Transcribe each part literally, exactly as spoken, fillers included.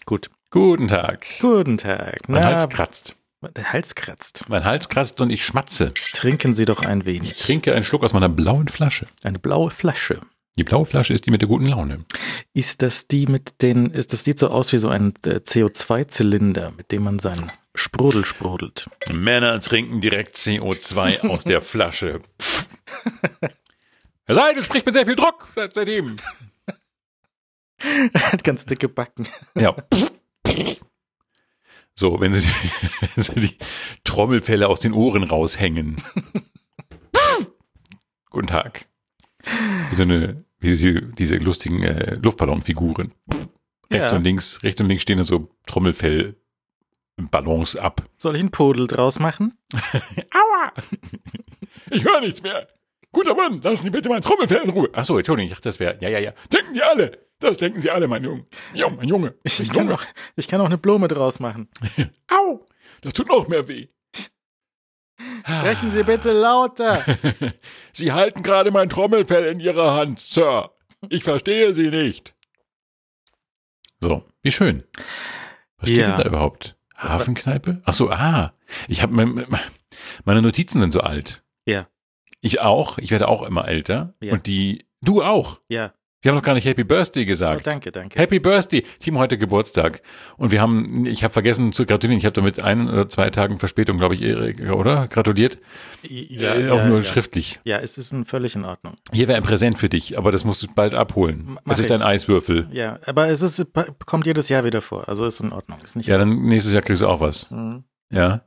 Gut. Guten Tag. Guten Tag. Mein Na, Hals kratzt. Der Hals kratzt. Mein Hals kratzt und ich schmatze. Trinken Sie doch ein wenig. Ich trinke einen Schluck aus meiner blauen Flasche. Eine blaue Flasche. Die blaue Flasche ist die mit der guten Laune. Ist das die mit den, ist das sieht so aus wie so ein äh, C O zwei Zylinder, mit dem man seinen Sprudel sprudelt. Männer trinken direkt C O zwei aus der Flasche. Herr Seidel spricht mit sehr viel Druck seit, seitdem. Er hat ganz dicke Backen. Ja. So, wenn sie, die, wenn sie die Trommelfelle aus den Ohren raushängen. Guten Tag. Wie so eine, wie sie, diese lustigen äh, Luftballonfiguren. Rechts Ja. und links, rechts und links stehen da so Trommelfellballons ab. Soll ich einen Pudel draus machen? Aua! Ich höre nichts mehr. Guter Mann, lassen Sie bitte mein Trommelfell in Ruhe. Ach so, Entschuldigung, ich dachte, das wäre, ja, ja, ja. Denken Sie alle. Das denken Sie alle, mein Junge. Ja, mein Junge. Mein Ich kann, Junge. auch, ich kann auch eine Blume draus machen. Au! Das tut noch mehr weh. Sprechen Sie bitte lauter. Sie halten gerade mein Trommelfell in Ihrer Hand, Sir. Ich verstehe Sie nicht. So, wie schön. Was steht Ja. denn da überhaupt? Hafenkneipe? Ach so, ah. Ich habe meine Notizen sind so alt. Ja, Ich auch. Ich werde auch immer älter. Ja. Und die, du auch. ja. Wir haben noch gar nicht Happy Birthday Oh, gesagt. danke, danke. Happy Birthday. Team heute Geburtstag. Und wir haben, ich habe vergessen zu gratulieren. Ich habe damit ein oder zwei Tagen Verspätung, glaube ich, Erik, oder? Gratuliert. Ja, äh, ja, auch nur ja. schriftlich. Ja, es ist ein völlig in Ordnung. Hier wäre ein Präsent für dich, aber das musst du bald abholen. Mach Es ist ich. ein Eiswürfel. Ja, aber es ist, kommt jedes Jahr wieder vor. Also ist in Ordnung. Ist nicht Ja, dann nächstes Jahr kriegst du auch was. so. Mhm. Ja.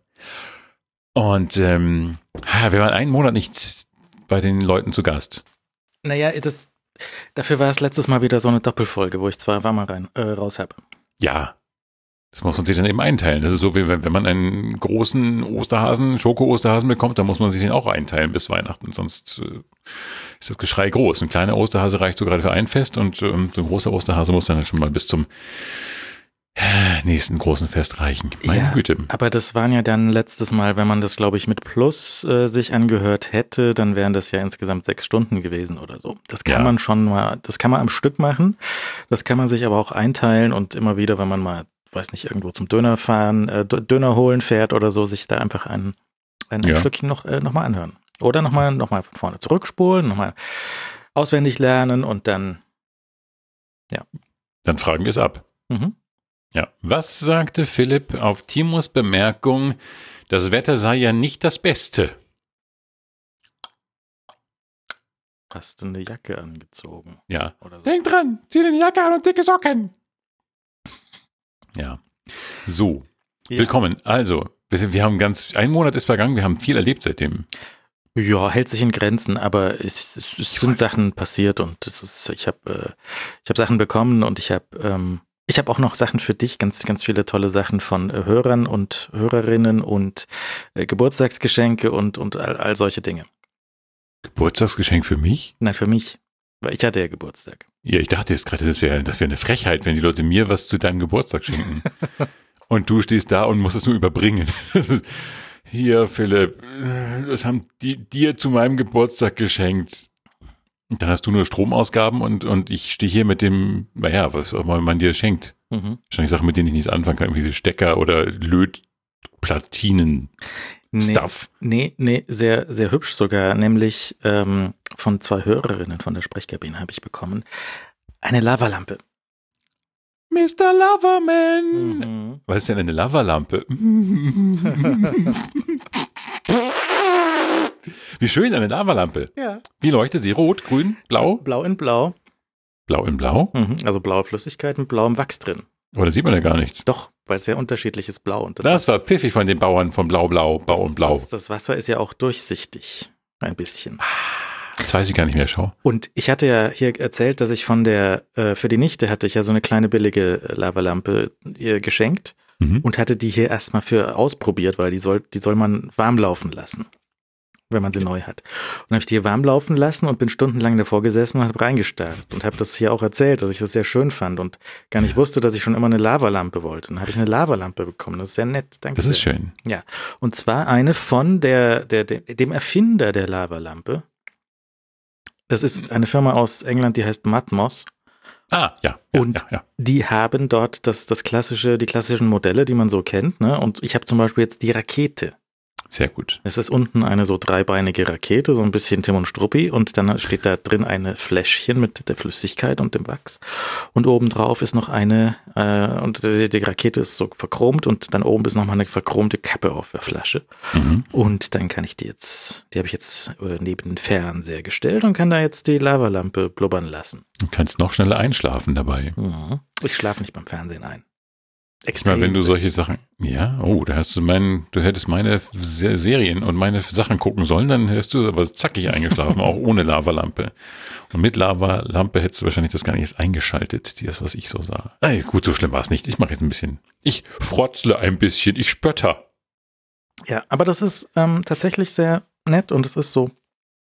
Und ähm, ha, wir waren einen Monat nicht bei den Leuten zu Gast. Naja, das, dafür war es letztes Mal wieder so eine Doppelfolge, wo ich zwei Warmer rein, äh, raus habe. Ja. Das muss man sich dann eben einteilen. Das ist so, wie wenn, wenn man einen großen Osterhasen, Schoko-Osterhasen bekommt, dann muss man sich den auch einteilen bis Weihnachten. Sonst äh, ist das Geschrei groß. Ein kleiner Osterhase reicht so gerade für ein Fest und ähm, so ein großer Osterhase muss dann schon mal bis zum äh, nächsten großen Fest reichen. Meine Ja, Güte. aber das waren ja dann letztes Mal, wenn man das, glaube ich, mit Plus äh, sich angehört hätte, dann wären das ja insgesamt sechs Stunden gewesen oder so. Das kann Ja. man schon mal, das kann man am Stück machen. Das kann man sich aber auch einteilen und immer wieder, wenn man mal, weiß nicht, irgendwo zum Döner fahren, äh, D- Döner holen fährt oder so, sich da einfach ein, ein, ein Ja. Stückchen noch, äh, noch mal anhören. Oder nochmal noch mal von vorne zurückspulen, nochmal auswendig lernen und dann, Dann fragen wir es ab. mhm. Ja. Was sagte Philipp auf Timos Bemerkung, das Wetter sei ja nicht das Beste? Hast du eine Jacke angezogen Ja. oder so? Denk dran, zieh dir die Jacke an und dicke Socken. Ja. So, Ja. willkommen. Also, wir, sind- wir haben ganz, ein Monat ist vergangen, wir haben viel erlebt seitdem. Ja, hält sich in Grenzen, aber es, es, es sind weiß. Sachen passiert und es ist, ich habe äh, ich habe Sachen bekommen und ich habe ähm, ich habe auch noch Sachen für dich, ganz ganz viele tolle Sachen von äh, Hörern und Hörerinnen und äh, Geburtstagsgeschenke und und all, all solche Dinge. Geburtstagsgeschenk für mich? Nein, für mich, weil ich hatte ja Geburtstag. Ja, ich dachte jetzt gerade, das wäre das wäre eine Frechheit, wenn die Leute mir was zu deinem Geburtstag schenken. Und du stehst da und musst es nur überbringen. Das ist, hier, Philipp, das haben die dir zu meinem Geburtstag geschenkt. Und dann hast du nur Stromausgaben und, und ich stehe hier mit dem, naja, was auch immer man dir schenkt. Mhm. Wahrscheinlich Sachen, mit denen ich nichts anfangen kann, irgendwie diese Stecker oder Lötplatinen. Nee, Stuff. nee, nee, sehr sehr hübsch sogar, nämlich ähm, von zwei Hörerinnen von der Sprechkabine habe ich bekommen eine Lavalampe. Mister Loverman. Mhm. Was ist denn eine Lavalampe? Wie schön, eine Lavalampe. Ja. Wie leuchtet sie? Rot, grün, blau? Blau in Blau. Blau in blau? Mhm, also blaue Flüssigkeit mit blauem Wachs drin. Aber da sieht man ja gar nichts. Doch, weil es sehr unterschiedliches Blau und das, Das war pfiffig von den Bauern von Blau, Blau, Bau das, und Blau. Das, das Wasser ist ja auch durchsichtig. Ein bisschen. Das weiß ich gar nicht mehr, schau. Und ich hatte ja hier erzählt, dass ich von der, äh, für die Nichte hatte ich ja so eine kleine billige Lavalampe ihr geschenkt Mhm. und hatte die hier erstmal für ausprobiert, weil die soll, die soll man warm laufen lassen, wenn man sie neu hat. Und dann habe ich die hier warm laufen lassen und bin stundenlang davor gesessen und habe reingestarrt und habe das hier auch erzählt, dass ich das sehr schön fand und gar nicht wusste, dass ich schon immer eine Lavalampe wollte. Und dann habe ich eine Lavalampe bekommen. Das ist sehr nett. Danke. Das ist sehr. schön. Ja. Und zwar eine von der, der, der, dem Erfinder der Lavalampe. Das ist eine Firma aus England, die heißt Matmos. Ah, ja. ja Und ja, ja. die haben dort das, das klassische, die klassischen Modelle, die man so kennt. Ne? Und ich habe zum Beispiel jetzt die Rakete. Sehr gut. Es ist unten eine so dreibeinige Rakete, so ein bisschen Tim und Struppi, und dann steht da drin eine Fläschchen mit der Flüssigkeit und dem Wachs. Und obendrauf ist noch eine, äh, und die, die Rakete ist so verchromt und dann oben ist nochmal eine verchromte Kappe auf der Flasche. Mhm. Und dann kann ich die jetzt, die habe ich jetzt äh, neben den Fernseher gestellt und kann da jetzt die Lavalampe blubbern lassen. Du kannst noch schneller einschlafen dabei. Mhm. Ich schlafe nicht beim Fernsehen ein. Ich meine, wenn du sehr. solche Sachen, ja, oh, da hast du meinen, du hättest meine Se- Serien und meine Sachen gucken sollen, dann hättest du aber zackig eingeschlafen, auch ohne Lavalampe. Und mit Lavalampe hättest du wahrscheinlich das gar nicht erst eingeschaltet, das, was ich so sah. Ey, gut, so schlimm war es nicht. Ich mache jetzt ein bisschen, ich frotzle ein bisschen, ich spötter. Ja, aber das ist ähm, tatsächlich sehr nett und es ist so,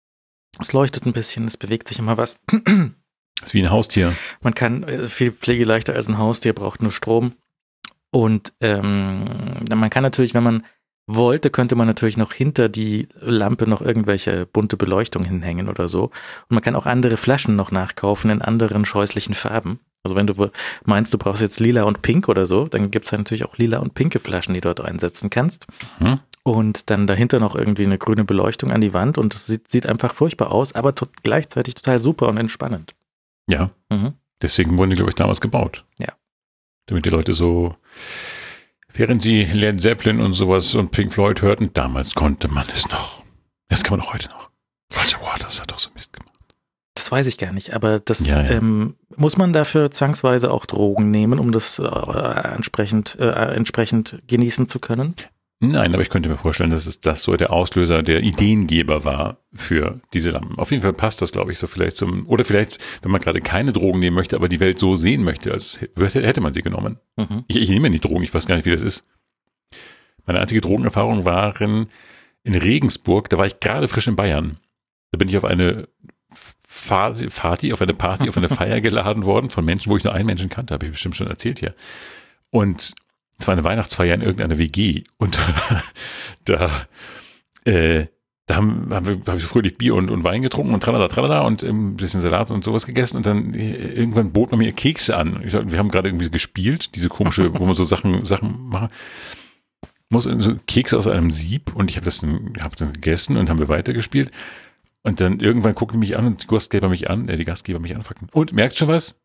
es leuchtet ein bisschen, es bewegt sich immer was. Das ist wie ein Haustier. Man kann äh, viel pflegeleichter als ein Haustier, braucht nur Strom. Und ähm, man kann natürlich, wenn man wollte, könnte man natürlich noch hinter die Lampe noch irgendwelche bunte Beleuchtung hinhängen oder so. Und man kann auch andere Flaschen noch nachkaufen in anderen scheußlichen Farben. Also wenn du meinst, du brauchst jetzt lila und pink oder so, dann gibt's halt natürlich auch lila und pinke Flaschen, die du dort einsetzen kannst. Hm? Und dann dahinter noch irgendwie eine grüne Beleuchtung an die Wand und es sieht, sieht einfach furchtbar aus, aber to- gleichzeitig total super und entspannend. Ja, Mhm. deswegen wurden die, glaube ich, damals gebaut. Ja. Damit die Leute so, während sie Led Zeppelin und sowas und Pink Floyd hörten, damals konnte man es noch. Das kann man auch heute noch. Roger Waters hat doch so Mist gemacht. Das weiß ich gar nicht, aber das Ja, ja. Ähm, muss man dafür zwangsweise auch Drogen nehmen, um das äh, entsprechend, äh, entsprechend genießen zu können? Nein, aber ich könnte mir vorstellen, dass es das so der Auslöser, der Ideengeber war für diese Lampen. Auf jeden Fall passt das, glaube ich, so vielleicht zum, oder vielleicht, wenn man gerade keine Drogen nehmen möchte, aber die Welt so sehen möchte, als hätte, hätte man sie genommen. Mhm. Ich, ich nehme nicht Drogen, ich weiß gar nicht, wie das ist. Meine einzige Drogenerfahrung waren in Regensburg, da war ich gerade frisch in Bayern. Da bin ich auf eine Party, auf eine Party, auf eine Feier geladen worden von Menschen, wo ich nur einen Menschen kannte, habe ich bestimmt schon erzählt hier. Und es war eine Weihnachtsfeier in irgendeiner W G und da, äh, da haben, haben wir, habe ich fröhlich Bier und, und Wein getrunken und tralala, tralala und ein bisschen Salat und sowas gegessen und dann irgendwann bot man mir Kekse an. Ich, wir haben gerade irgendwie gespielt, diese komische, wo man so Sachen, Sachen machen muss, so Kekse aus einem Sieb und ich habe das dann, hab dann gegessen und haben wir weitergespielt. Und dann irgendwann gucken die mich an und die Gastgeber mich an, äh, die Gastgeber mich anfragen. Und, merkst schon was?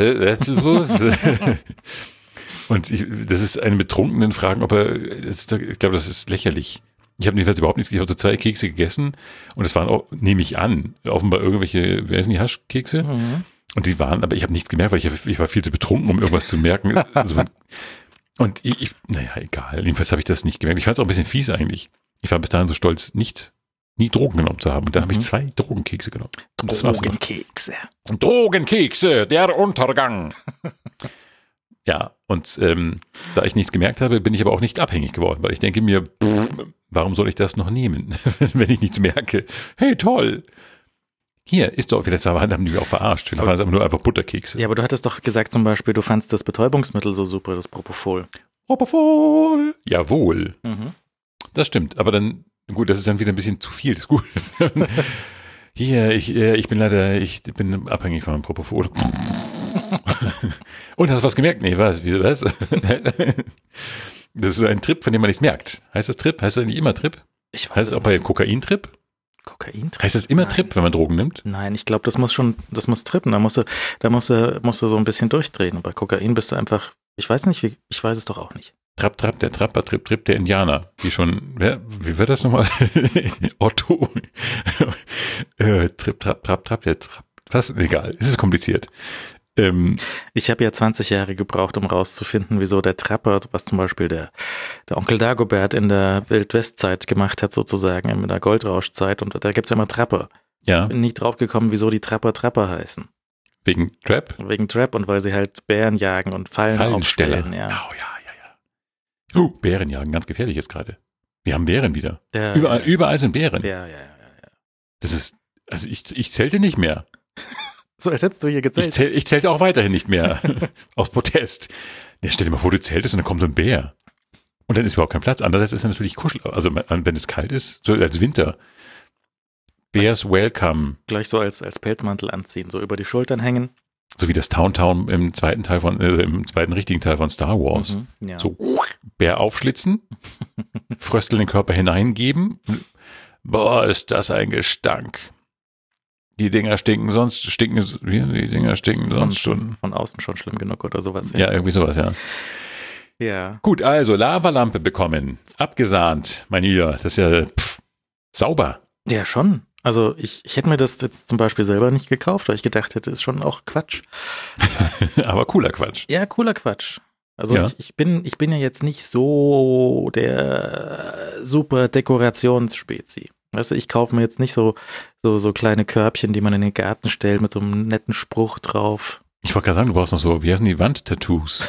Und ich, das ist einen Betrunkenen fragen, ob er, das, ich glaube, das ist lächerlich. Ich habe jedenfalls überhaupt nichts, ich habe so zwei Kekse gegessen und es waren auch, nehme ich an, offenbar irgendwelche, wer sind die, Haschkekse? Mhm. Und die waren, aber ich habe nichts gemerkt, weil ich, ich war viel zu betrunken, um irgendwas zu merken. Also, und ich, ich, naja, egal, jedenfalls habe ich das nicht gemerkt. Ich fand es auch ein bisschen fies eigentlich. Ich war bis dahin so stolz, nicht nie Drogen genommen zu haben. Und dann mhm. habe ich zwei Drogenkekse genommen. Drogenkekse. Drogenkekse, der Untergang. Ja, und ähm, da ich nichts gemerkt habe, bin ich aber auch nicht abhängig geworden, weil ich denke mir, pff, warum soll ich das noch nehmen, wenn ich nichts merke? Hey, toll. Hier, ist doch, vielleicht haben die mich auch verarscht, vielleicht waren es aber nur einfach Butterkekse. Ja, aber du hattest doch gesagt zum Beispiel, du fandst das Betäubungsmittel so super, das Propofol. Propofol. Jawohl. Mhm. Das stimmt, aber dann, gut, das ist dann wieder ein bisschen zu viel, das ist gut. Hier, ich, ich bin leider, ich bin abhängig von Propofol. Und hast du was gemerkt? Nee, was? Wie, was? Das ist so ein Trip, von dem man nichts merkt. Heißt das Trip? Heißt das nicht immer Trip? Ich weiß heißt es auch bei Kokain-Trip? Kokain-Trip? Heißt das immer Nein. Trip, wenn man Drogen nimmt? Nein, ich glaube, das muss schon, das muss trippen. Da musst du, da musst du, musst du so ein bisschen durchdrehen. Und bei Kokain bist du einfach, ich weiß nicht, wie, ich weiß es doch auch nicht. Trapp, Trapp, der Trapper, Trip, Trip, der Indianer. Wie schon, wer, wie wird das nochmal? Otto. äh, Trip, Trapp, Trapp, Trapp, der Trapp. Was? Egal, es ist kompliziert. Ähm, ich habe ja zwanzig Jahre gebraucht, um rauszufinden, wieso der Trapper, was zum Beispiel der, der Onkel Dagobert in der Wild-West-Zeit gemacht hat, sozusagen, in der Goldrauschzeit. Und da gibt's ja immer Trapper. Ja. Bin nicht drauf gekommen, wieso die Trapper Trapper heißen. Wegen Trap? Wegen Trap und weil sie halt Bären jagen und Fallen Fallensteller. aufstellen. Ja. Oh, ja, ja, ja. Uh, Bären jagen, ganz gefährlich jetzt gerade. Wir haben Bären wieder. Der, überall, überall sind Bären. Ja, ja, ja, ja. Das ist, also ich, ich zählte nicht mehr. So, als hättest du hier gezählt. Ich, zähl, ich zählte auch weiterhin nicht mehr. Aus Protest. Ja, stell dir mal vor, du zähltest und dann kommt so ein Bär. Und dann ist überhaupt kein Platz. Andererseits ist er natürlich kuschel. Also, wenn es kalt ist, so als Winter. Bears welcome. Gleich so als, als Pelzmantel anziehen, so über die Schultern hängen. So wie das Town Town im zweiten Teil von, äh, im zweiten richtigen Teil von Star Wars. Mhm, ja. So Bär aufschlitzen, Fröstel in den Körper hineingeben. Boah, ist das ein Gestank. Die Dinger stinken sonst, stinken, die Dinger stinken sonst von, schon. Von außen schon schlimm genug oder sowas. Ja, irgendwie sowas, ja. Ja. Gut, also Lavalampe bekommen. Abgesahnt, mein Lieber. Das ist ja pff, sauber. Ja, schon. Also ich, ich hätte mir das jetzt zum Beispiel selber nicht gekauft, weil ich gedacht hätte, ist schon auch Quatsch. Aber cooler Quatsch. Ja, cooler Quatsch. Also Ja. ich, ich bin ich bin ja jetzt nicht so der super Dekorationsspezi. Weißt du, ich kaufe mir jetzt nicht so, so, so kleine Körbchen, die man in den Garten stellt mit so einem netten Spruch drauf. Ich wollte gerade sagen, du brauchst noch so, wie heißen die Wandtattoos?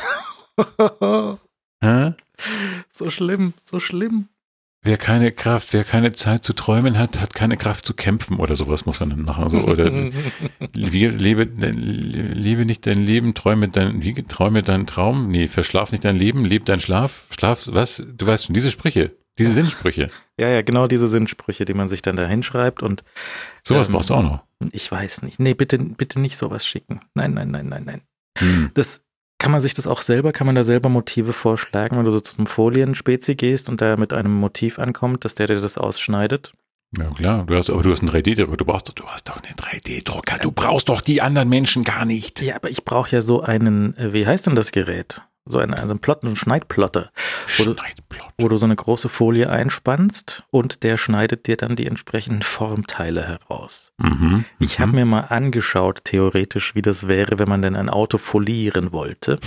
Hä? So schlimm, so schlimm. Wer keine Kraft, wer keine Zeit zu träumen hat, hat keine Kraft zu kämpfen oder sowas muss man dann machen. So, oder wie, lebe, lebe nicht dein Leben, träume dein, wie, träume deinen Traum. Nee, verschlaf nicht dein Leben, lebe deinen Schlaf. Schlaf, was? Du weißt schon, diese Sprüche, diese Sinnsprüche. Ja, ja, genau diese Sinnsprüche, die man sich dann da hinschreibt und Sowas ähm, brauchst du auch noch. ich weiß nicht. Nee, bitte, bitte nicht sowas schicken. Nein, nein, nein, nein, nein. Hm. Das kann man sich das auch selber, kann man da selber Motive vorschlagen, wenn du so zum Folienspezi gehst und da mit einem Motiv ankommt, dass der dir das ausschneidet? Ja klar, du hast, aber du hast einen drei D-Drucker, du brauchst doch, du hast doch einen drei D-Drucker, du brauchst doch die anderen Menschen gar nicht. Ja, aber ich brauche ja so einen, äh, wie heißt denn das Gerät? So einen, einen Plot, einen Schneidplotter, wo du, Schneidplot. wo du so eine große Folie einspannst und der schneidet dir dann die entsprechenden Formteile heraus. Mhm, Ich mhm. habe mir mal angeschaut, theoretisch, wie das wäre, wenn man denn ein Auto folieren wollte,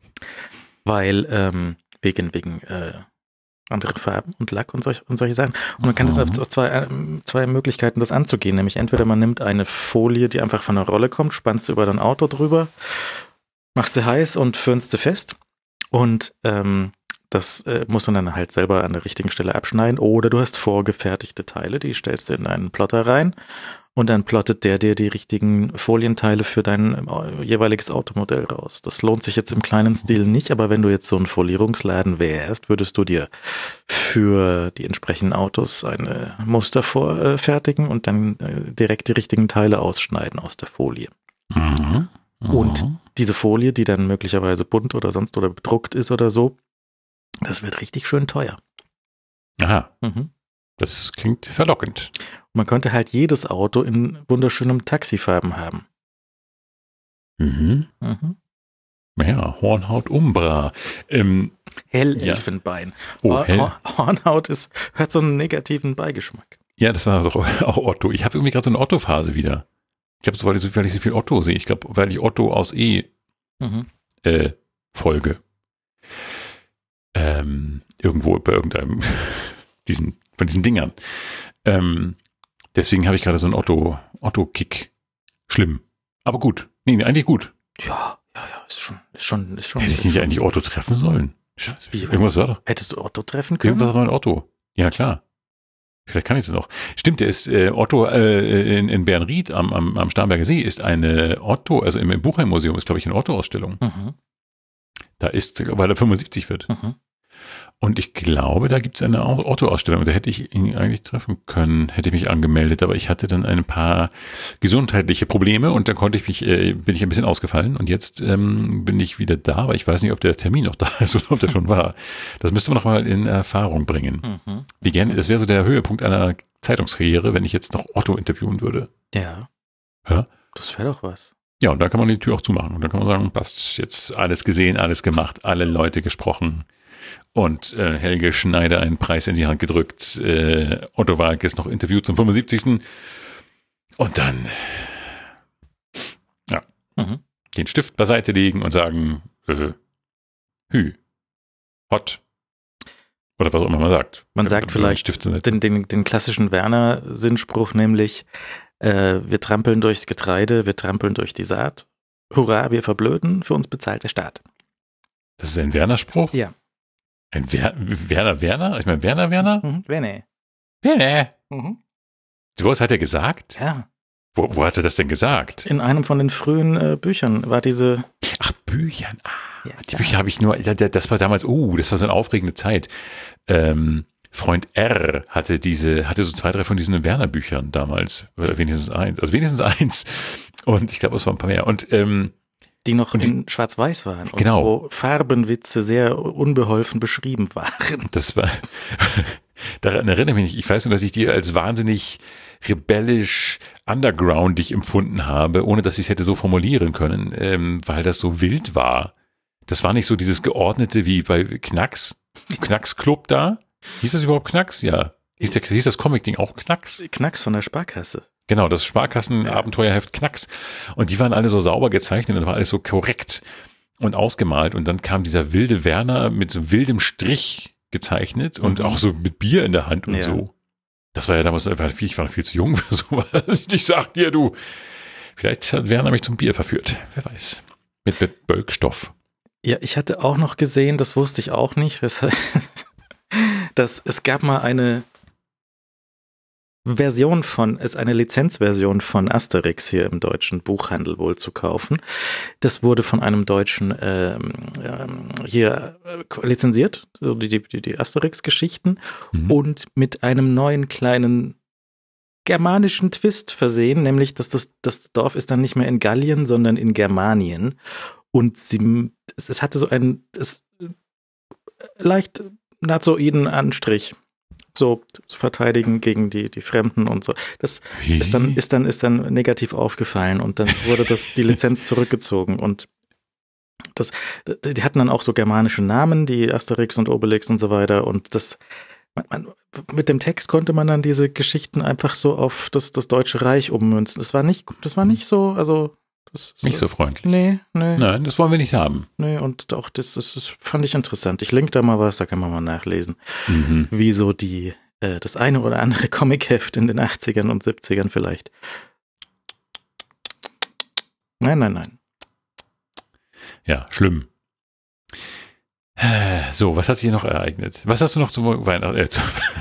weil ähm, wegen wegen äh, andere Farben und Lack und, solch, und solche Sachen. Und man kann das auf auf zwei, äh, zwei Möglichkeiten, das anzugehen. Nämlich entweder man nimmt eine Folie, die einfach von der Rolle kommt, spannst du über dein Auto drüber, machst sie heiß und föhnst sie fest. Und ähm, das äh, musst du dann halt selber an der richtigen Stelle abschneiden. Oder du hast vorgefertigte Teile, die stellst du in einen Plotter rein und dann plottet der dir die richtigen Folienteile für dein äh, jeweiliges Automodell raus. Das lohnt sich jetzt im kleinen Stil nicht, aber wenn du jetzt so ein Folierungsladen wärst, würdest du dir für die entsprechenden Autos ein Muster vorfertigen und dann äh, direkt die richtigen Teile ausschneiden aus der Folie. Mhm. Mhm. Und diese Folie, die dann möglicherweise bunt oder sonst oder bedruckt ist oder so, das wird richtig schön teuer. Aha, Mhm. das klingt verlockend. Und man könnte halt jedes Auto in wunderschönen Taxifarben haben. Mhm. Mhm. Ja, Hornhaut Umbra. Ähm, Hellelfenbein. oh, Hor- hell. Hor- Hornhaut ist, hat so einen negativen Beigeschmack. Ja, das war doch auch Otto. Ich habe irgendwie gerade so eine Otto-Phase wieder. Ich glaube, so, weil ich so, weil ich so viel Otto sehe. Ich glaube, weil ich Otto aus E Mhm. äh, folge. Ähm, irgendwo bei irgendeinem diesen, von diesen Dingern. Ähm, deswegen habe ich gerade so einen Otto, Otto-Kick. Schlimm. Aber gut. Nee, nee, eigentlich gut. Ja, ja, ja, ist schon, ist schon, ist schon. Hätte ich nicht eigentlich Otto treffen sollen? Scheiße. Wie, Irgendwas war doch. Hättest du Otto treffen können? Irgendwas war ein Otto. Ja, klar. Vielleicht kann ich das noch. Stimmt, der ist äh, Otto äh, in, in Bernried am, am, am Starnberger See ist eine Otto, also im, im Buchheim-Museum ist, glaube ich, eine Otto-Ausstellung. Mhm. Da ist, weil er fünfundsiebzig wird. Mhm. Und ich glaube, da gibt es eine Otto-Ausstellung. Da hätte ich ihn eigentlich treffen können, hätte ich mich angemeldet, aber ich hatte dann ein paar gesundheitliche Probleme und dann konnte ich mich, äh, bin ich ein bisschen ausgefallen und jetzt ähm, bin ich wieder da, aber ich weiß nicht, ob der Termin noch da ist oder ob der schon war. Das müsste man noch mal in Erfahrung bringen. Mhm. Wie gerne, das wäre so der Höhepunkt einer Zeitungskarriere, wenn ich jetzt noch Otto interviewen würde. Ja. Ja? Das wäre doch was. Ja, und dann kann man die Tür auch zumachen und dann kann man sagen, passt, jetzt alles gesehen, alles gemacht, alle Leute gesprochen. Und äh, Helge Schneider einen Preis in die Hand gedrückt. Äh, Otto Walkes noch interviewt zum fünfundsiebzigsten Und dann ja, Mhm. den Stift beiseite legen und sagen, äh, hü, hot. Oder was auch immer man sagt. Man sagt vielleicht Stift zu den, den, den klassischen Werner-Sinnspruch, nämlich äh, wir trampeln durchs Getreide, wir trampeln durch die Saat. Hurra, wir verblöden, für uns bezahlt der Staat. Das ist ein Werner-Spruch? Ja. Ein Wer Werner Werner? Ich meine Werner Werner? Mhm. Werner. Werner. Mhm. Sowas hat er gesagt? Ja. Wo, wo hat er das denn gesagt? In einem von den frühen äh, Büchern war diese. Ach, Büchern. Ah, Ja, die klar. Bücher habe ich nur, das war damals, oh, das war so eine aufregende Zeit. Ähm, Freund R hatte diese, hatte so zwei, drei von diesen Werner-Büchern damals. Oder wenigstens eins. Also wenigstens eins. Und ich glaube, es waren ein paar mehr. Und ähm, die noch Und die- in Schwarz-Weiß waren. Und Genau. wo Farbenwitze sehr unbeholfen beschrieben waren. Das war, daran erinnere ich mich nicht. Ich weiß nur, dass ich die als wahnsinnig rebellisch undergroundig empfunden habe, ohne dass ich es hätte so formulieren können, ähm, weil das so wild war. Das war nicht so dieses Geordnete wie bei Knacks, Knacks Club da. Hieß das überhaupt Knacks? Ja. Hieß, der, hieß das Comic-Ding auch Knacks? Knacks von der Sparkasse. Genau, das Sparkassen-Abenteuerheft Knacks. Und die waren alle so sauber gezeichnet und das war alles so korrekt und ausgemalt. Und dann kam dieser wilde Werner mit so wildem Strich gezeichnet und Mhm. auch so mit Bier in der Hand und Ja. so. Das war ja damals einfach viel, ich war noch viel zu jung für sowas. Ich sag dir, du, vielleicht hat Werner mich zum Bier verführt. Wer weiß. Mit, mit Bölkstoff. Ja, ich hatte auch noch gesehen, das wusste ich auch nicht, dass, dass es gab mal eine Version von, ist eine Lizenzversion von Asterix hier im deutschen Buchhandel wohl zu kaufen. Das wurde von einem Deutschen ähm, ähm, hier äh, lizenziert, so die, die, die Asterix-Geschichten, Mhm. und mit einem neuen kleinen germanischen Twist versehen, nämlich dass das, das Dorf ist dann nicht mehr in Gallien, sondern in Germanien. Und sie, es, es hatte so einen es, leicht nazoiden Anstrich. So zu verteidigen gegen die, die Fremden und so. Das Wie? ist dann, ist dann, ist dann negativ aufgefallen und dann wurde das, die Lizenz zurückgezogen und das, die hatten dann auch so germanische Namen, die Asterix und Obelix und so weiter und das, man, man, mit dem Text konnte man dann diese Geschichten einfach so auf das, das Deutsche Reich ummünzen. Das war nicht, das war nicht so, also, das, Nicht so freundlich. Nee, nee, Nein, das wollen wir nicht haben. nee, und auch das, das, das fand ich interessant. Ich link da mal was, da kann man mal nachlesen, Mhm. wie so die, äh, das eine oder andere Comicheft in den achtzigern und siebzigern vielleicht. Nein, nein, nein. Ja, schlimm. So, was hat sich noch ereignet? Was hast du noch zu Weihnachten? Äh, zu,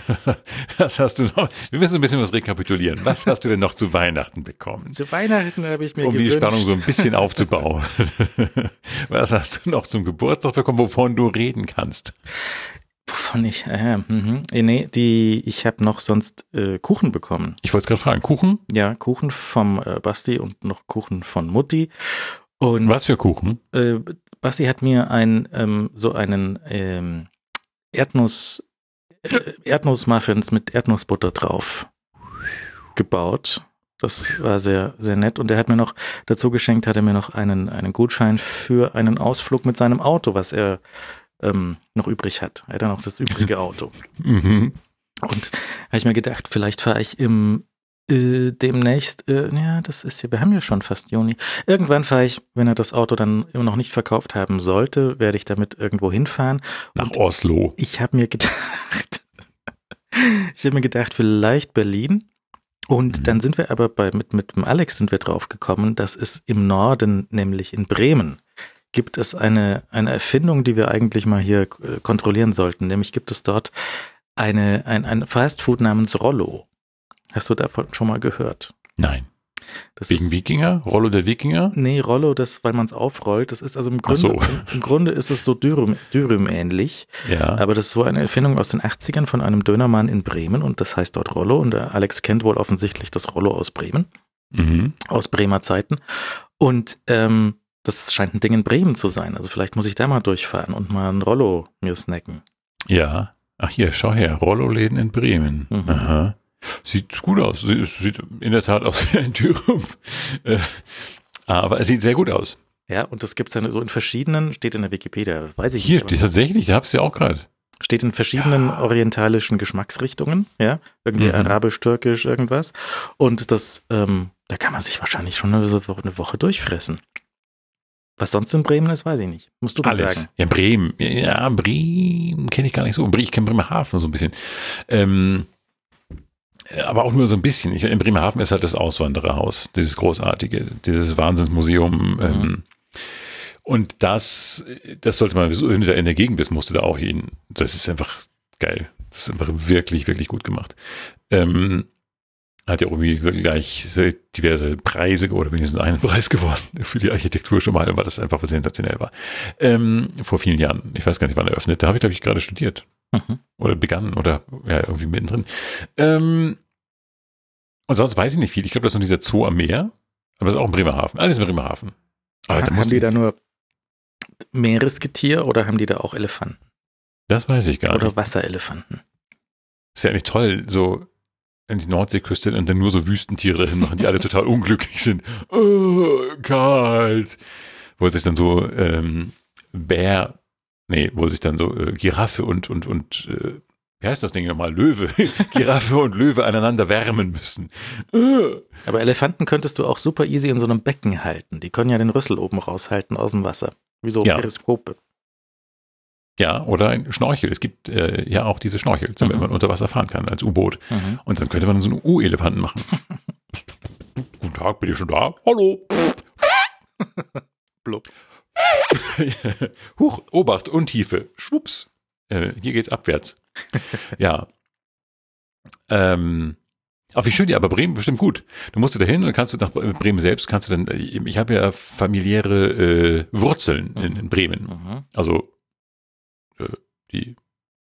was hast du noch? Wir müssen ein bisschen was rekapitulieren. Was hast du denn noch zu Weihnachten bekommen? Zu Weihnachten habe ich mir Um die gewünscht. Spannung so ein bisschen aufzubauen. Was hast du noch zum Geburtstag bekommen, wovon du reden kannst? Wovon ich, äh, mhm. nee, die, ich habe noch sonst äh, Kuchen bekommen. Ich wollte gerade fragen, Kuchen? Ja, Kuchen vom äh, Basti und noch Kuchen von Mutti. Und Was für Kuchen? Äh, Basti hat mir ein, ähm, so einen ähm, Erdnuss, äh, Erdnussmuffins mit Erdnussbutter drauf gebaut. Das war sehr, sehr nett. Und er hat mir noch dazu geschenkt, hat er mir noch einen, einen Gutschein für einen Ausflug mit seinem Auto, was er ähm, noch übrig hat. Er hat dann noch das übrige Auto. Mhm. Und habe ich mir gedacht, vielleicht fahre ich im äh, demnächst, äh, ja, das ist ja, wir haben ja schon fast Juni. Irgendwann fahre ich, wenn er das Auto dann immer noch nicht verkauft haben sollte, werde ich damit irgendwo hinfahren. Nach Und Oslo. ich habe mir gedacht, ich habe mir gedacht, vielleicht Berlin. Und Mhm. dann sind wir aber bei, mit, mit dem Alex sind wir drauf gekommen, dass es im Norden, nämlich in Bremen, gibt es eine, eine Erfindung, die wir eigentlich mal hier äh, kontrollieren sollten. Nämlich gibt es dort eine, ein, ein Fastfood namens Rollo. Hast du davon schon mal gehört? Nein. Das Wegen ist, Wikinger? Rollo der Wikinger? Nee, Rollo, das, weil man es aufrollt. Das ist also im Grunde, so. im, im Grunde ist es so Dürüm, Dürüm ähnlich. Ja. Aber das ist wohl eine Erfindung aus den achtzigern von einem Dönermann in Bremen und das heißt dort Rollo. Und der Alex kennt wohl offensichtlich das Rollo aus Bremen, Mhm. aus Bremer Zeiten. Und ähm, das scheint ein Ding in Bremen zu sein. Also vielleicht muss ich da mal durchfahren und mal ein Rollo mir snacken. Ja. Ach hier, schau her. Rollo-Läden in Bremen. Mhm. Aha. Sieht gut aus. Sieht, sieht in der Tat aus wie ein Dürüm. Äh, aber es sieht sehr gut aus. Ja, und das gibt's dann so in verschiedenen, steht in der Wikipedia, das weiß ich Hier, nicht. die, tatsächlich, da hab's ja auch gerade. Steht in verschiedenen Ja. orientalischen Geschmacksrichtungen, ja, irgendwie Mhm. arabisch, türkisch, irgendwas. Und das, ähm, da kann man sich wahrscheinlich schon eine, so eine Woche durchfressen. Was sonst in Bremen ist, weiß ich nicht. Musst du mal Alles. sagen. Ja, Bremen. Ja, Bremen kenne ich gar nicht so. Ich kenne Bremerhaven so ein bisschen. Ähm, aber auch nur so ein bisschen. Ich, in Bremerhaven ist halt das Auswandererhaus, dieses großartige, dieses Wahnsinnsmuseum. Ähm, und das, das sollte man, wenn du da in der Gegend bist, musst du da auch hin. Das ist einfach geil. Das ist einfach wirklich, wirklich gut gemacht. Ähm, hat ja irgendwie gleich diverse Preise oder wenigstens einen Preis gewonnen für die Architektur schon mal, weil das einfach sensationell war. Ähm, vor vielen Jahren. Ich weiß gar nicht, wann er öffnet. Da habe ich, glaube ich, gerade studiert. Mhm. Oder begann oder ja, irgendwie mittendrin. Ähm, und sonst weiß ich nicht viel. Ich glaube, das ist noch dieser Zoo am Meer. Aber das ist auch in Bremerhaven. Alles in Bremerhaven. Aber da haben muss die ich- da nur Meeresgetier oder haben die da auch Elefanten? Das weiß ich gar Oder nicht. Wasserelefanten? Ist ja eigentlich toll, so in die Nordseeküste und dann nur so Wüstentiere dahin machen, die alle total unglücklich sind. Oh, kalt. Wo sich dann so ähm, Bär, nee, wo sich dann so äh, Giraffe und, und, und äh, wie heißt das Ding nochmal? Löwe. Giraffe und Löwe aneinander wärmen müssen. Oh. Aber Elefanten könntest du auch super easy in so einem Becken halten. Die können ja den Rüssel oben raushalten aus dem Wasser. Wie so Ja. Periskope. Ja, oder ein Schnorchel. Es gibt äh, ja auch diese Schnorchel, damit Mhm. man unter Wasser fahren kann als U-Boot. Mhm. Und dann könnte man so einen U-Elefanten machen. Guten Tag, bin ich schon da? Hallo. Blub. Huch, Obacht, Untiefe. Schwupps. Äh, hier geht's abwärts. Ja. Ähm, ach, wie schön, ja, aber Bremen bestimmt gut. Du musst da hin und kannst du nach Bremen selbst, kannst du dann, ich habe ja familiäre äh, Wurzeln in, in Bremen. Mhm. Also äh, die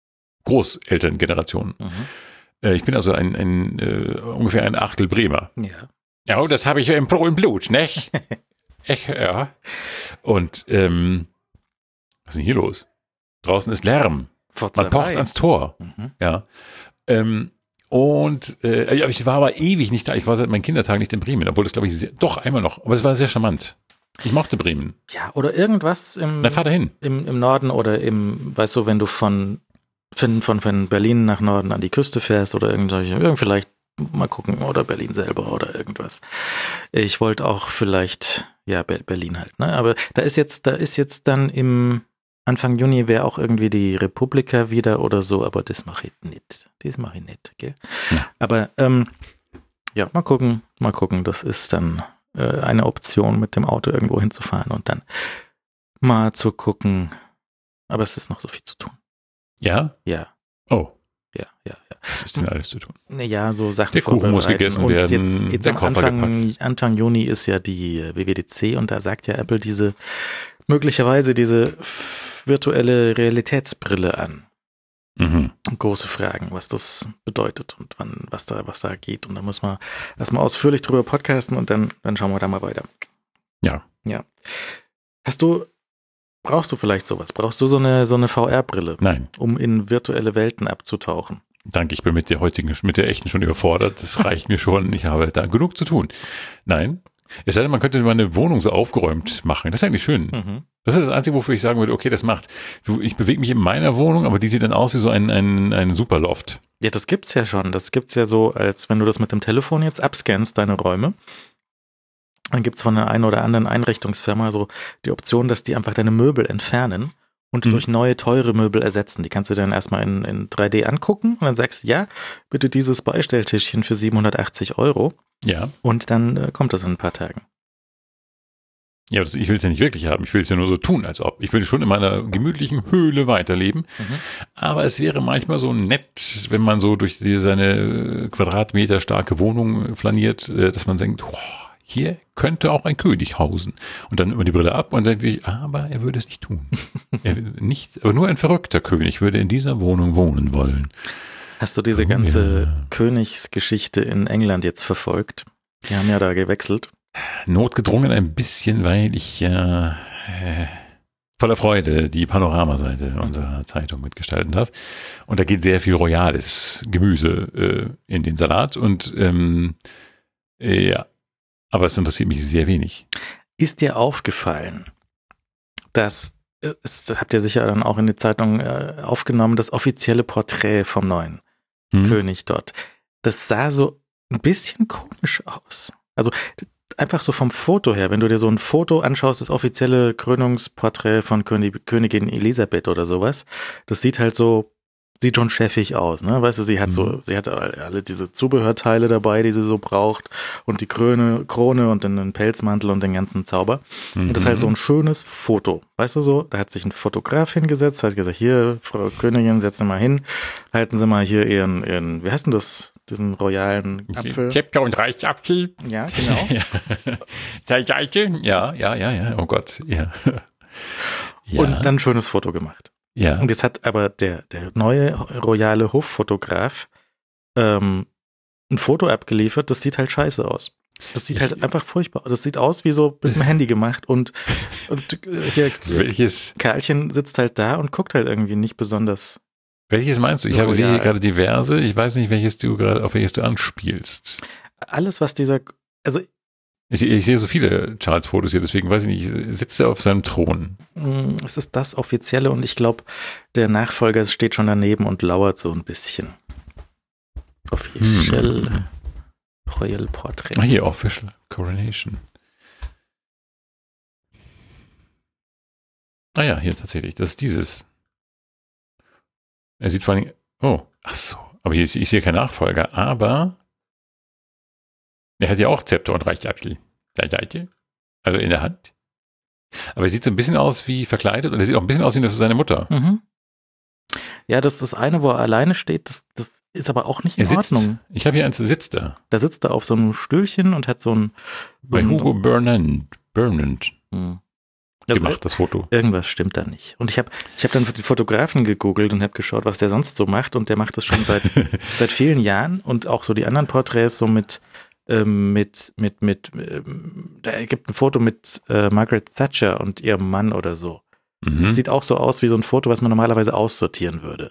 Großelterngeneration. Mhm. Äh, ich bin also ein, ein äh, ungefähr ein Achtel Bremer. Ja. Ja, das habe ich ja im, im Blut, ne? Echt, ja. Und ähm, was ist denn hier los? Draußen ist Lärm. Man pocht ans Tor. Mhm. Ja. Ähm, und äh, ja, ich war aber ewig nicht da. Ich war seit meinen Kindertagen nicht in Bremen, obwohl das, glaube ich, sehr, doch einmal noch. Aber es war sehr charmant. Ich mochte Bremen. Ja, oder irgendwas im, Na, fahr dahin. im, im Norden oder im, weißt du, wenn du von, von, von, von Berlin nach Norden an die Küste fährst oder irgendwelche, irgend vielleicht mal gucken oder Berlin selber oder irgendwas. Ich wollte auch vielleicht, ja, Be- Berlin halt, ne? Aber da ist jetzt, da ist jetzt dann im Anfang Juni wäre auch irgendwie die Republika wieder oder so, aber das mache ich nicht. Das mache ich nicht, gell? Ja. Aber ähm, ja, mal gucken, mal gucken. Das ist dann äh, eine Option, mit dem Auto irgendwo hinzufahren und dann mal zu gucken. Aber es ist noch so viel zu tun. Ja? Ja, Oh, ja, ja, ja. was ist denn alles zu tun? Naja, so Sachen Der Kuchen muss vorbereiten. gegessen und werden, Jetzt, jetzt der am Koffer Anfang, Anfang Juni ist ja die W W D C und da sagt ja Apple diese, möglicherweise diese virtuelle Realitätsbrille an. Mhm. Große Fragen, was das bedeutet und wann, was da, was da geht. Und da muss man erstmal ausführlich drüber podcasten und dann, dann schauen wir da mal weiter. Ja. Ja. Hast du, brauchst du vielleicht sowas? Brauchst du so eine, so eine V R-Brille, Nein, um in virtuelle Welten abzutauchen? danke, ich bin mit der heutigen, mit der echten schon überfordert. Das reicht mir schon. Ich habe da genug zu tun. Nein. Es sei denn, man könnte meine Wohnung so aufgeräumt machen. Das ist eigentlich schön. Mhm. Das ist das Einzige, wofür ich sagen würde, okay, das macht. Du, ich bewege mich in meiner Wohnung, aber die sieht dann aus wie so ein, ein, ein Superloft. Ja, das gibt's ja schon. Das gibt's ja so, als wenn du das mit dem Telefon jetzt abscannst, deine Räume. Dann gibt's von der einen oder anderen Einrichtungsfirma so die Option, dass die einfach deine Möbel entfernen und Mhm. durch neue, teure Möbel ersetzen. Die kannst du dann erstmal in, in drei D angucken und dann sagst du, ja, bitte dieses Beistelltischchen für siebenhundertachtzig Euro Ja. und dann äh, kommt das in ein paar Tagen. Ja, das, ich will es ja nicht wirklich haben. Ich will es ja nur so tun, als ob. Ich will schon in meiner gemütlichen Höhle weiterleben. Mhm. Aber es wäre manchmal so nett, wenn man so durch die, seine Quadratmeter starke Wohnung flaniert, äh, dass man denkt, oh, hier könnte auch ein König hausen. Und dann immer die Brille ab und dann denkt sich, aber er würde es nicht tun. er, nicht, aber nur ein verrückter König würde in dieser Wohnung wohnen wollen. Hast du diese Oh, ganze ja. Königsgeschichte in England jetzt verfolgt? Die haben ja da gewechselt. Notgedrungen ein bisschen, weil ich ja äh, voller Freude die Panoramaseite unserer Zeitung mitgestalten darf. Und da geht sehr viel royales Gemüse äh, in den Salat und ähm, äh, ja, aber es interessiert mich sehr wenig. Ist dir aufgefallen, dass, äh, das habt ihr sicher dann auch in die Zeitung äh, aufgenommen, das offizielle Porträt vom neuen Hm? König dort, das sah so ein bisschen komisch aus. Also einfach so vom Foto her, wenn du dir so ein Foto anschaust, das offizielle Krönungsporträt von König, Königin Elisabeth oder sowas, das sieht halt so, sieht schon chefig aus, ne? Weißt du, sie hat so, Mhm. sie hat alle diese Zubehörteile dabei, die sie so braucht und die Krone, Krone und dann den Pelzmantel und den ganzen Zauber. Und das ist halt so ein schönes Foto, weißt du so? Da hat sich ein Fotograf hingesetzt, hat gesagt, hier, Frau Königin, setzen Sie mal hin, halten Sie mal hier Ihren, Ihren, wie heißt denn das, diesen royalen Apfel? Zepter und Reichsapfel. Ja, genau. Ja. Seite. Ja, ja, ja, ja. Oh Gott, ja. ja. Und dann ein schönes Foto gemacht. ja. Und jetzt hat aber der, der neue royale Hoffotograf ähm, ein Foto abgeliefert, das sieht halt scheiße aus. Das sieht halt einfach furchtbar aus. Das sieht aus wie so mit dem Handy gemacht und, und hier welches, Karlchen sitzt halt da und guckt halt irgendwie nicht besonders. welches meinst du? Ich habe sehe hier gerade diverse. Ich weiß nicht, welches du gerade, auf welches du anspielst. Alles, was dieser, also ich, ich sehe so viele Charles-Fotos hier, deswegen weiß ich nicht, sitzt er auf seinem Thron? Es ist das Offizielle und ich glaube, der Nachfolger steht schon daneben und lauert so ein bisschen. Official hm. Royal Portrait. Ah, hier, Official Coronation. Ah ja, hier tatsächlich, das ist dieses. Er sieht vor allem, oh, ach so, aber hier, ich sehe keinen Nachfolger, aber er hat ja auch Zepter und Reichsapfel. Also in der Hand. Aber er sieht so ein bisschen aus wie verkleidet und er sieht auch ein bisschen aus wie seine Mutter. Mhm. Ja, das ist das eine, wo er alleine steht, das, das ist aber auch nicht in er sitzt. Ordnung. Ich habe hier eins, sitzt da. Da sitzt er auf so einem Stühlchen und hat so ein... Bei so Hugo Burnand, Burnand hm. gemacht, also, das Foto. Irgendwas stimmt da nicht. Und ich habe ich hab dann den Fotografen gegoogelt und habe geschaut, was der sonst so macht und der macht das schon seit, seit vielen Jahren und auch so die anderen Porträts so mit ähm, mit, mit, mit, ähm, da gibt ein Foto mit äh, Margaret Thatcher und ihrem Mann oder so. Mhm. Das sieht auch so aus wie so ein Foto, was man normalerweise aussortieren würde.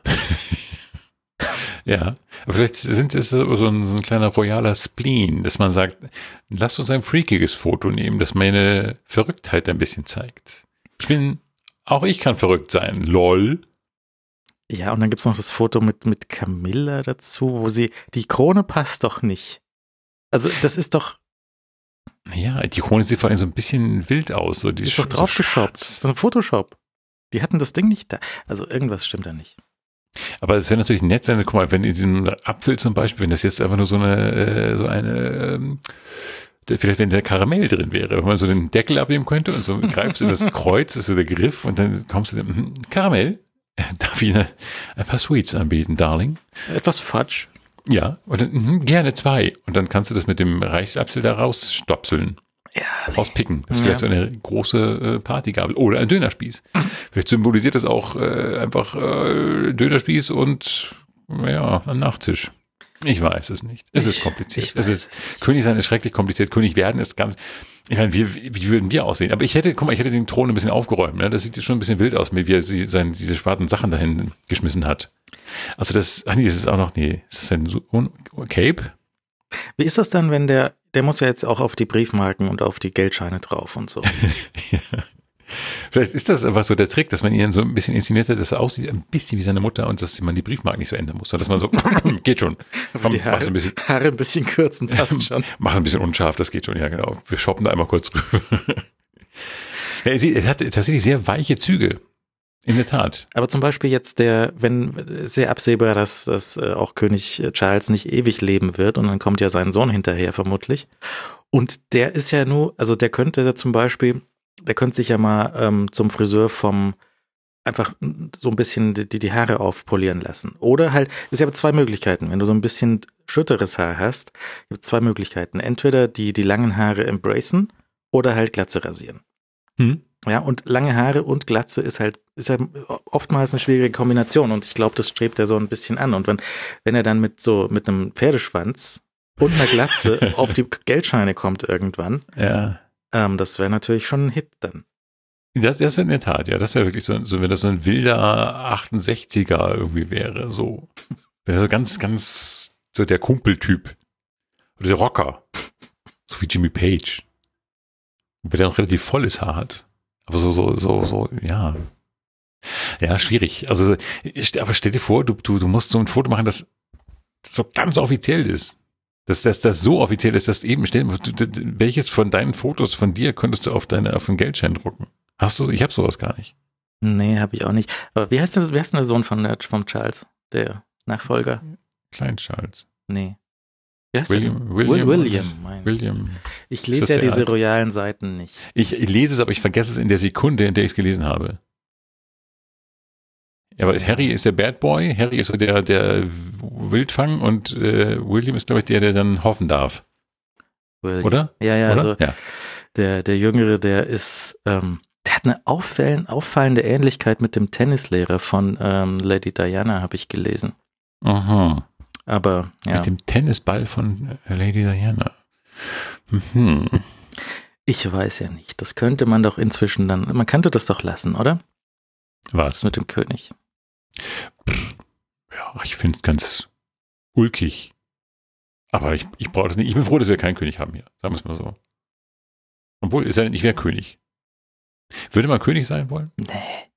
Ja, aber vielleicht sind es so ein, so ein kleiner royaler Spleen, dass man sagt, lasst uns ein freakiges Foto nehmen, das meine Verrücktheit ein bisschen zeigt. Ich bin, auch ich kann verrückt sein, lol. Ja, und dann gibt's noch das Foto mit, mit Camilla dazu, wo sie, die Krone passt doch nicht. Also das ist doch... Ja, die Krone sieht vor allem so ein bisschen wild aus. So, die ist doch draufgeschoppt. Das ist ein Photoshop. Die hatten das Ding nicht da. Also irgendwas stimmt da nicht. Aber es wäre natürlich nett, wenn, guck mal, wenn in diesem Apfel zum Beispiel, wenn das jetzt einfach nur so eine, so eine, ähm, vielleicht wenn der Karamell drin wäre, wenn man so den Deckel abnehmen könnte und so greifst du das Kreuz, ist so der Griff und dann kommst du, hm, Karamell, darf ich eine, ein paar Sweets anbieten, Darling? Etwas Fudge. Ja, und dann, mh, gerne zwei. Und dann kannst du das mit dem Reichsapfel da rausstopseln. Ja, rauspicken. Das ist vielleicht ja. so eine große äh, Partygabel oder ein Dönerspieß. Vielleicht symbolisiert das auch äh, einfach äh, Dönerspieß und ja, ein Nachtisch. Ich weiß es nicht. Es ich, ist kompliziert. Es ist, es König sein ist schrecklich kompliziert. König werden ist ganz, ich meine, wie, wie würden wir aussehen? Aber ich hätte, guck mal, ich hätte den Thron ein bisschen aufgeräumt. Ne? Das sieht schon ein bisschen wild aus, wie er sie, seine, diese schwarzen Sachen dahin geschmissen hat. Also das, ach nee, das ist auch noch, nee, ist das ein Cape? Wie ist das dann, wenn der, der muss ja jetzt auch auf die Briefmarken und auf die Geldscheine drauf und so. Ja. Vielleicht ist das einfach so der Trick, dass man ihn so ein bisschen inszeniert hat, dass er aussieht ein bisschen wie seine Mutter und dass man die Briefmarken nicht so ändern muss, sondern dass man so, geht schon. Komm, die Haare, ein bisschen, Haare ein bisschen kürzen, passt schon. Mach ein bisschen unscharf, das geht schon, ja genau. Wir shoppen da einmal kurz drüber. Ja, er, sieht, er hat tatsächlich sehr weiche Züge. In der Tat. Aber zum Beispiel jetzt der, wenn sehr absehbar, dass, dass äh, auch König Charles nicht ewig leben wird und dann kommt ja sein Sohn hinterher vermutlich. Und der ist ja nur, also der könnte zum Beispiel, der könnte sich ja mal ähm, zum Friseur vom einfach so ein bisschen die, die Haare aufpolieren lassen. Oder halt, es gibt zwei Möglichkeiten. Wenn du so ein bisschen schütteres Haar hast, gibt es zwei Möglichkeiten. Entweder die, die langen Haare embracen oder halt Glatze rasieren. Hm. Ja, und lange Haare und Glatze ist halt, ist ja oftmals eine schwierige Kombination und ich glaube, das strebt er so ein bisschen an. Und wenn, wenn er dann mit so, mit einem Pferdeschwanz und einer Glatze auf die Geldscheine kommt irgendwann, ja. ähm, das wäre natürlich schon ein Hit dann. Das, das in der Tat, ja, das wäre wirklich so, so, wenn das so ein wilder achtundsechziger irgendwie wäre, so. Wenn er so ganz, ganz, so der Kumpeltyp. Oder der Rocker. So wie Jimmy Page. Wenn der noch relativ volles Haar hat. Aber so, so, so, so, ja. Ja, schwierig. Also, aber stell dir vor, du, du, du musst so ein Foto machen, das so ganz offiziell ist. Dass das, das so offiziell ist, dass eben stell, welches von deinen Fotos von dir könntest du auf deine, auf einen Geldschein drucken? Hast du, ich habe sowas gar nicht. Nee, habe ich auch nicht. Aber wie heißt denn, wie heißt denn der Sohn von, vom Charles? Der Nachfolger? Klein Charles. Nee. Wie heißt William, der William, William, mein. William. Ich lese ja diese alt? royalen Seiten nicht. Ich, ich lese es, aber ich vergesse es in der Sekunde, in der ich es gelesen habe. Ja, aber Harry ist der Bad Boy, Harry ist so der, der Wildfang und äh, William ist, glaube ich, der, der dann hoffen darf. William. Oder? Ja, ja, Oder? also ja. Der, der Jüngere, der ist, ähm, der hat eine auffallende, auffallende Ähnlichkeit mit dem Tennislehrer von ähm, Lady Diana, habe ich gelesen. Aha. Aber, ja. Mit dem Tennisball von Lady Diana. Hm. Ich weiß ja nicht. Das könnte man doch inzwischen dann, man könnte das doch lassen, oder? Was? Mit dem König. Ja, ich finde es ganz ulkig. Aber ich, ich brauche das nicht. Ich bin froh, dass wir keinen König haben hier. Sagen wir es mal so. Obwohl, ist ja nicht, ich wäre König. Würde man König sein wollen? Nee.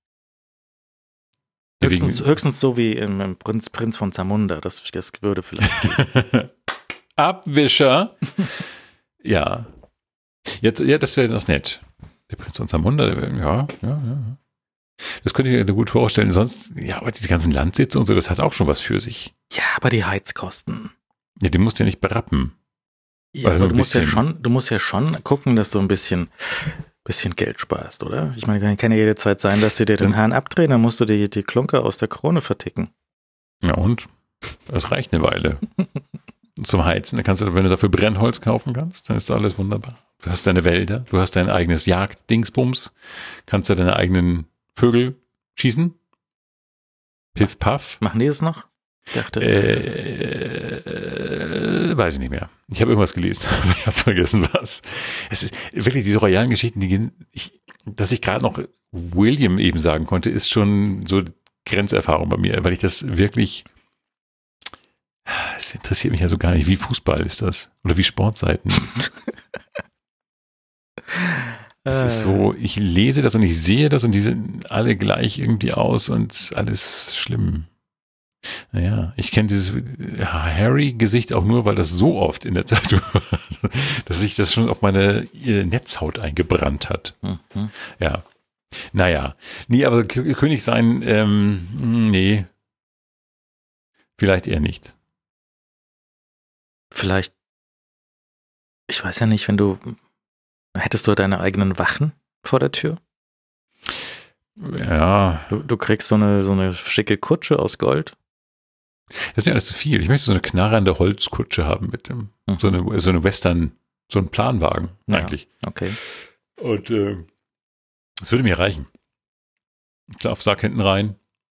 Ja, Höchstens, wegen- höchstens so wie im, im Prinz, Prinz von Zamunda. Das, das würde vielleicht gehen. Abwischer. Ja. Jetzt, ja, das wäre noch nett. Der Prinz von Zamunda, der wär, ja, ja, ja. Das könnte ich mir gut vorstellen. Sonst, ja, aber diese ganzen Landsitze und so, das hat auch schon was für sich. Ja, aber die Heizkosten. Ja, die musst du ja nicht berappen. Ja, Also aber ein du musst ja bisschen. schon, du musst ja schon gucken, dass du ein bisschen, bisschen Geld sparst, oder? Ich meine, kann ja jede Zeit sein, dass sie dir den Hahn abdrehen, dann musst du die, die Klunker aus der Krone verticken. Ja, und? Das reicht eine Weile. Zum Heizen, dann kannst du, wenn du dafür Brennholz kaufen kannst, dann ist alles wunderbar. Du hast deine Wälder, du hast dein eigenes Jagddingsbums, kannst du deine eigenen Vögel schießen. Piff, paff. Machen die das noch? Ich dachte, Äh, äh, weiß ich nicht mehr. Ich habe irgendwas gelesen, aber ich habe vergessen was. Es ist wirklich diese royalen Geschichten, die gehen, ich, dass ich gerade noch William eben sagen konnte, ist schon so Grenzerfahrung bei mir, weil ich das wirklich, es interessiert mich ja so gar nicht. Wie Fußball ist das? Oder wie Sportseiten? Es ist so, ich lese das und ich sehe das und die sehen alle gleich irgendwie aus und alles schlimm. Naja, ich kenne dieses Harry-Gesicht auch nur, weil das so oft in der Zeitung war, dass sich das schon auf meine Netzhaut eingebrannt hat. Mhm. Ja. Naja. Nee, aber K- König sein, ähm, nee. Vielleicht eher nicht. Vielleicht, ich weiß ja nicht, wenn du, hättest du deine eigenen Wachen vor der Tür? Ja, Du, du kriegst so eine, so eine schicke Kutsche aus Gold. das ist mir alles zu viel. Ich möchte so eine knarrende Holzkutsche haben mit dem, Mhm. so eine, so eine Western, so ein Planwagen Ja. eigentlich. Okay. Und äh, das würde mir reichen. Schlafsack hinten rein.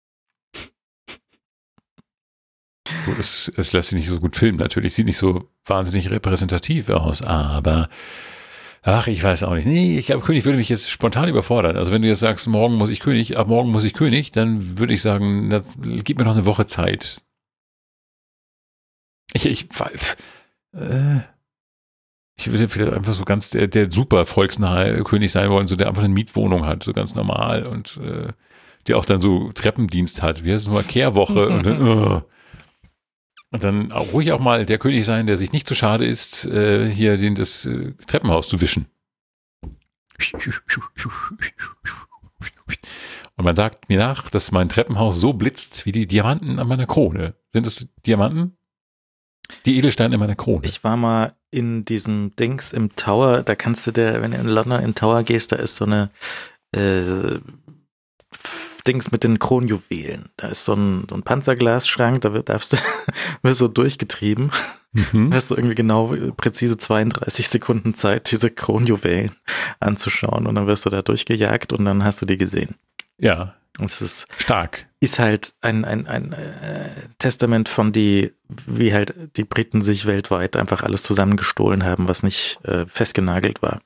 Gut, es, es lässt sich nicht so gut filmen natürlich. Sieht nicht so wahnsinnig repräsentativ aus, aber ach, ich weiß auch nicht. Nee, ich glaube, König würde mich jetzt spontan überfordern. Also wenn du jetzt sagst, morgen muss ich König, ab morgen muss ich König, dann würde ich sagen, na, gib mir noch eine Woche Zeit. Ich, ich, äh, ich würde vielleicht einfach so ganz der, der super volksnahe König sein wollen, so der einfach eine Mietwohnung hat, so ganz normal und äh, der auch dann so Treppendienst hat. Wie heißt es mal, Kehrwoche und dann, uh. und dann auch ruhig auch mal der König sein, der sich nicht zu schade ist, äh, hier den das äh, Treppenhaus zu wischen. Und man sagt mir nach, dass mein Treppenhaus so blitzt wie die Diamanten an meiner Krone. Sind es Diamanten? Die Edelsteine in meiner Krone. Ich war mal in diesem Dings im Tower, da kannst du der, wenn du in London in Tower gehst, da ist so eine äh, Dings mit den Kronjuwelen. Da ist so ein, so ein Panzerglasschrank, da wird, darfst du, wirst so durchgetrieben. Mhm. Hast du irgendwie genau präzise zweiunddreißig Sekunden Zeit, diese Kronjuwelen anzuschauen und dann wirst du da durchgejagt und dann hast du die gesehen. Ja, Und es ist, stark. ist halt ein, ein, ein äh, Testament von die, wie halt die Briten sich weltweit einfach alles zusammengestohlen haben, was nicht äh, festgenagelt war.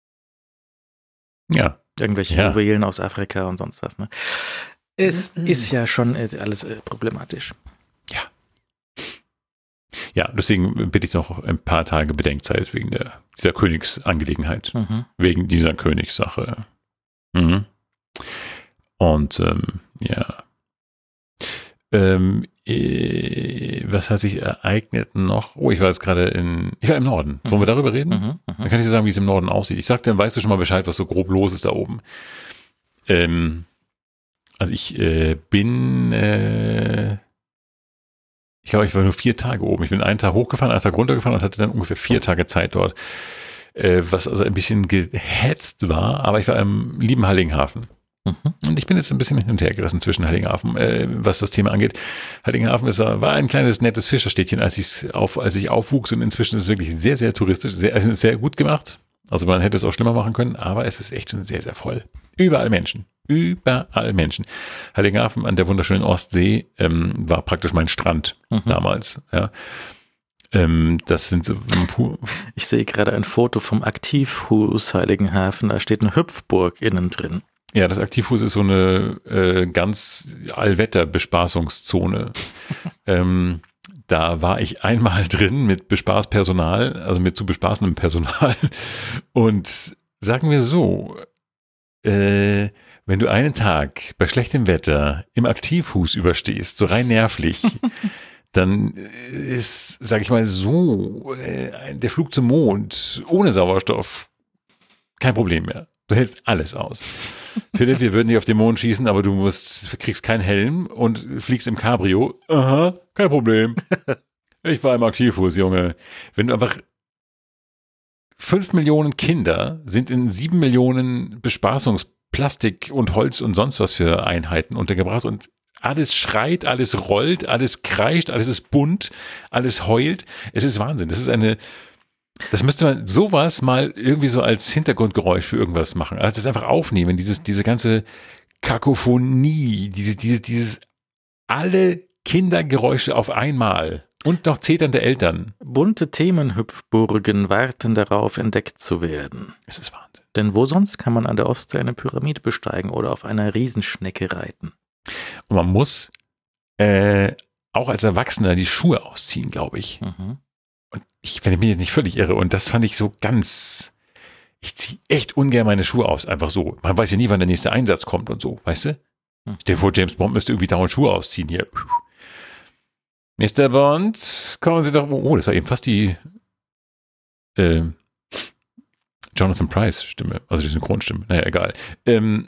Ja. Irgendwelche Ja. Juwelen aus Afrika und sonst was. Ne? Es ist ja schon äh, alles äh, problematisch. Ja, deswegen bitte ich noch ein paar Tage Bedenkzeit wegen der, dieser Königsangelegenheit. Mhm. Wegen dieser Königssache. Mhm. Und ähm, ja. Ähm, äh, was hat sich ereignet noch? Oh, ich war jetzt gerade in, ich war im Norden. Wollen wir darüber reden? Mhm. Dann Mhm. kann ich dir sagen, wie es im Norden aussieht. Ich sag, dann weißt du schon mal Bescheid, was so grob los ist da oben. Ähm, also ich äh, bin, äh, ich glaube, ich war nur vier Tage oben. Ich bin einen Tag hochgefahren, einen Tag runtergefahren und hatte dann ungefähr vier Tage Zeit dort. Äh, was also ein bisschen gehetzt war, aber ich war im lieben Heiligenhafen. Mhm. Und ich bin jetzt ein bisschen hin und her gerissen zwischen Heiligenhafen, äh, was das Thema angeht. Heiligenhafen ist, war ein kleines, nettes Fischerstädtchen, als ich auf, als ich aufwuchs und inzwischen ist es wirklich sehr, sehr touristisch, sehr, also sehr gut gemacht. Also man hätte es auch schlimmer machen können, aber es ist echt schon sehr, sehr voll. Überall Menschen. Überall Menschen. Heiligenhafen an der wunderschönen Ostsee ähm, war praktisch mein Strand Mhm. damals. Ja. Ähm, das sind so. Ich sehe gerade ein Foto vom Aktivhus Heiligenhafen, da steht eine Hüpfburg innen drin. Ja, das Aktivhus ist so eine äh, ganz Allwetter-Bespaßungszone. ähm, da war ich einmal drin mit Bespaßpersonal, also mit zu bespaßendem Personal. Und sagen wir so, äh, wenn du einen Tag bei schlechtem Wetter im Aktivhus überstehst, so rein nervlich, dann ist, sag ich mal so, äh, der Flug zum Mond ohne Sauerstoff kein Problem mehr. Du hältst alles aus. Philipp, wir würden dich auf den Mond schießen, aber du musst, kriegst keinen Helm und fliegst im Cabrio. Aha, kein Problem. Ich war im Aktivhus, Junge. Wenn du einfach fünf Millionen Kinder sind in sieben Millionen Bespaßungsplastik und Holz und sonst was für Einheiten untergebracht und alles schreit, alles rollt, alles kreischt, alles ist bunt, alles heult. Es ist Wahnsinn. Das ist eine Das müsste man sowas mal irgendwie so als Hintergrundgeräusch für irgendwas machen. Also das einfach aufnehmen, dieses, diese ganze Kakophonie, diese, diese, dieses alle Kindergeräusche auf einmal und noch zeternde Eltern. Bunte Themenhüpfburgen warten darauf, entdeckt zu werden. Es ist Wahnsinn. Denn wo sonst kann man an der Ostsee eine Pyramide besteigen oder auf einer Riesenschnecke reiten? Und man muss äh, auch als Erwachsener die Schuhe ausziehen, glaube ich. Mhm. Und ich, wenn ich mich jetzt nicht völlig irre, und das fand ich so ganz, ich ziehe echt ungern meine Schuhe aus, einfach so. Man weiß ja nie, wann der nächste Einsatz kommt und so, weißt du? Hm. Stell dir vor, James Bond müsste irgendwie dauernd Schuhe ausziehen hier. Mister Bond, kommen Sie doch, oh, das war eben fast die äh, Jonathan Pryce Stimme, also die Synchronstimme, naja, egal. Ähm,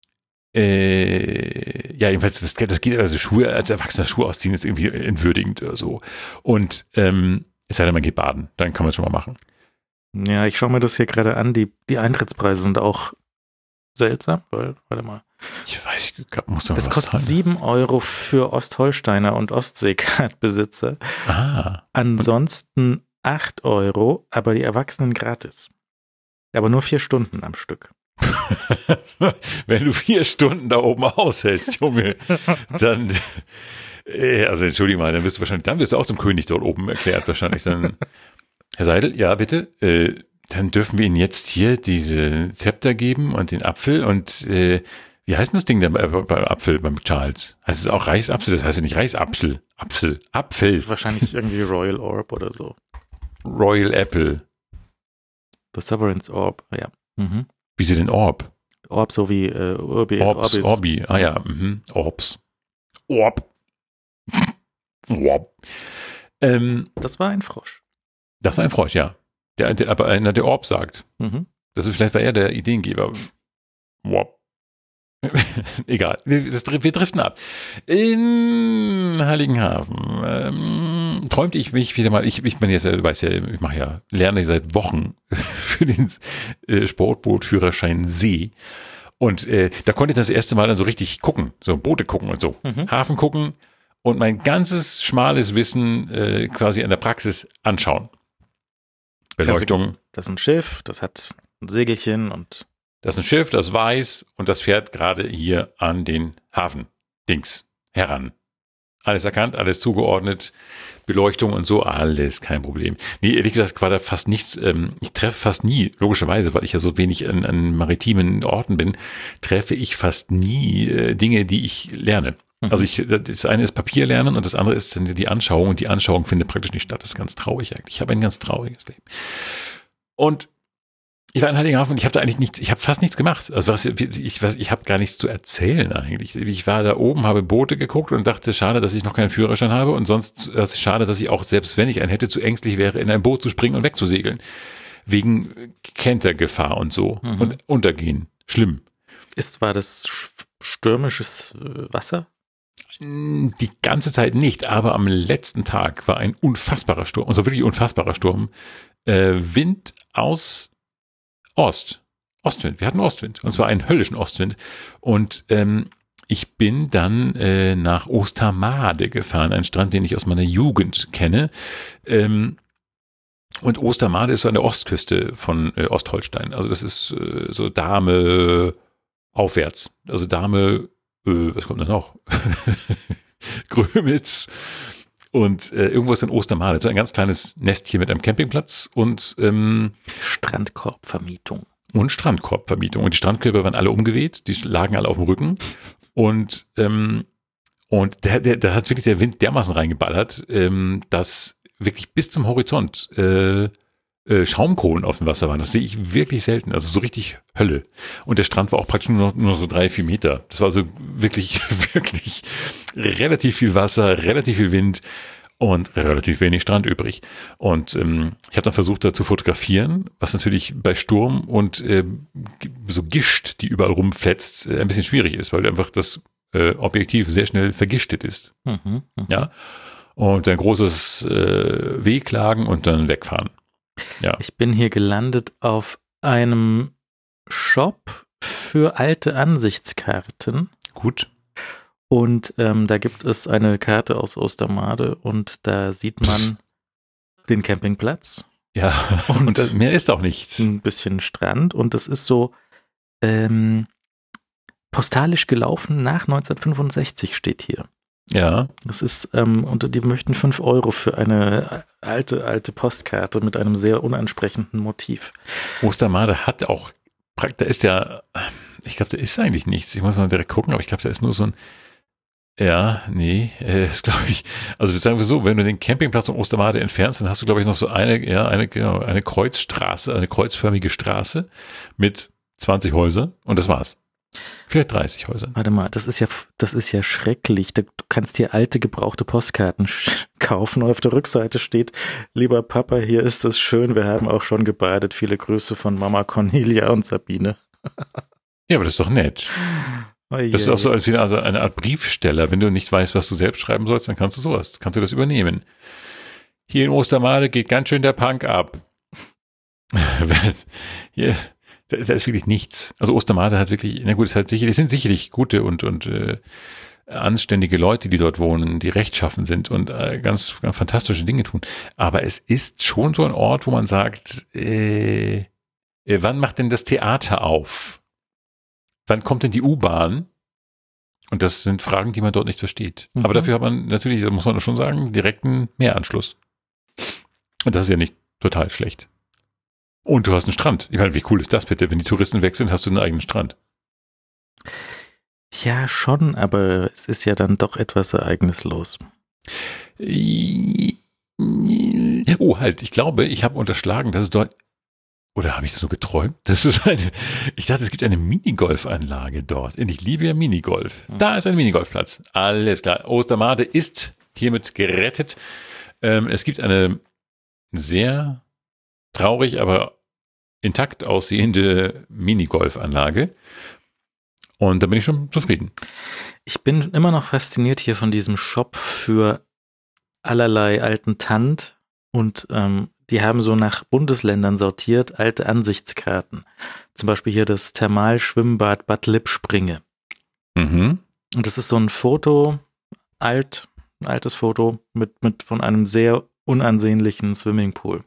äh, ja, jedenfalls, das, das geht, also Schuhe, als Erwachsener Schuhe ausziehen ist irgendwie entwürdigend oder so. Und, ähm, es sei denn, man geht baden, dann kann man es schon mal machen. Ja, ich schaue mir das hier gerade an. Die, die Eintrittspreise sind auch seltsam, weil, warte mal. Ich weiß, ich muss da Das was kostet zahlen. sieben Euro für Ostholsteiner und Ostseekartbesitzer. Ah. Ansonsten acht Euro, aber die Erwachsenen gratis. Aber nur vier Stunden am Stück. Wenn du vier Stunden da oben aushältst, Junge, dann, äh, also entschuldige mal, dann wirst du wahrscheinlich, dann wirst du auch zum König dort oben erklärt wahrscheinlich. Dann, Herr Seidel, ja bitte, äh, dann dürfen wir Ihnen jetzt hier diese Zepter geben und den Apfel und äh, wie heißt denn das Ding denn bei, bei Apfel, beim Charles? Heißt es auch Reisapfel? Das heißt ja nicht Reisapfel, Apfel, Apfel. Wahrscheinlich irgendwie Royal Orb oder so. Royal Apple. The Sovereign's Orb, ja. Mhm. Wie sie den Orb? Orb so wie äh, Urbi, Orbs, Orbis. Orbi, ah ja, mhm. Orbs. Orb. Orb. Ähm, Das war ein Frosch. das war ein Frosch, ja. Der, der, aber einer, der Orb sagt. Mhm. Das ist, vielleicht war er der Ideengeber. Orb. Egal, wir, das, wir driften ab. In Heiligenhafen ähm, träumte ich mich wieder mal, ich, ich bin jetzt, du weißt ja, ich mache ja, lerne seit Wochen für den äh, Sportbootführerschein See. Und äh, da konnte ich das erste Mal dann so richtig gucken, so Boote gucken und so, Mhm. Hafen gucken und mein ganzes schmales Wissen äh, quasi in der Praxis anschauen. Beleuchtung. Das ist ein Schiff, das hat ein Segelchen und Das ist ein Schiff, das weiß und das fährt gerade hier an den Hafen Dings heran. Alles erkannt, alles zugeordnet, Beleuchtung und so, alles kein Problem. Nee, ehrlich gesagt war da fast nichts, ähm, ich treffe fast nie, logischerweise, weil ich ja so wenig an, an maritimen Orten bin, treffe ich fast nie äh, Dinge, die ich lerne. Mhm. Also ich, das eine ist Papier lernen und das andere ist dann die Anschauung und die Anschauung findet praktisch nicht statt. Das ist ganz traurig eigentlich. Ich habe ein ganz trauriges Leben. Und ich war in Heiligenhafen und ich habe da eigentlich nichts, ich habe fast nichts gemacht. Also was, ich, was, ich habe gar nichts zu erzählen eigentlich. Ich war da oben, habe Boote geguckt und dachte, schade, dass ich noch keinen Führerschein habe und sonst das ist schade, dass ich auch, selbst wenn ich einen hätte, zu ängstlich wäre, in ein Boot zu springen und wegzusegeln. Wegen Kentergefahr und so. Mhm. Und Untergehen. Schlimm. ist, war das stürmisches Wasser? Die ganze Zeit nicht, aber am letzten Tag war ein unfassbarer Sturm, also wirklich unfassbarer Sturm. Äh, Wind aus Ost. Ostwind. Wir hatten Ostwind. Und zwar einen höllischen Ostwind. Und ähm, ich bin dann äh, nach Ostermade gefahren, ein Strand, den ich aus meiner Jugend kenne. Ähm, und Ostermade ist so an der Ostküste von äh, Ostholstein. Also das ist äh, so Dahme aufwärts. Also Dahme, äh, was kommt da noch? Grömitz Und äh, irgendwo ist in Ostermarle so ein ganz kleines Nestchen mit einem Campingplatz und ähm, Strandkorbvermietung. Und Strandkorbvermietung. Und die Strandkörbe waren alle umgeweht, die lagen alle auf dem Rücken. Und ähm, und der, der, da hat wirklich der Wind dermaßen reingeballert, ähm, dass wirklich bis zum Horizont äh, äh, Schaumkohlen auf dem Wasser waren. Das sehe ich wirklich selten. Also so richtig Hölle. Und der Strand war auch praktisch nur noch, nur noch so drei, vier Meter. Das war also wirklich, wirklich relativ viel Wasser, relativ viel Wind und relativ wenig Strand übrig. Und ähm, ich habe dann versucht, da zu fotografieren, was natürlich bei Sturm und äh, so Gischt, die überall rumfletzt, äh, ein bisschen schwierig ist, weil einfach das äh, Objektiv sehr schnell vergischtet ist. Mhm, mh. Ja. Und ein großes äh, Wehklagen und dann wegfahren. Ja. Ich bin hier gelandet auf einem Shop für alte Ansichtskarten. Gut. Und ähm, da gibt es eine Karte aus Ostermarde und da sieht man den Campingplatz. Ja, und, und das, mehr ist auch nichts. Ein bisschen Strand und das ist so ähm, postalisch gelaufen nach neunzehnhundertfünfundsechzig steht hier. Ja. Das ist, ähm, und die möchten fünf Euro für eine alte, alte Postkarte mit einem sehr unansprechenden Motiv. Ostermarde hat auch, da ist ja, ich glaube, da ist eigentlich nichts. Ich muss mal direkt gucken, aber ich glaube, da ist nur so ein, ja, nee, äh, das glaube ich, also das sagen wir so, wenn du den Campingplatz von Ostermarde entfernst, dann hast du, glaube ich, noch so eine, ja, eine, genau, eine Kreuzstraße, eine kreuzförmige Straße mit zwanzig Häusern und das war's. Vielleicht dreißig Häuser. Warte mal, das ist ja, das ist ja schrecklich. Du kannst dir alte, gebrauchte Postkarten kaufen und auf der Rückseite steht, lieber Papa, hier ist es schön, wir haben auch schon gebadet. Viele Grüße von Mama Cornelia und Sabine. Ja, aber das ist doch nett. Oh je, das ist auch so als wieder also eine Art Briefsteller. Wenn du nicht weißt, was du selbst schreiben sollst, dann kannst du sowas, kannst du das übernehmen. Hier in Ostermarde geht ganz schön der Punk ab. Hier, da ist, da ist wirklich nichts. Also Ostermarde hat wirklich, na gut, es hat sicherlich, es sind sicherlich gute und und äh, anständige Leute, die dort wohnen, die rechtschaffen sind und äh, ganz, ganz fantastische Dinge tun. Aber es ist schon so ein Ort, wo man sagt, äh, äh, wann macht denn das Theater auf? Wann kommt denn die U-Bahn? Und das sind Fragen, die man dort nicht versteht. Mhm. Aber dafür hat man natürlich, da muss man schon sagen, direkten Mehranschluss. Und das ist ja nicht total schlecht. Und du hast einen Strand. Ich meine, wie cool ist das bitte? Wenn die Touristen weg sind, hast du einen eigenen Strand. Ja, schon, aber es ist ja dann doch etwas ereignislos. Oh, halt, ich glaube, ich habe unterschlagen, dass es dort, oder habe ich das nur geträumt? Das ist eine, ich dachte, es gibt eine Minigolfanlage dort. Und ich liebe ja Minigolf. Da ist ein Minigolfplatz. Alles klar. Ostermarde ist hiermit gerettet. Ähm, es gibt eine sehr traurig, aber intakt aussehende Minigolfanlage. Und da bin ich schon zufrieden. Ich bin immer noch fasziniert hier von diesem Shop für allerlei alten Tant und ähm, die haben so nach Bundesländern sortiert alte Ansichtskarten. Zum Beispiel hier das Thermalschwimmbad Bad Lippspringe. Mhm. Und das ist so ein Foto, alt, ein altes Foto mit, mit von einem sehr unansehnlichen Swimmingpool.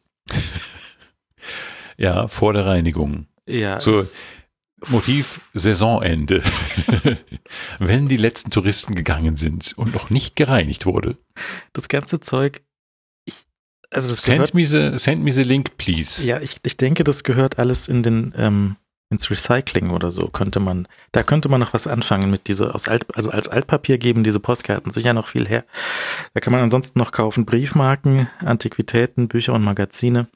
Ja, vor der Reinigung. Ja. So, Motiv Saisonende. Wenn die letzten Touristen gegangen sind und noch nicht gereinigt wurde. Das ganze Zeug, ich, also das send, gehört, me the, send me the link, please. Ja, ich, ich denke, das gehört alles in den, ähm, ins Recycling oder so, könnte man, da könnte man noch was anfangen mit diese, aus Alt, also als Altpapier geben diese Postkarten sicher noch viel her. Da kann man ansonsten noch kaufen Briefmarken, Antiquitäten, Bücher und Magazine.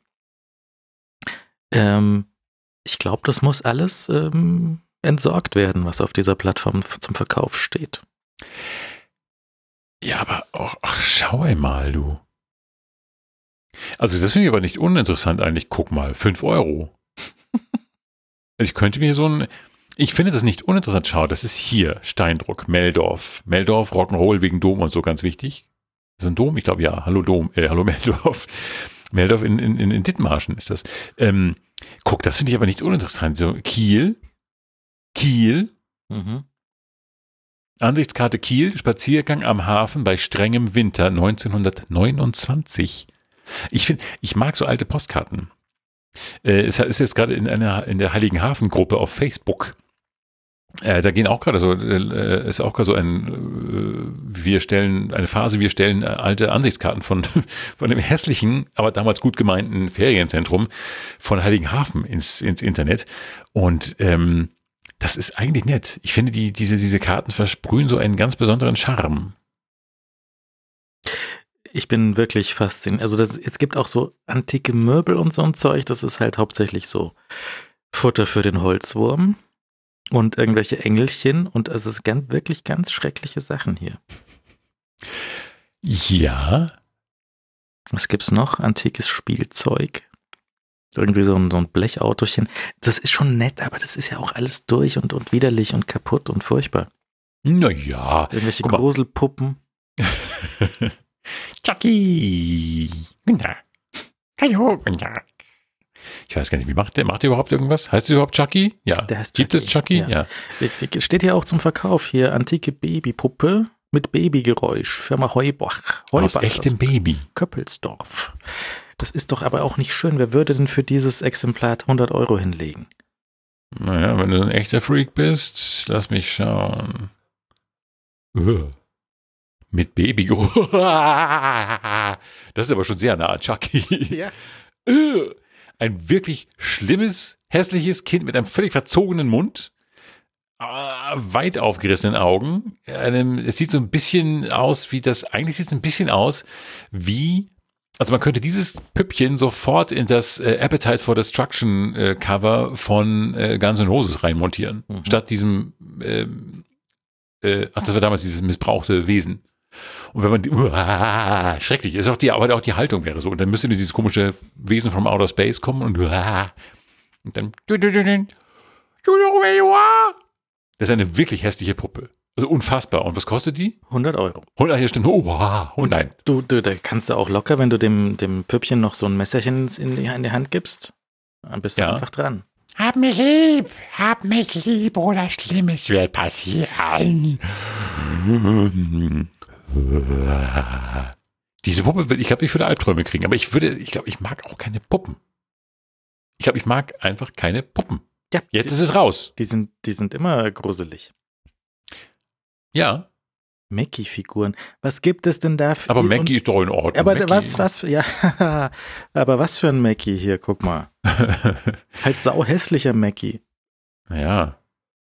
Ähm, ich glaube, das muss alles ähm, entsorgt werden, was auf dieser Plattform zum Verkauf steht. Ja, aber auch, ach, schau einmal, du. Also das finde ich aber nicht uninteressant eigentlich. Guck mal, fünf Euro. Ich könnte mir so ein, ich finde das nicht uninteressant. Schau, das ist hier, Steindruck, Meldorf. Meldorf, Rock'n'Roll wegen Dom und so, ganz wichtig. Das ist ein Dom? Ich glaube ja. Hallo Dom, äh, hallo Meldorf. Meldorf in, in, in Dithmarschen ist das. Ähm, guck, das finde ich aber nicht uninteressant. So, Kiel, Kiel, Mhm. Ansichtskarte Kiel, Spaziergang am Hafen bei strengem Winter neunzehnhundertneunundzwanzig. Ich finde, ich mag so alte Postkarten. Äh, es ist jetzt gerade in einer in der Heiligenhafen-Gruppe auf Facebook. Äh, da gehen auch gerade so, äh, ist auch gerade so ein, äh, wir stellen, eine Phase, wir stellen äh, alte Ansichtskarten von, von dem hässlichen, aber damals gut gemeinten Ferienzentrum von Heiligenhafen ins, ins Internet. Und ähm, das ist eigentlich nett. Ich finde, die, diese, diese Karten versprühen so einen ganz besonderen Charme. Ich bin wirklich fasziniert. Also das, es gibt auch so antike Möbel und so ein Zeug, das ist halt hauptsächlich so Futter für den Holzwurm. Und irgendwelche Engelchen und es ist ganz, wirklich ganz schreckliche Sachen hier. Ja. Was gibt's noch? Antikes Spielzeug. Irgendwie so ein, so ein Blechautochen. Das ist schon nett, aber das ist ja auch alles durch und, und widerlich und kaputt und furchtbar. Naja. Irgendwelche Gruselpuppen. Chucky. Guten Tag. Hallo, guten Tag. Ich weiß gar nicht, wie macht der? Macht der überhaupt irgendwas? Heißt es überhaupt Chucky? Ja. Der heißt Gibt Chucky. es Chucky? Ja. Ja. Steht hier auch zum Verkauf hier. Antike Babypuppe mit Babygeräusch. Firma Heubach. Aus echtem Baby. Köppelsdorf. Das ist doch aber auch nicht schön. Wer würde denn für dieses Exemplar hundert Euro hinlegen? Naja, wenn du ein echter Freak bist, lass mich schauen. Uh. Mit Babygeräusch. Das ist aber schon sehr nah an Chucky. Ja. Uh. Ein wirklich schlimmes, hässliches Kind mit einem völlig verzogenen Mund, äh, weit aufgerissenen Augen. Einem, es sieht so ein bisschen aus wie das, eigentlich sieht es ein bisschen aus wie, also man könnte dieses Püppchen sofort in das äh, Appetite for Destruction äh, Cover von äh, Guns N' Roses reinmontieren. Mhm. Statt diesem, äh, äh, ach, das war damals dieses missbrauchte Wesen. Und wenn man die, uh, schrecklich ist auch die, aber auch die Haltung wäre so. Und dann müsste dieses komische Wesen from Outer Space kommen und, uh, und dann, you know where you are? Das ist eine wirklich hässliche Puppe. Also unfassbar. Und was kostet die? hundert Euro. hundert, hier stimmt. Oh, wow. Und nein. Du, du, da kannst du auch locker, wenn du dem, dem Püppchen noch so ein Messerchen in die, in die Hand gibst, dann bist du ja einfach dran. Hab mich lieb, hab mich lieb, oder Schlimmes wird passieren. Diese Puppe, ich glaube, ich würde Albträume kriegen, aber ich würde, ich glaube, ich mag auch keine Puppen. Ich glaube, ich mag einfach keine Puppen. Ja, jetzt die, ist es raus. Die sind, die sind immer gruselig. Ja. Mackie-Figuren. Was gibt es denn da für? Aber Mackie ist doch in Ordnung. Aber Mackie. was, was, für, ja, aber was für ein Mackie hier, guck mal. Halt sauhässlicher Mackie. Ja.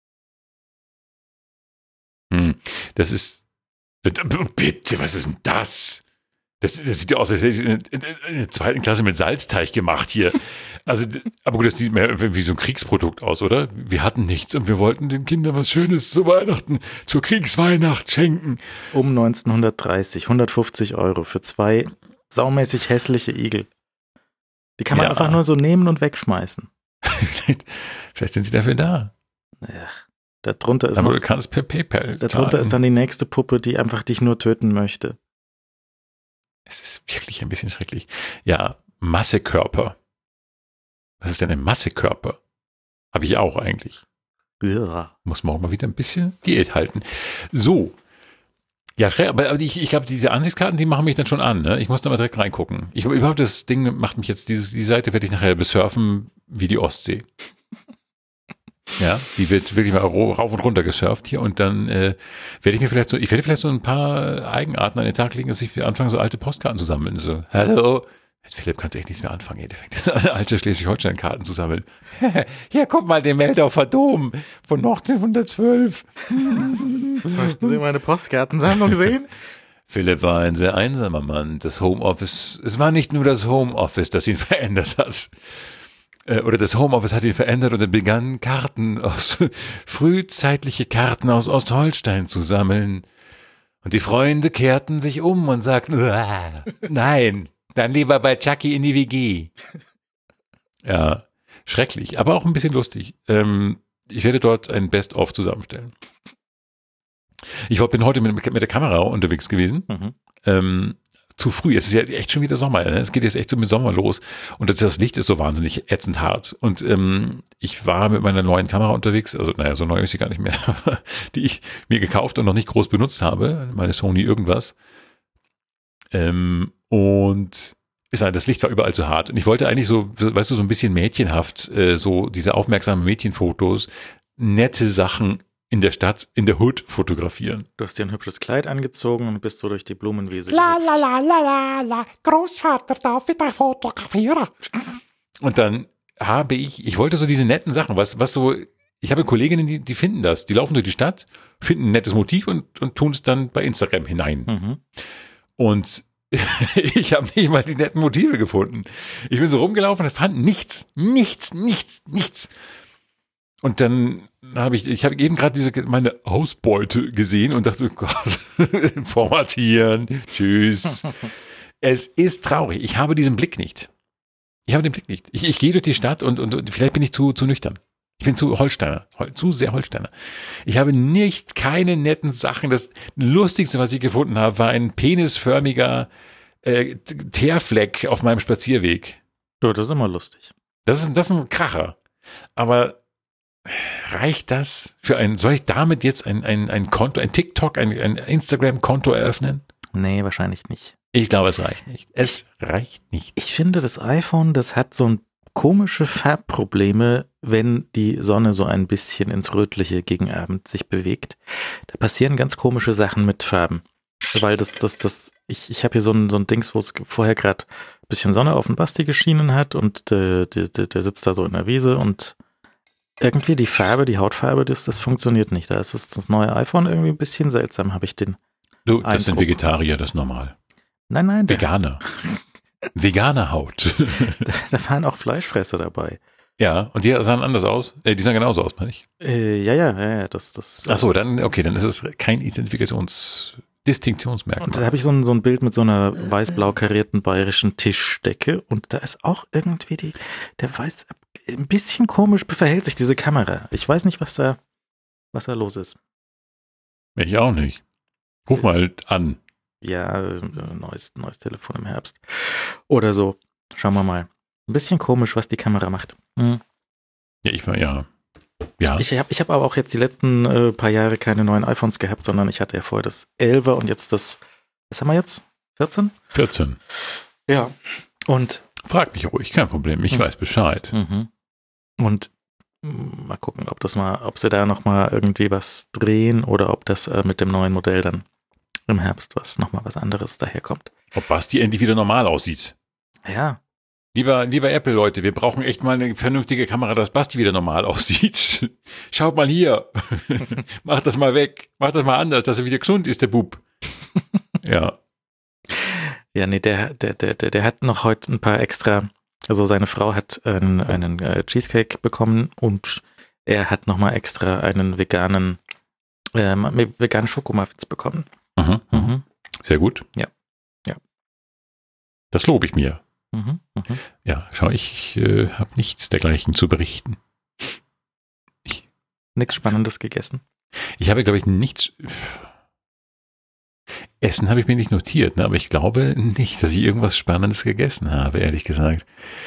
Hm. Das ist, bitte, was ist denn das? Das, das sieht ja aus, als hätte ich in, in, in der zweiten Klasse mit Salzteig gemacht hier. Also, aber gut, das sieht mehr wie so ein Kriegsprodukt aus, oder? Wir hatten nichts und wir wollten den Kindern was Schönes zu Weihnachten, zur Kriegsweihnacht schenken. Um neunzehnhundertdreißig, hundertfünfzig Euro für zwei saumäßig hässliche Igel. Die kann man ja einfach nur so nehmen und wegschmeißen. vielleicht, vielleicht sind sie dafür da. Ja, darunter ist aber noch, du kannst per PayPal darunter zahlen. ist dann die nächste Puppe, die einfach dich nur töten möchte. Es ist wirklich ein bisschen schrecklich. Ja, Massekörper. Was ist denn ein Massekörper? Habe ich auch eigentlich. Ja. Muss man auch mal wieder ein bisschen Diät halten. So. Ja, aber ich, ich glaube, diese Ansichtskarten, die machen mich dann schon an. Ne? Ich muss da mal direkt reingucken. Ich überhaupt, das Ding macht mich jetzt, dieses, die Seite werde ich nachher besurfen wie die Ostsee. Ja, die wird wirklich mal rauf und runter gesurft hier und dann äh, werde ich mir vielleicht so, ich werde vielleicht so ein paar Eigenarten an den Tag legen, dass ich anfange, so alte Postkarten zu sammeln. So, hallo. Philipp kann echt nichts mehr anfangen, ey. Der fängt an, alte Schleswig-Holstein-Karten zu sammeln. Hier, guck mal, den Meldorfer Dom von neunzehnhundertzwölf. Möchten Sie meine Postkartensammlung sehen? Philipp war ein sehr einsamer Mann. Das Homeoffice, es war nicht nur das Homeoffice, das ihn verändert hat. Oder das Homeoffice hat ihn verändert und er begann Karten aus, frühzeitliche Karten aus Ostholstein zu sammeln. Und die Freunde kehrten sich um und sagten, nein, dann lieber bei Chucky in die W G. Ja, schrecklich, aber auch ein bisschen lustig. Ähm, ich werde dort ein Best-of zusammenstellen. Ich bin heute mit, mit der Kamera unterwegs gewesen. Mhm. Ähm, zu früh. Es ist ja echt schon wieder Sommer. Ne? Es geht jetzt echt so mit Sommer los. Und das, das Licht ist so wahnsinnig ätzend hart. Und ähm, ich war mit meiner neuen Kamera unterwegs. Also naja, so neu ist sie gar nicht mehr. Die ich mir gekauft und noch nicht groß benutzt habe. Meine Sony irgendwas. Ähm, und es war, das Licht war überall zu hart. Und ich wollte eigentlich so, weißt du, so ein bisschen mädchenhaft, äh, so diese aufmerksamen Mädchenfotos, nette Sachen in der Stadt, in der Hood fotografieren. Du hast dir ein hübsches Kleid angezogen und bist so durch die Blumenwiese La la la la la la, Großvater darf wieder fotografieren. Und dann habe ich, ich wollte so diese netten Sachen, was, was so, ich habe Kolleginnen, die, die finden das, die laufen durch die Stadt, finden ein nettes Motiv und, und tun es dann bei Instagram hinein. Mhm. Und ich habe nicht mal die netten Motive gefunden. Ich bin so rumgelaufen und fand nichts, nichts, nichts, nichts. Und dann habe ich, ich habe eben gerade diese meine Ausbeute gesehen und dachte, oh Gott, formatieren, tschüss. Es ist traurig. Ich habe diesen Blick nicht. Ich habe den Blick nicht. Ich, ich gehe durch die Stadt und, und, und vielleicht bin ich zu, zu nüchtern. Ich bin zu Holsteiner, zu sehr Holsteiner. Ich habe nicht keine netten Sachen. Das Lustigste, was ich gefunden habe, war ein penisförmiger äh, Teerfleck auf meinem Spazierweg. Ja, das ist immer lustig. Das ist, das ist ein Kracher. Aber reicht das für ein, soll ich damit jetzt ein, ein, ein Konto, ein TikTok, ein, ein Instagram-Konto eröffnen? Nee, wahrscheinlich nicht. Ich glaube, es reicht nicht. Es reicht nicht. Ich finde, das iPhone, das hat so ein komische Farbprobleme, wenn die Sonne so ein bisschen ins Rötliche gegen Abend sich bewegt. Da passieren ganz komische Sachen mit Farben. Weil das, das, das, ich, ich habe hier so ein, so ein Dings, wo es vorher gerade ein bisschen Sonne auf den Basti geschienen hat und der, der, der sitzt da so in der Wiese und irgendwie die Farbe, die Hautfarbe, das, das funktioniert nicht. Da ist das, das neue iPhone irgendwie ein bisschen seltsam, habe ich den Du, das Eindruck. sind Vegetarier, das ist normal. Nein, nein. Der, Veganer. Veganer Haut. da, da waren auch Fleischfresser dabei. Ja, und die sahen anders aus. Äh, die sahen genauso aus, meine ich. Äh, ja, ja, ja, ja, das, das. Ach so, dann, okay, dann ist es kein Identifikations-, Distinktionsmerkmal. Und da habe ich so ein, so ein Bild mit so einer weiß-blau karierten bayerischen Tischdecke und da ist auch irgendwie die, der weiß, ein bisschen komisch verhält sich diese Kamera. Ich weiß nicht, was da, was da los ist. Ich auch nicht. Ruf mal an. Ja, neues, neues Telefon im Herbst. Oder so. Schauen wir mal. Ein bisschen komisch, was die Kamera macht. Hm. Ja, ich war, ja. Ja. Ich habe ich hab aber auch jetzt die letzten äh, paar Jahre keine neuen iPhones gehabt, sondern ich hatte ja vorher das elfer und jetzt das, was haben wir jetzt? vierzehn? vierzehn. Ja. Und Frag mich ruhig, kein Problem. Ich Mhm. weiß Bescheid. Mhm. Und mh, mal gucken, ob das mal, ob sie da nochmal irgendwie was drehen oder ob das äh, mit dem neuen Modell dann im Herbst was nochmal was anderes daherkommt. Ob Basti endlich wieder normal aussieht. Ja. Lieber, lieber Apple-Leute, wir brauchen echt mal eine vernünftige Kamera, dass Basti wieder normal aussieht. Schaut mal hier. Mach das mal weg. Mach das mal anders, dass er wieder gesund ist, der Bub. Ja. Ja, nee, der, der, der, der, der hat noch heute ein paar extra, also seine Frau hat einen, einen äh, Cheesecake bekommen und er hat nochmal extra einen veganen, äh, veganen Schokomuffins bekommen. Mhm. Mhm. Sehr gut. Ja. Ja. Das lobe ich mir. Mhm. Mhm. Ja, schau, ich äh, habe nichts dergleichen zu berichten. Ich, Nichts Spannendes gegessen. ich habe, glaube ich, nichts. Essen habe ich mir nicht notiert, ne? Aber ich glaube nicht, dass ich irgendwas Spannendes gegessen habe, ehrlich gesagt.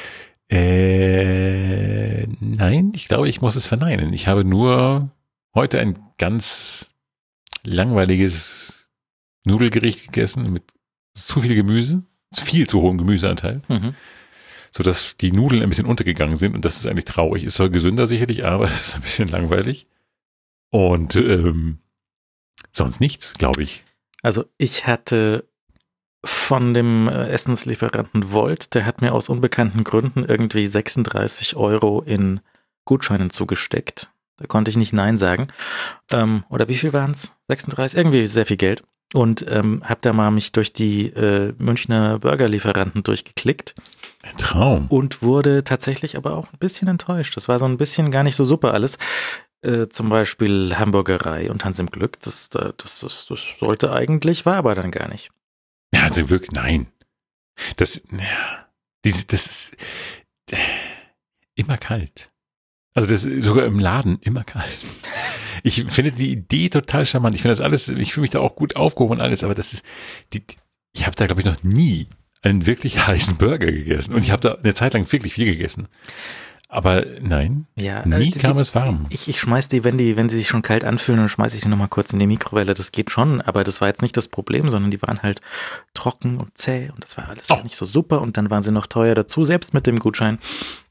Äh, nein, ich glaube, ich muss es verneinen. Ich habe nur heute ein ganz langweiliges Nudelgericht gegessen mit zu viel Gemüse, viel zu hohem Gemüseanteil, Mhm. sodass die Nudeln ein bisschen untergegangen sind und das ist eigentlich traurig. Ist zwar gesünder sicherlich, aber es ist ein bisschen langweilig. Und ähm, sonst nichts, glaube ich. Also ich hatte von dem äh, Essenslieferanten Volt, der hat mir aus unbekannten Gründen irgendwie sechsunddreißig Euro in Gutscheinen zugesteckt. Da konnte ich nicht Nein sagen. Ähm, oder wie viel waren es? sechsunddreißig? Irgendwie sehr viel Geld. Und ähm, hab da mal mich durch die äh, Münchner Burgerlieferanten durchgeklickt. Ein Traum. Und wurde tatsächlich aber auch ein bisschen enttäuscht. Das war so ein bisschen gar nicht so super alles. Äh, zum Beispiel Hamburgerei und Hans im Glück. Das, das, das, das sollte eigentlich, war aber dann gar nicht. Ja, zum Glück, nein. Das, ja, diese, das ist äh, immer kalt. Also das ist sogar im Laden immer kalt. Ich finde die Idee total charmant. Ich finde das alles, ich fühle mich da auch gut aufgehoben und alles, aber das ist, die, ich habe da, glaube ich, noch nie einen wirklich heißen Burger gegessen. Und ich habe da eine Zeit lang wirklich viel gegessen. Aber nein, Ja, nie äh, die, kam es warm. Ich, ich schmeiß die, wenn die, wenn sie sich schon kalt anfühlen, dann schmeiß ich die nochmal kurz in die Mikrowelle. Das geht schon, aber das war jetzt nicht das Problem, sondern die waren halt trocken und zäh und das war alles Oh. auch nicht so super und dann waren sie noch teuer dazu, selbst mit dem Gutschein.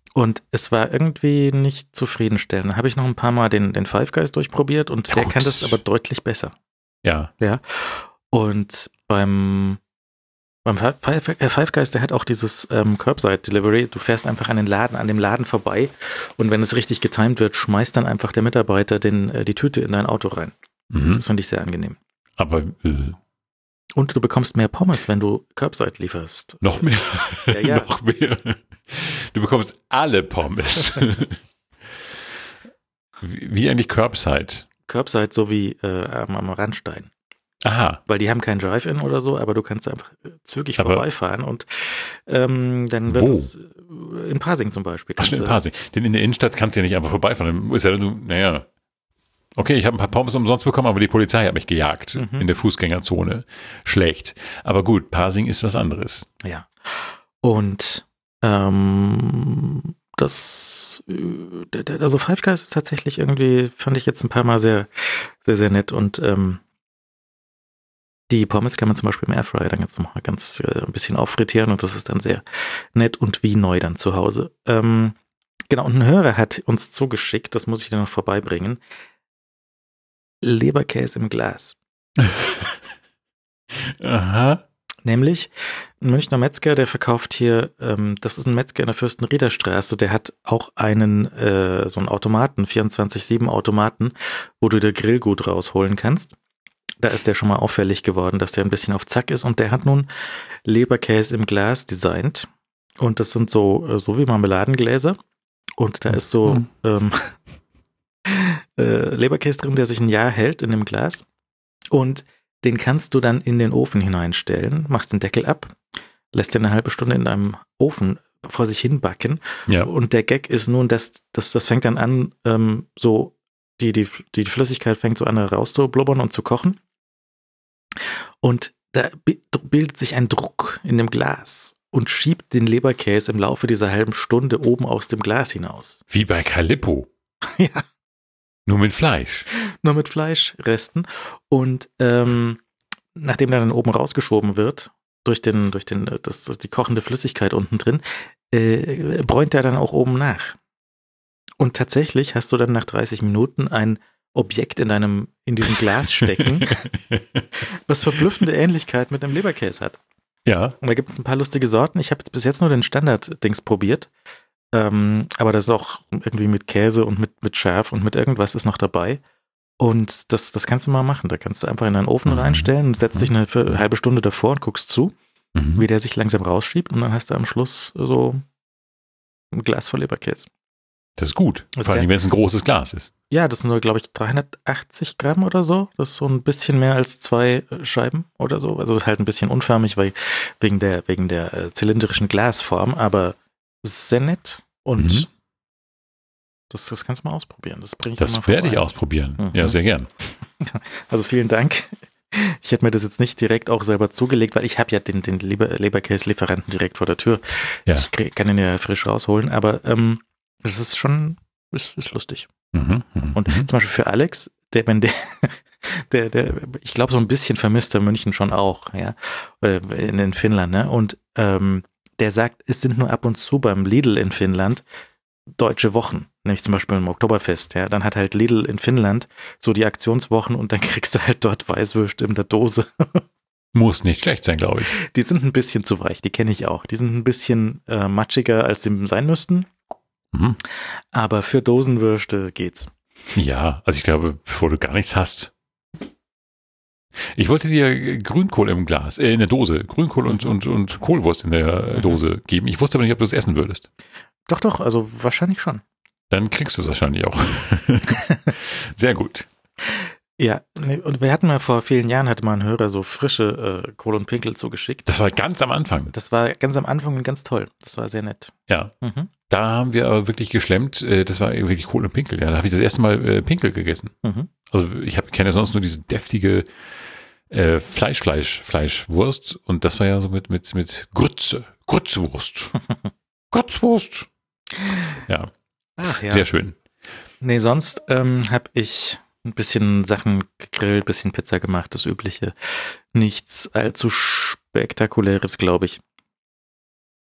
Und es war irgendwie nicht zufriedenstellend. Da habe ich noch ein paar Mal den, den Five Guys durchprobiert und der Gut. kann das aber deutlich besser. Ja. Ja. Und beim, beim Five, äh, Five Guys, der hat auch dieses ähm, Curbside Delivery. Du fährst einfach an den Laden, an dem Laden vorbei und wenn es richtig getimed wird, schmeißt dann einfach der Mitarbeiter den, äh, die Tüte in dein Auto rein. Mhm. Das finde ich sehr angenehm. Aber äh, Und du bekommst mehr Pommes, wenn du Curbside lieferst. noch mehr. Ja, ja. noch mehr. Du bekommst alle Pommes. wie, wie eigentlich Curbside. Curbside so wie äh, am, am Randstein. Aha. Weil die haben kein Drive-In oder so, aber du kannst einfach zügig Aber vorbeifahren und ähm, dann wird wo? es in Pasing zum Beispiel. Ach, stimmt, in Pasing. Denn in der Innenstadt kannst du ja nicht einfach vorbeifahren. Dann ist ja du, naja. Okay, ich habe ein paar Pommes umsonst bekommen, aber die Polizei hat mich gejagt Mhm. in der Fußgängerzone. Schlecht. Aber gut, Pasing ist was anderes. Ja. Und ähm, das, äh, der- der- also Five Guys ist tatsächlich irgendwie, fand ich jetzt ein paar Mal sehr, sehr, sehr nett und ähm, die Pommes kann man zum Beispiel im Airfryer dann jetzt noch mal ganz äh, ein bisschen auffrittieren und das ist dann sehr nett und wie neu dann zu Hause. Ähm, genau, und ein Hörer hat uns zugeschickt, das muss ich dann noch vorbeibringen, Leberkäse im Glas. Aha. Nämlich ein Münchner Metzger, der verkauft hier, ähm, das ist ein Metzger in der Fürstenriederstraße, der hat auch einen, äh, so einen Automaten, vierundzwanzig sieben Automaten, wo du dir Grillgut rausholen kannst. Da ist der schon mal auffällig geworden, dass der ein bisschen auf Zack ist und der hat nun Leberkäse im Glas designt und das sind so, äh, so wie Marmeladengläser und da ist so Mhm. ähm, äh, Leberkäse drin, der sich ein Jahr hält in dem Glas und den kannst du dann in den Ofen hineinstellen, machst den Deckel ab, lässt den eine halbe Stunde in deinem Ofen vor sich hin backen. Ja. Und der Gag ist nun, dass, dass das fängt dann an, ähm, so die, die, die Flüssigkeit fängt so an rauszublubbern und zu kochen. Und da bi- bildet sich ein Druck in dem Glas und schiebt den Leberkäse im Laufe dieser halben Stunde oben aus dem Glas hinaus. Wie bei Calippo. Ja. Nur mit Fleisch. Nur mit Fleischresten. Und ähm, nachdem der dann oben rausgeschoben wird, durch den, durch den, das, das, die kochende Flüssigkeit unten drin, äh, bräunt er dann auch oben nach. Und tatsächlich hast du dann nach dreißig Minuten ein Objekt in deinem, in diesem Glas stecken, was verblüffende Ähnlichkeit mit einem Leberkäse hat. Ja. Und da gibt es ein paar lustige Sorten. Ich habe bis jetzt nur den Standard-Dings probiert. Ähm, aber das ist auch irgendwie mit Käse und mit, mit Schärf und mit irgendwas ist noch dabei. Und das, das kannst du mal machen. Da kannst du einfach in deinen Ofen Mhm. reinstellen und setzt dich eine für- halbe Stunde davor und guckst zu, Mhm. wie der sich langsam rausschiebt. Und dann hast du am Schluss so ein Glas voll Leberkäse. Das ist gut. Das ist Vor allem, ja- wenn es ein großes Glas ist. Ja, das sind nur, glaube ich, dreihundertachtzig Gramm oder so. Das ist so ein bisschen mehr als zwei äh, Scheiben oder so. Also das ist halt ein bisschen unförmig, weil wegen der, wegen der äh, zylindrischen Glasform. Aber es ist sehr nett und Mhm. das, das kannst du mal ausprobieren. Das bringe ich dir Das mal werde ich vorbei. ausprobieren. Mhm. Ja, sehr gern. Also vielen Dank. Ich hätte mir das jetzt nicht direkt auch selber zugelegt, weil ich habe ja den, den Leber, Leberkäse-Lieferanten direkt vor der Tür. Ja. Ich krieg, kann den ja frisch rausholen, aber ähm, das ist schon, ist, ist lustig. Mhm. Mhm. Und Mhm. zum Beispiel für Alex, der, wenn der, der, der, ich glaube, so ein bisschen vermisst er München schon auch, ja, äh, in, in Finnland, ne? Und ähm, der sagt, es sind nur ab und zu beim Lidl in Finnland deutsche Wochen, nämlich zum Beispiel im Oktoberfest, ja. Dann hat halt Lidl in Finnland so die Aktionswochen und dann kriegst du halt dort Weißwürste in der Dose. Muss nicht schlecht sein, glaube ich. Die sind ein bisschen zu weich, die kenne ich auch. Die sind ein bisschen äh, matschiger, als sie sein müssten, Mhm. aber für Dosenwürste geht's. Ja, also ich glaube, bevor du gar nichts hast. Ich wollte dir Grünkohl im Glas, äh, in der Dose, Grünkohl und, und, und Kohlwurst in der Mhm. Dose geben. Ich wusste aber nicht, ob du es essen würdest. Doch, doch, also wahrscheinlich schon. Dann kriegst du es wahrscheinlich auch. Sehr gut. Ja, nee, und wir hatten mal vor vielen Jahren, hatte mal ein Hörer so frische äh, Kohl und Pinkel zugeschickt. Das war ganz am Anfang. Das war ganz am Anfang und ganz toll. Das war sehr nett. Ja. Mhm. Da haben wir aber wirklich geschlemmt. äh, Das war wirklich Kohl und Pinkel. Ja, da habe ich das erste Mal äh, Pinkel gegessen. Mhm. Also ich hab, kenne ja sonst nur diese deftige äh, Fleisch, Fleisch, Fleischwurst. Und das war ja so mit, mit, mit Grütze. Grützwurst. Grützwurst. Ja, Ach ja. sehr schön. Nee, sonst ähm, habe ich ein bisschen Sachen gegrillt, bisschen Pizza gemacht, das Übliche. Nichts allzu Spektakuläres, glaube ich.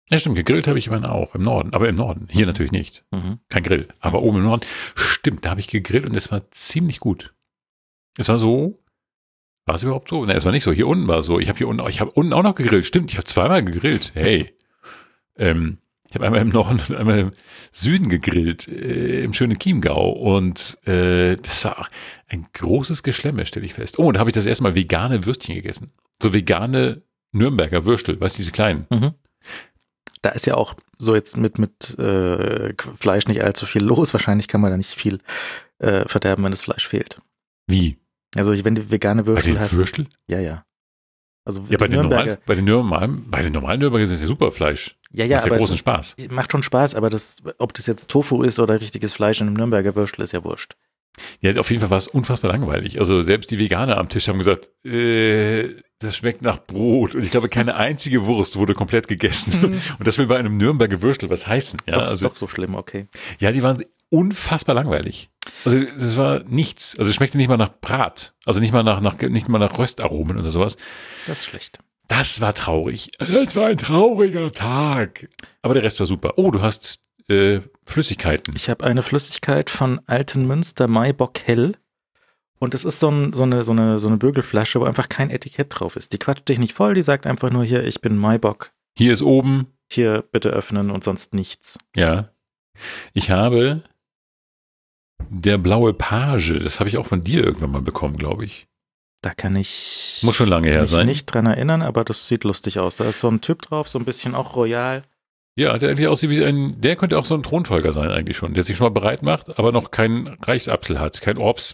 Ja, stimmt, gegrillt habe ich immerhin auch im Norden, aber im Norden. Hier natürlich nicht. Mhm. Kein Grill. Aber oben im Norden, stimmt, da habe ich gegrillt und es war ziemlich gut. Es war so, war es überhaupt so? Ne, es war nicht so. Hier unten war es so. Ich habe hier unten, ich habe unten auch noch gegrillt. Stimmt, ich habe zweimal gegrillt. Hey. Ähm, ich habe einmal im Norden und einmal im Süden gegrillt, äh, im schönen Chiemgau. Und äh, das war auch ein großes Geschlemme, stelle ich fest. Oh, und da habe ich das erste Mal vegane Würstchen gegessen. So vegane Nürnberger Würstel, weißt du, diese kleinen. Mhm. Da ist ja auch so jetzt mit, mit äh, Fleisch nicht allzu viel los. Wahrscheinlich kann man da nicht viel äh, verderben, wenn das Fleisch fehlt. Wie? Also wenn du vegane Bei Würstel den hast. Würstel? Ja, ja. Also Ja, bei die den, Nürnberger, normalen, bei den normalen, bei den normalen Nürnberger ist es ja super Fleisch. ja, ja, Macht ja aber großen es Spaß. macht schon Spaß, aber das, ob das jetzt Tofu ist oder richtiges Fleisch in einem Nürnberger Würstel, ist ja wurscht. Ja, auf jeden Fall war es unfassbar langweilig. Also selbst die Veganer am Tisch haben gesagt, äh, das schmeckt nach Brot. Und ich glaube, keine einzige Wurst wurde komplett gegessen. Mhm. Und das will bei einem Nürnberger Würstel was heißen. Ja, Doch, ist also, doch so schlimm, okay. ja, die waren unfassbar langweilig. Also das war nichts. Also es schmeckte nicht mal nach Brat. Also nicht mal nach, nach nicht mal nach Röstaromen oder sowas. Das ist schlecht. Das war traurig. Das war ein trauriger Tag. Aber der Rest war super. Oh, du hast äh, Flüssigkeiten. Ich habe eine Flüssigkeit von Altenmünster Maibock Hell. Und es ist so, ein, so, eine, so, eine, so eine Bögelflasche, wo einfach kein Etikett drauf ist. Die quatscht dich nicht voll, die sagt einfach nur, hier, ich bin Maibock. Hier ist oben. Hier bitte öffnen und sonst nichts. Ja. Ich habe der blaue Page. Das habe ich auch von dir irgendwann mal bekommen, glaube ich. Da kann ich Muss schon lange her mich sein. nicht dran erinnern, aber das sieht lustig aus. Da ist so ein Typ drauf, so ein bisschen auch royal. Ja, der eigentlich aussieht wie ein, der könnte auch so ein Thronfolger sein eigentlich schon, der sich schon mal bereit macht, aber noch keinen Reichsapfel hat, kein Orbs.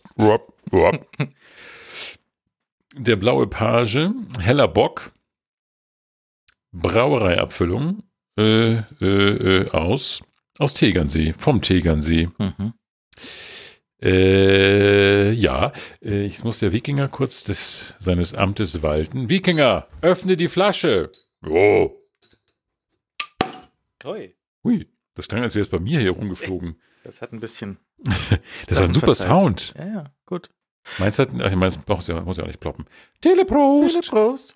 Der blaue Page, heller Bock, Brauereiabfüllung äh, äh, äh, aus, aus Tegernsee, vom Tegernsee. Mhm. Äh, ja, äh, ich muss der Wikinger kurz des, seines Amtes walten. Wikinger, öffne die Flasche. Oh. Ui. Hui, das klang, als wäre es bei mir hier rumgeflogen. Das hat ein bisschen. Das war ein super verteilt. Sound. Ja, ja, gut. Meins hat, ach, meins muss ja, muss ja auch nicht ploppen. Teleprost. Teleprost.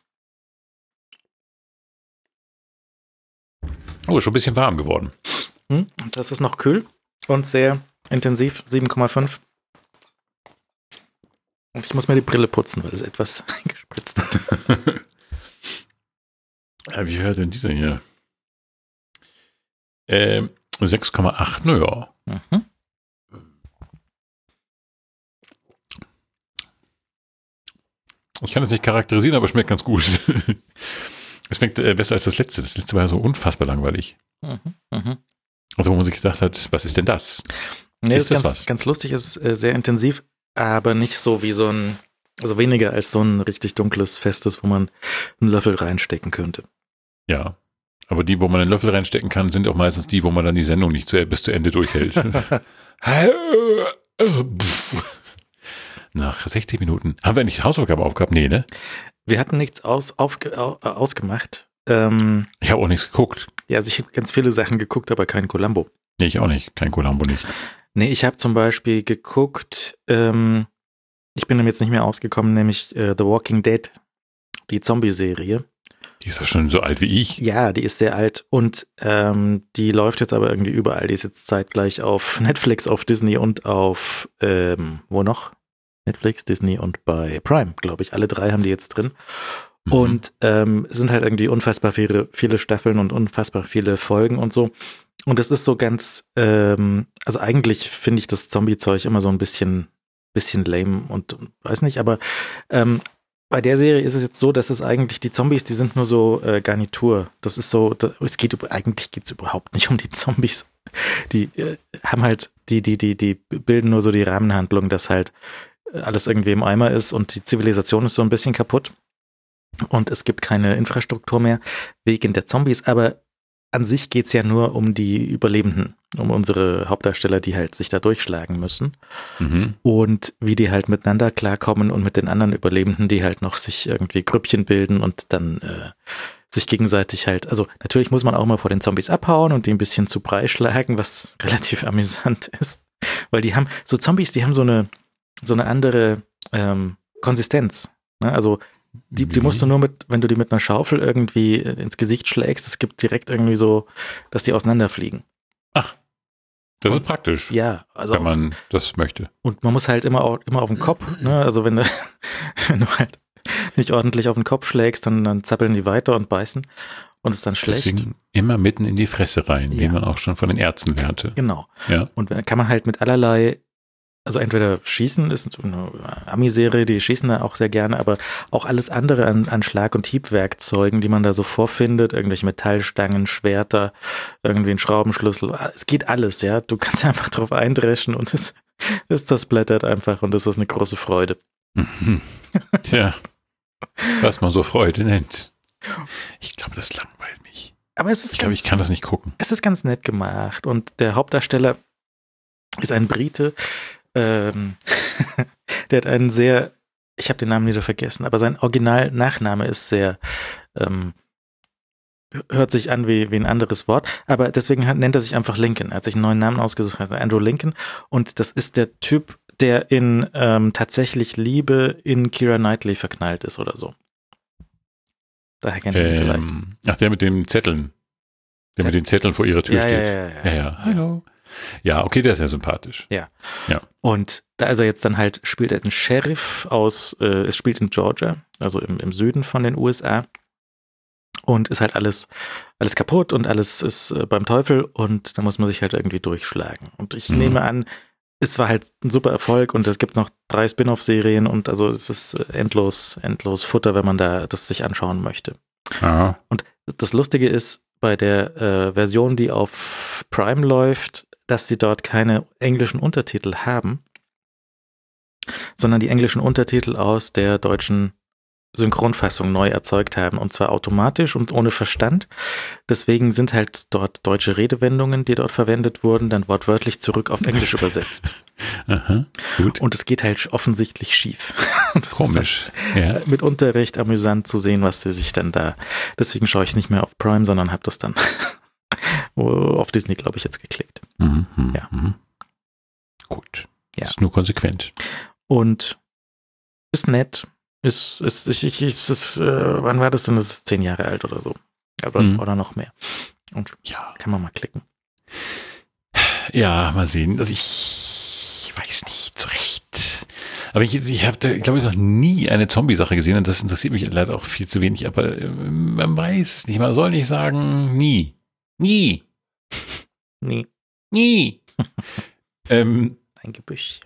Oh, ist schon ein bisschen warm geworden. Hm, das ist noch kühl und sehr intensiv, sieben Komma fünf. Und ich muss mir die Brille putzen, weil es etwas gespritzt hat. Ja, wie hört denn dieser hier? Ähm, sechs Komma acht, naja. Mhm. Ich kann es nicht charakterisieren, aber es schmeckt ganz gut. Es schmeckt äh, besser als das letzte. Das letzte war ja so unfassbar langweilig. Mhm. Mhm. Also wo man sich gedacht hat, was ist denn das? Nee, Ist das das ist ganz, was? ganz lustig, ist äh, sehr intensiv, aber nicht so wie so ein, also weniger als so ein richtig dunkles, festes, wo man einen Löffel reinstecken könnte. Ja. Aber die, wo man einen Löffel reinstecken kann, sind auch meistens die, wo man dann die Sendung nicht zu, bis zu Ende durchhält. Nach sechzig Minuten. Haben wir nicht Hausaufgabe aufgehabt? Nee, ne? Wir hatten nichts aus, aufge, au, ausgemacht. Ähm, Ich habe auch nichts geguckt. ja, also ich habe ganz viele Sachen geguckt, aber kein Columbo. Nee, ich auch nicht. Kein Columbo nicht. Nee, ich habe zum Beispiel geguckt, ähm, ich bin dem jetzt nicht mehr ausgekommen, nämlich äh, The Walking Dead, die Zombie-Serie. Die ist doch schon so alt wie ich. Ja, die ist sehr alt und ähm, die läuft jetzt aber irgendwie überall. Die ist jetzt zeitgleich auf Netflix, auf Disney und auf, ähm, wo noch? Netflix, Disney und bei Prime, glaube ich. Alle drei haben die jetzt drin. Mhm. Und ähm, es sind halt irgendwie unfassbar viele, viele Staffeln und unfassbar viele Folgen und so. Und es ist so ganz, ähm, also eigentlich finde ich das Zombie-Zeug immer so ein bisschen, bisschen lame und, und weiß nicht, aber ähm, bei der Serie ist es jetzt so, dass es eigentlich, die Zombies, die sind nur so äh, Garnitur. Das ist so, da, es geht über, eigentlich geht es überhaupt nicht um die Zombies. Die äh, haben halt, die, die, die, die bilden nur so die Rahmenhandlung, dass halt alles irgendwie im Eimer ist und die Zivilisation ist so ein bisschen kaputt. Und es gibt keine Infrastruktur mehr wegen der Zombies, aber an sich geht's ja nur um die Überlebenden, um unsere Hauptdarsteller, die halt sich da durchschlagen müssen. Mhm. Und wie die halt miteinander klarkommen und mit den anderen Überlebenden, die halt noch sich irgendwie Grüppchen bilden und dann äh, sich gegenseitig halt, also natürlich muss man auch mal vor den Zombies abhauen und die ein bisschen zu Brei schlagen, was relativ amüsant ist. Weil die haben, so Zombies, die haben so eine, so eine andere ähm, Konsistenz. Ne? Also Die, die musst du nur mit, wenn du die mit einer Schaufel irgendwie ins Gesicht schlägst, es gibt direkt irgendwie so, dass die auseinanderfliegen. Ach, das und, ist praktisch. Ja, also. Wenn man das möchte. Und man muss halt immer, auch, immer auf den Kopf, ne? Also wenn du, wenn du halt nicht ordentlich auf den Kopf schlägst, dann, dann zappeln die weiter und beißen und ist dann schlecht. Deswegen immer mitten in die Fresse rein, ja. wie man auch schon von den Ärzten lernte. Genau. Ja. Und dann kann man halt mit allerlei, also entweder schießen, ist so eine Ami-Serie, die schießen da auch sehr gerne, aber auch alles andere an, an Schlag- und Hiebwerkzeugen, die man da so vorfindet, irgendwelche Metallstangen, Schwerter, irgendwie ein Schraubenschlüssel, es geht alles, ja. Du kannst einfach drauf eindreschen und es, es zersplittert einfach und es ist eine große Freude. Mhm. Tja, was man so Freude nennt. Ich glaube, das langweilt mich. Aber es ist ich glaube, ich kann das nicht gucken. Es ist ganz nett gemacht und der Hauptdarsteller ist ein Brite, ähm, der hat einen sehr, ich habe den Namen wieder vergessen, aber sein Original-Nachname ist sehr, ähm, hört sich an wie, wie ein anderes Wort, aber deswegen hat, nennt er sich einfach Lincoln. Er hat sich einen neuen Namen ausgesucht, also Andrew Lincoln, und das ist der Typ, der in ähm, tatsächlich Liebe in Keira Knightley verknallt ist oder so. Daher kennt ihr ihn ähm, vielleicht. Ach, der mit den Zetteln. Der mit den Zetteln vor ihrer Tür ja, steht. Ja, ja, ja. ja, ja. Hallo. Ja, okay, der ist ja sympathisch. Ja. ja. Und da ist er jetzt dann halt, spielt er den Sheriff aus, äh, es spielt in Georgia, also im, im Süden von den U S A. Und ist halt alles, alles kaputt und alles ist äh, beim Teufel und da muss man sich halt irgendwie durchschlagen. Und ich mhm. nehme an, es war halt ein super Erfolg und es gibt noch drei Spin-off-Serien und also es ist endlos, endlos Futter, wenn man da das sich anschauen möchte. Aha. Und das Lustige ist, bei der äh, Version, die auf Prime läuft, dass sie dort keine englischen Untertitel haben, sondern die englischen Untertitel aus der deutschen Synchronfassung neu erzeugt haben und zwar automatisch und ohne Verstand. Deswegen sind halt dort deutsche Redewendungen, die dort verwendet wurden, dann wortwörtlich zurück auf Englisch übersetzt. Aha, gut. Und es geht halt offensichtlich schief. Das Komisch. Ist halt ja. mitunter recht amüsant zu sehen, was sie sich dann da. Deswegen schaue ich es nicht mehr auf Prime, sondern habe das dann auf Disney, glaube ich, jetzt geklickt. Mhm, ja. Mhm. Gut. Ja. Ist nur konsequent. Und ist nett. Ist, ist, ich, ich, ist, ist, äh, wann war das denn? Das ist zehn Jahre alt oder so. Oder, mhm. oder noch mehr. Und ja, kann man mal klicken. Ja, mal sehen. Also ich weiß nicht so recht. Aber ich, ich habe da, glaube ich, noch nie eine Zombie-Sache gesehen und das interessiert mich leider auch viel zu wenig. Aber äh, man weiß es nicht. Man soll nicht sagen, nie. Nie. Nie. Nie. ähm, Ein Gebüsch.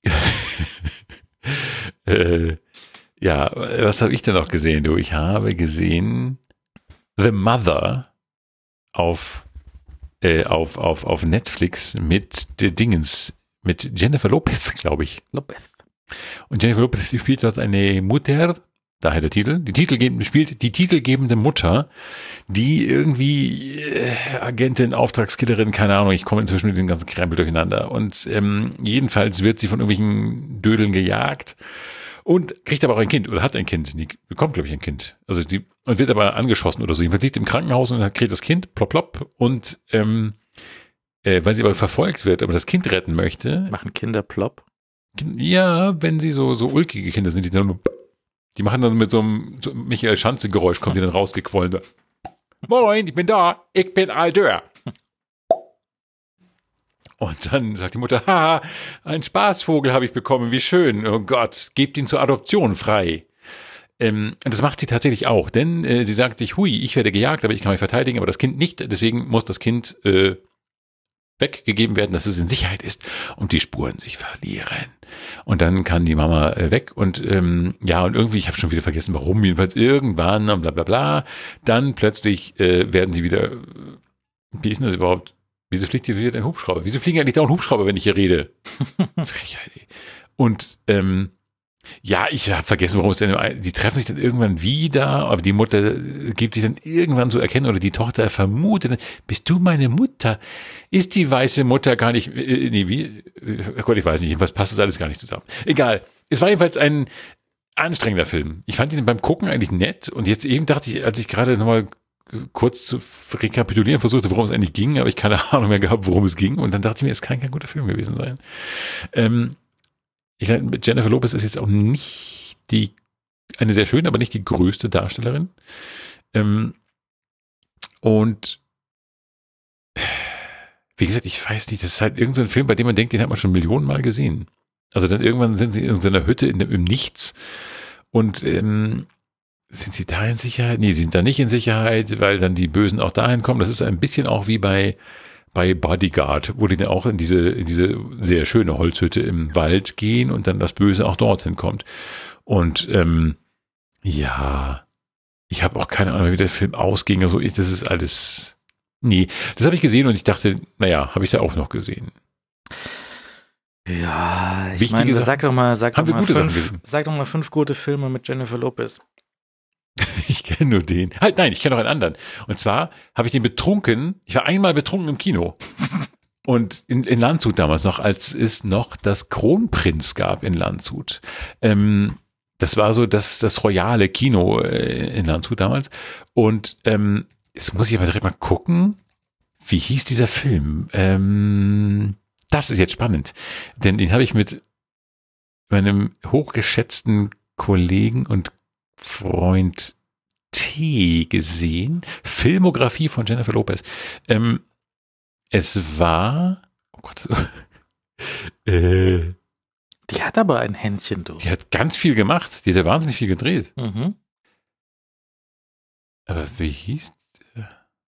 äh, Ja, was habe ich denn noch gesehen, du? Ich habe gesehen The Mother auf, äh, auf, auf, auf Netflix mit der Dingens, mit Jennifer Lopez, glaube ich. Lopez. Und Jennifer Lopez spielt dort eine Mutter, daher der Titel, die titelgebende, spielt die titelgebende Mutter, die irgendwie äh, Agentin, Auftragskillerin, keine Ahnung, ich komme inzwischen mit dem ganzen Krempel durcheinander. Und ähm, jedenfalls wird sie von irgendwelchen Dödeln gejagt. Und kriegt aber auch ein Kind oder hat ein Kind. Die bekommt, glaube ich, ein Kind. Also sie und wird aber angeschossen oder so. Jedenfalls liegt im Krankenhaus und kriegt das Kind, plopp, plopp. Und ähm, äh, weil sie aber verfolgt wird, aber das Kind retten möchte. Machen Kinder plopp? Ja, wenn sie so so ulkige Kinder sind, die dann die machen dann mit so einem so Michael Schanze-Geräusch, kommt die dann rausgequollen. Da. Moin, ich bin da, ich bin Aldeur. Und dann sagt die Mutter, haha, ein Spaßvogel habe ich bekommen, wie schön. Oh Gott, gebt ihn zur Adoption frei. Ähm, und das macht sie tatsächlich auch, denn äh, sie sagt sich, hui, ich werde gejagt, aber ich kann mich verteidigen, aber das Kind nicht. Deswegen muss das Kind äh, weggegeben werden, dass es in Sicherheit ist und die Spuren sich verlieren. Und dann kann die Mama äh, weg und ähm, ja, und irgendwie, ich habe schon wieder vergessen, warum, jedenfalls irgendwann und bla bla bla. Dann plötzlich äh, werden sie wieder, wie ist denn das überhaupt? Wieso fliegt hier wieder ein Hubschrauber? Wieso fliegen eigentlich da ein Hubschrauber, wenn ich hier rede? Frechheit, ey. Und ähm, ja, ich habe vergessen, warum es denn, die treffen sich dann irgendwann wieder, aber die Mutter gibt sich dann irgendwann zu erkennen oder die Tochter vermutet, bist du meine Mutter? Ist die weiße Mutter gar nicht, äh, nee, wie? Oh Gott, ich weiß nicht, jedenfalls passt das alles gar nicht zusammen. Egal. Es war jedenfalls ein anstrengender Film. Ich fand ihn beim Gucken eigentlich nett und jetzt eben dachte ich, als ich gerade nochmal kurz zu rekapitulieren versuchte, worum es eigentlich ging, aber ich keine Ahnung mehr gehabt, worum es ging und dann dachte ich mir, es kann kein guter Film gewesen sein. Ähm, ich, Jennifer Lopez ist jetzt auch nicht die eine sehr schöne, aber nicht die größte Darstellerin. Ähm, und wie gesagt, ich weiß nicht, das ist halt irgendein Film, bei dem man denkt, den hat man schon Millionen Mal gesehen. Also dann irgendwann sind sie in so einer Hütte in, im Nichts und ähm, sind sie da in Sicherheit? Nee, sie sind da nicht in Sicherheit, weil dann die Bösen auch dahin kommen. Das ist ein bisschen auch wie bei bei Bodyguard, wo die dann auch in diese in diese sehr schöne Holzhütte im Wald gehen und dann das Böse auch dorthin kommt. Und ähm, ja, ich habe auch keine Ahnung, wie der Film ausging. Also das ist alles, nee, das habe ich gesehen und ich dachte, naja, habe ich ja auch noch gesehen. Ja, ich Wichtige meine, Sachen. sag doch mal, sag Haben doch wir mal gute Sachen fünf, gesehen? sag doch mal fünf gute Filme mit Jennifer Lopez. Ich kenne nur den. Halt, nein, ich kenne noch einen anderen. Und zwar habe ich den betrunken, ich war einmal betrunken im Kino. Und in, in Landshut damals noch, als es noch das Kronprinz gab in Landshut. Ähm, das war so das, das royale Kino äh, in Landshut damals. Und ähm, jetzt muss ich aber direkt mal gucken, wie hieß dieser Film? Ähm, das ist jetzt spannend. Denn den habe ich mit meinem hochgeschätzten Kollegen und Freund T gesehen. Filmografie von Jennifer Lopez. Ähm, es war, oh Gott, äh, Die hat aber ein Händchen, du. die hat ganz viel gemacht. Die hat ja wahnsinnig viel gedreht. Mhm. Aber wie hieß der?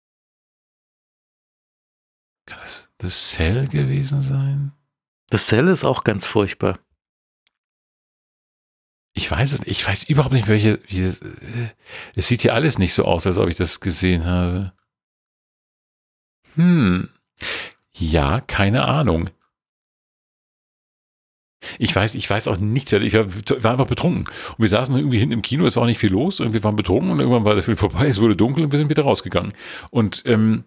Kann das The Cell gewesen sein? Das Cell ist auch ganz furchtbar. Ich weiß es nicht. Ich weiß überhaupt nicht, welche. Wie, es, es sieht hier alles nicht so aus, als ob ich das gesehen habe. Hm. Ja, keine Ahnung. Ich weiß, ich weiß auch nichts. Ich war, war einfach betrunken. Und wir saßen irgendwie hinten im Kino, es war auch nicht viel los und wir waren betrunken und irgendwann war der Film vorbei, es wurde dunkel und wir sind wieder rausgegangen. Und ähm,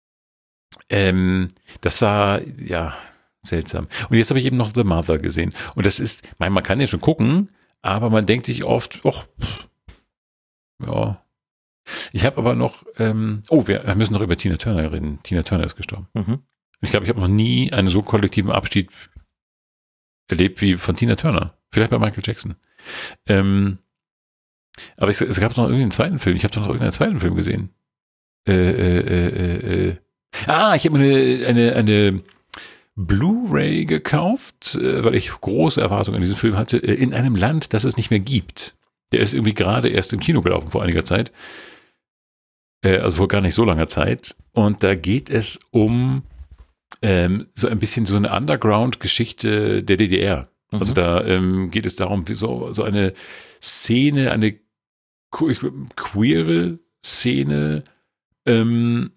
ähm, das war, ja, seltsam. Und jetzt habe ich eben noch The Mother gesehen. Und das ist, man, man kann ja schon gucken, aber man denkt sich oft, ach, ja. Ich habe aber noch, ähm, oh, wir müssen noch über Tina Turner reden. Tina Turner ist gestorben. Mhm. Ich glaube, ich habe noch nie einen so kollektiven Abschied erlebt wie von Tina Turner. Vielleicht bei Michael Jackson. Ähm, aber es, es gab noch irgendwie einen zweiten Film. Ich habe doch noch irgendeinen zweiten Film gesehen. Äh, äh, äh, äh. Ah, ich habe eine, eine, eine Blu-ray gekauft, äh, weil ich große Erwartungen an diesen Film hatte, äh, in einem Land, das es nicht mehr gibt. Der ist irgendwie gerade erst im Kino gelaufen vor einiger Zeit. Äh, also vor gar nicht so langer Zeit. Und da geht es um ähm, so ein bisschen so eine Underground-Geschichte der D D R. Mhm. Also da ähm, geht es darum, wie so, so eine Szene, eine queere Szene, ähm,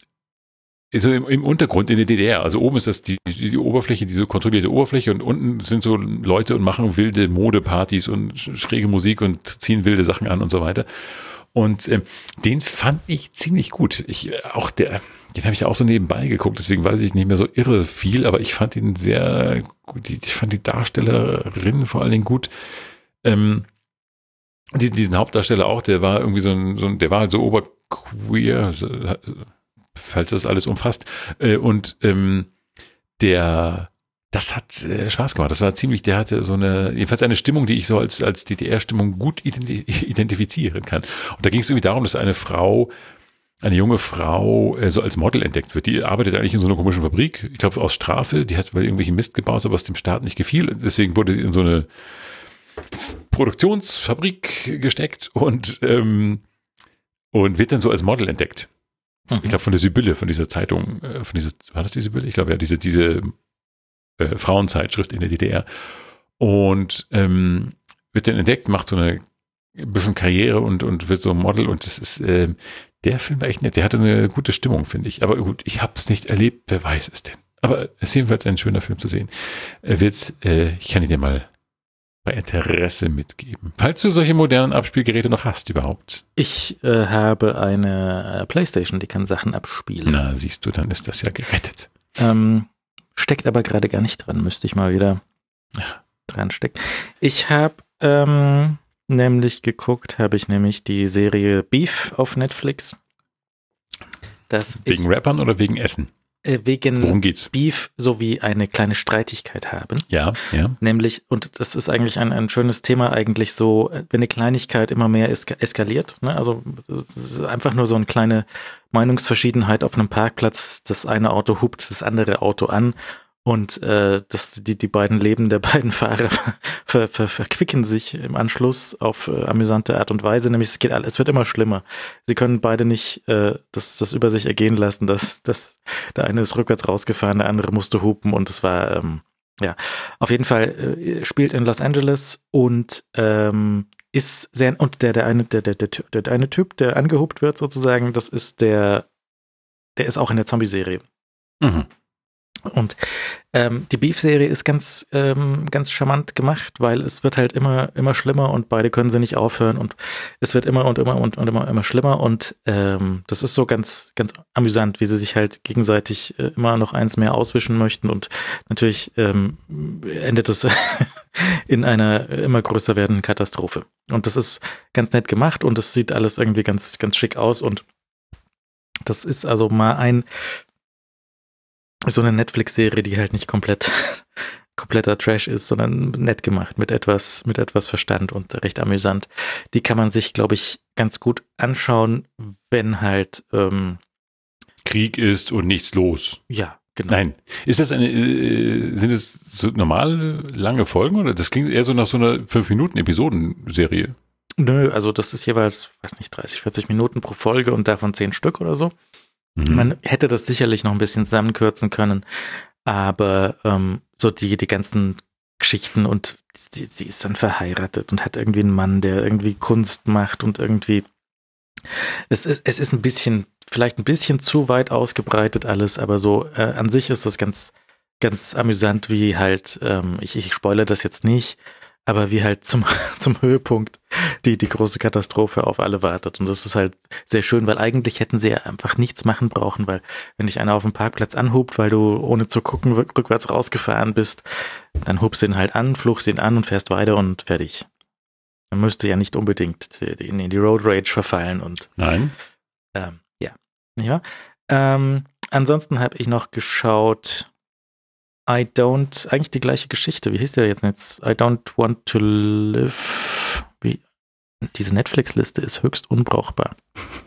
so im, im Untergrund in der D D R. Also oben ist das die, die, die Oberfläche, diese kontrollierte Oberfläche und unten sind so Leute und machen wilde Modepartys und schräge Musik und ziehen wilde Sachen an und so weiter. Und ähm, den fand ich ziemlich gut. Ich auch der, den habe ich auch so nebenbei geguckt, deswegen weiß ich nicht mehr so irre viel, aber ich fand ihn sehr gut. Ich fand die Darstellerin vor allen Dingen gut. Ähm, diesen, diesen Hauptdarsteller auch, der war irgendwie so ein, so ein der war halt so oberqueer, so, falls das alles umfasst. Äh, und ähm, der Das hat äh, Spaß gemacht. Das war ziemlich, der hatte so eine, jedenfalls eine Stimmung, die ich so als, als D D R-Stimmung gut identi- identifizieren kann. Und da ging es irgendwie darum, dass eine Frau, eine junge Frau, äh, so als Model entdeckt wird. Die arbeitet eigentlich in so einer komischen Fabrik. Ich glaube, aus Strafe. Die hat mal irgendwelchen Mist gebaut, was dem Staat nicht gefiel. Deswegen wurde sie in so eine Produktionsfabrik gesteckt und, ähm, und wird dann so als Model entdeckt. Mhm. Ich glaube, von der Sibylle, von dieser Zeitung, äh, von dieser, war das die Sibylle? Ich glaube, ja, diese, diese, Äh, Frauenzeitschrift in der D D R und ähm, wird dann entdeckt, macht so eine ein bisschen Karriere und und wird so ein Model und das ist äh, der Film war echt nett, der hatte eine gute Stimmung, finde ich, aber gut, ich habe es nicht erlebt, wer weiß es denn, aber es ist jedenfalls ein schöner Film zu sehen. Er wird, äh, ich kann ihn dir mal bei Interesse mitgeben, falls du solche modernen Abspielgeräte noch hast überhaupt. Ich äh, habe eine äh, Playstation, die kann Sachen abspielen. Na, siehst du, dann ist das ja gerettet. Ähm, Steckt aber gerade gar nicht dran, müsste ich mal wieder ja. dran stecken. Ich habe ähm, nämlich geguckt, habe ich nämlich die Serie Beef auf Netflix. Das wegen ist, Rappern oder wegen Essen? äh, wegen Worum geht's? Beef sowie eine kleine Streitigkeit haben. Ja, ja. Nämlich, und das ist eigentlich ein, ein schönes Thema, eigentlich so, wenn eine Kleinigkeit immer mehr eska- eskaliert, ne? Also es ist einfach nur so eine kleine Meinungsverschiedenheit auf einem Parkplatz, das eine Auto hupt das andere Auto an und äh, das, die, die beiden Leben der beiden Fahrer ver, ver, verquicken sich im Anschluss auf äh, amüsante Art und Weise, nämlich es geht alles, es wird immer schlimmer. Sie können beide nicht äh, das, das über sich ergehen lassen, dass, dass der eine ist rückwärts rausgefahren, der andere musste hupen und es war ähm, ja, auf jeden Fall äh, spielt in Los Angeles und ähm, ist sehr, und der, der eine, der, der, der, der, der eine Typ, der angehupt wird sozusagen, das ist der, der ist auch in der Zombie-Serie. Mhm. Und ähm, die Beef-Serie ist ganz, ähm, ganz charmant gemacht, weil es wird halt immer, immer schlimmer und beide können sie nicht aufhören und es wird immer und immer und, und immer, immer schlimmer und ähm, das ist so ganz, ganz amüsant, wie sie sich halt gegenseitig äh, immer noch eins mehr auswischen möchten und natürlich ähm, endet es in einer immer größer werdenden Katastrophe. Und das ist ganz nett gemacht und es sieht alles irgendwie ganz, ganz schick aus und das ist also mal ein so eine Netflix-Serie, die halt nicht komplett kompletter Trash ist, sondern nett gemacht, mit etwas, mit etwas Verstand und recht amüsant. Die kann man sich, glaube ich, ganz gut anschauen, wenn halt ähm, Krieg ist und nichts los. Ja, genau. Nein. Ist das eine, äh, sind es so normale, lange Folgen oder das klingt eher so nach so einer fünf Minuten Episodenserie? Nö, also das ist jeweils, weiß nicht, dreißig, vierzig Minuten pro Folge und davon zehn Stück oder so. Mhm. Man hätte das sicherlich noch ein bisschen zusammenkürzen können, aber ähm, so die, die ganzen Geschichten und sie, sie ist dann verheiratet und hat irgendwie einen Mann, der irgendwie Kunst macht und irgendwie es ist, es ist ein bisschen, vielleicht ein bisschen zu weit ausgebreitet alles, aber so äh, an sich ist das ganz, ganz amüsant, wie halt, ähm, ich, ich spoilere das jetzt nicht, aber wie halt zum, zum Höhepunkt die, die große Katastrophe auf alle wartet. Und das ist halt sehr schön, weil eigentlich hätten sie ja einfach nichts machen brauchen, weil wenn dich einer auf dem Parkplatz anhupt, weil du ohne zu gucken rückwärts rausgefahren bist, dann hubst du ihn halt an, fluchst ihn an und fährst weiter und fertig. Man müsste ja nicht unbedingt in, in die Road Rage verfallen und Nein. Ähm, ja. ja. Ähm, ansonsten habe ich noch geschaut I don't, eigentlich die gleiche Geschichte. Wie hieß der jetzt jetzt? I don't want to live. Wie? Diese Netflix-Liste ist höchst unbrauchbar.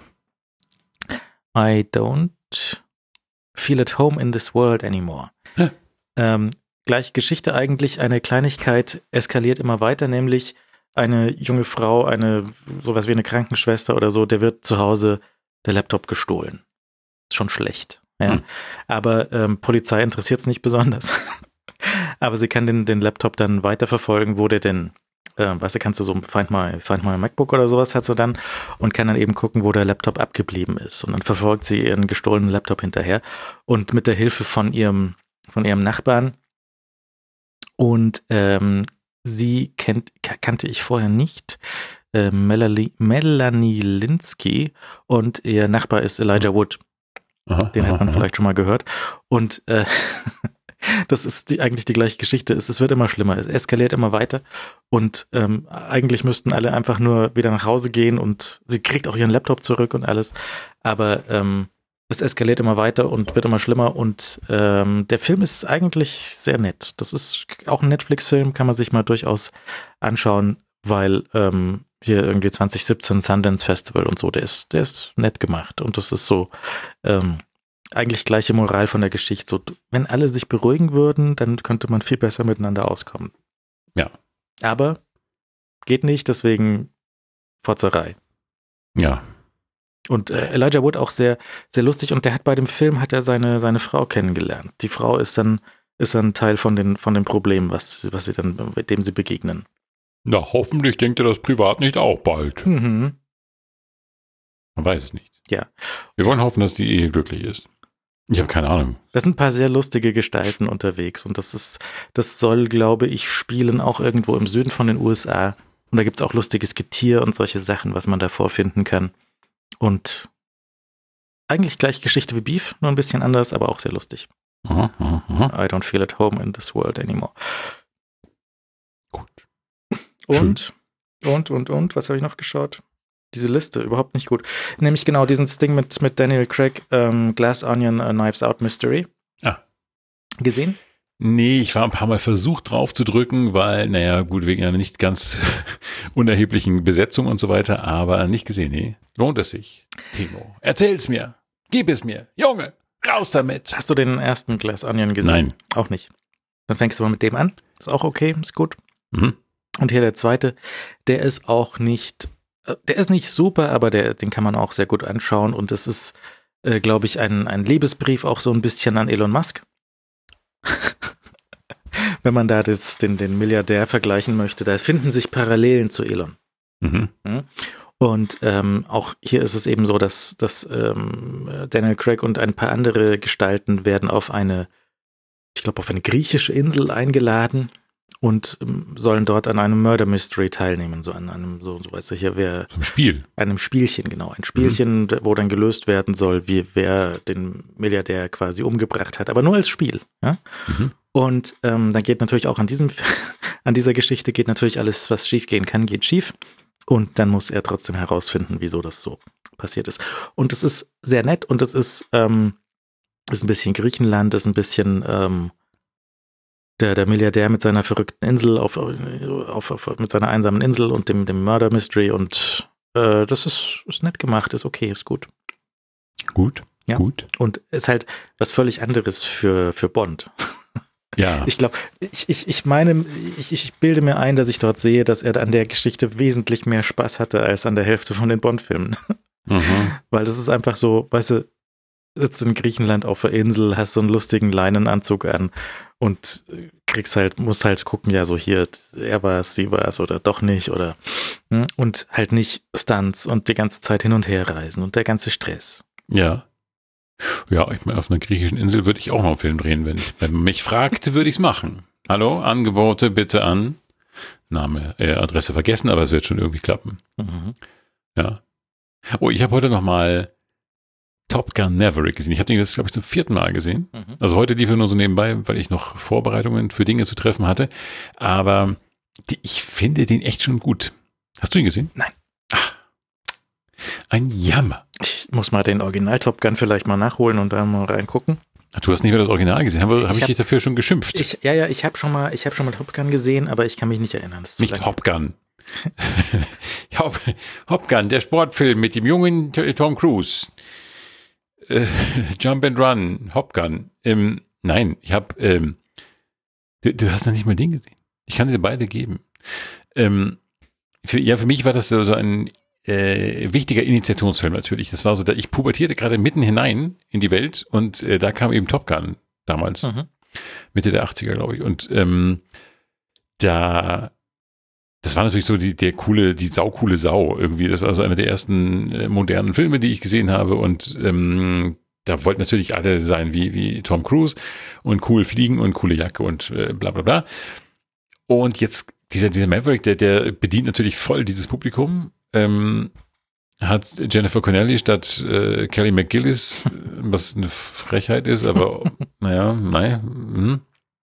I don't feel at home in this world anymore. ähm, gleiche Geschichte eigentlich, eine Kleinigkeit eskaliert immer weiter, nämlich eine junge Frau, eine sowas wie eine Krankenschwester oder so, der wird zu Hause der Laptop gestohlen. Ist schon schlecht. Ja. Hm. Aber ähm, Polizei interessiert es nicht besonders. Aber sie kann den, den Laptop dann weiterverfolgen, wo der denn, äh, weißt du, kannst du so Find My, Find My MacBook oder sowas hat sie dann und kann dann eben gucken, wo der Laptop abgeblieben ist. Und dann verfolgt sie ihren gestohlenen Laptop hinterher und mit der Hilfe von ihrem, von ihrem Nachbarn und ähm, sie kennt, kannte ich vorher nicht, äh, Melanie, Melanie Linsky und ihr Nachbar ist Elijah Wood. Aha, Den aha, hat man aha. vielleicht schon mal gehört. Und äh, das ist die, eigentlich die gleiche Geschichte. Es, es wird immer schlimmer. Es eskaliert immer weiter. Und ähm, eigentlich müssten alle einfach nur wieder nach Hause gehen und sie kriegt auch ihren Laptop zurück und alles. Aber ähm, es eskaliert immer weiter und wird immer schlimmer. Und ähm, der Film ist eigentlich sehr nett. Das ist auch ein Netflix-Film, kann man sich mal durchaus anschauen, weil ähm, hier irgendwie zwanzig siebzehn Sundance Festival und so, der ist, der ist nett gemacht. Und das ist so ähm, eigentlich gleiche Moral von der Geschichte. So, wenn alle sich beruhigen würden, dann könnte man viel besser miteinander auskommen. Ja. Aber geht nicht, deswegen Fotzerei. Ja. Und äh, Elijah Wood auch sehr, sehr lustig. Und der hat bei dem Film hat er seine, seine Frau kennengelernt. Die Frau ist dann, ist dann Teil von den, von den Problemen, was, was sie dann, mit dem sie begegnen. Na, hoffentlich denkt er das privat nicht auch bald. Mhm. Man weiß es nicht. Ja. Wir wollen hoffen, dass die Ehe glücklich ist. Ich habe keine Ahnung. Das sind ein paar sehr lustige Gestalten unterwegs und das ist, das soll, glaube ich, spielen auch irgendwo im Süden von den U S A. Und da gibt es auch lustiges Getier und solche Sachen, was man da vorfinden kann. Und eigentlich gleich Geschichte wie Beef, nur ein bisschen anders, aber auch sehr lustig. Aha, aha, aha. I don't feel at home in this world anymore. Gut. Und, und, und, und, was habe ich noch geschaut? diese Liste, überhaupt nicht gut. Nämlich genau diesen Ding mit, mit Daniel Craig, ähm, Glass Onion, uh, Knives Out Mystery. Ah. Gesehen? Nee, ich war ein paar Mal versucht drauf zu drücken, weil, naja, gut, wegen einer nicht ganz unerheblichen Besetzung und so weiter, aber nicht gesehen, nee. Lohnt es sich? Timo, erzähl's mir. Gib es mir. Junge, raus damit. Hast du den ersten Glass Onion gesehen? Nein. Auch nicht. Dann fängst du mal mit dem an. Ist auch okay, ist gut. Mhm. Und hier der zweite, der ist auch nicht, der ist nicht super, aber der, den kann man auch sehr gut anschauen. Und es ist, äh, glaube ich, ein, ein Liebesbrief auch so ein bisschen an Elon Musk. Wenn man da das, den, den Milliardär vergleichen möchte, da finden sich Parallelen zu Elon. Mhm. Und ähm, auch hier ist es eben so, dass, dass ähm, Daniel Craig und ein paar andere Gestalten werden auf eine, ich glaube, auf eine griechische Insel eingeladen und ähm, sollen dort an einem Murder Mystery teilnehmen, so an einem, so, so weißt du hier, wer. Ein Spiel. Einem Spielchen, genau. Ein Spielchen, mhm. wo dann gelöst werden soll, wie wer den Milliardär quasi umgebracht hat, aber nur als Spiel, ja. Mhm. Und ähm, dann geht natürlich auch an diesem, an dieser Geschichte geht natürlich alles, was schief gehen kann, geht schief. Und dann muss er trotzdem herausfinden, wieso das so passiert ist. Und es ist sehr nett und es ist, ähm, ist ein bisschen Griechenland, ist ein bisschen ähm, der, der Milliardär mit seiner verrückten Insel, auf, auf, auf, mit seiner einsamen Insel und dem, dem Murder Mystery. Und äh, das ist, ist nett gemacht, ist okay, ist gut. Gut, ja. gut. Und ist halt was völlig anderes für, für Bond. Ja. Ich glaube, ich, ich, ich meine, ich, ich bilde mir ein, dass ich dort sehe, dass er an der Geschichte wesentlich mehr Spaß hatte als an der Hälfte von den Bond-Filmen. Mhm. Weil das ist einfach so, weißt du, sitzt in Griechenland auf der Insel, hast so einen lustigen Leinenanzug an und kriegst halt, musst halt gucken, ja, so hier, er war es, sie war es oder doch nicht oder und halt nicht Stunts und die ganze Zeit hin und her reisen und der ganze Stress. Ja. Ja, ich meine, auf einer griechischen Insel würde ich auch noch einen Film drehen, wenn, wenn man mich fragt, würde ich es machen. Hallo, Angebote bitte an. Name, äh, Adresse vergessen, aber es wird schon irgendwie klappen. Mhm. Ja. Oh, ich habe heute noch mal Top Gun Maverick gesehen. Ich habe den jetzt, glaube ich, zum vierten Mal gesehen. Mhm. Also heute lief er nur so nebenbei, weil ich noch Vorbereitungen für Dinge zu treffen hatte. Aber die, ich finde den echt schon gut. Hast du ihn gesehen? Nein. Ach, ein Jammer. Ich muss mal den Original Top Gun vielleicht mal nachholen und da mal reingucken. Ach, du hast nicht mehr das Original gesehen. Habe hab ich, ich hab, dich dafür schon geschimpft? Ich, ja, ja, ich habe schon mal, ich habe schon mal Top Gun gesehen, aber ich kann mich nicht erinnern. Nicht Top Gun. Hop, Top Gun, der Sportfilm mit dem jungen Tom Cruise. Äh, Jump and Run, Top Gun. Ähm, nein, ich habe, ähm, du, du hast noch nicht mal den gesehen. Ich kann sie beide geben. Ähm, für, ja, für mich war das so, so ein Äh, wichtiger Initiationsfilm natürlich. Das war so, da ich pubertierte gerade mitten hinein in die Welt und äh, da kam eben Top Gun damals. Mhm. Mitte der achtziger, glaube ich. Und ähm, da, das war natürlich so die, der coole, die saucoole Sau irgendwie. Das war so einer der ersten äh, modernen Filme, die ich gesehen habe und ähm, da wollten natürlich alle sein wie, wie Tom Cruise und cool fliegen und coole Jacke und äh, bla bla bla. Und jetzt dieser, dieser Maverick, der, der bedient natürlich voll dieses Publikum. Ähm, hat Jennifer Connelly statt äh, Kelly McGillis, was eine Frechheit ist, aber naja, nein. Mh.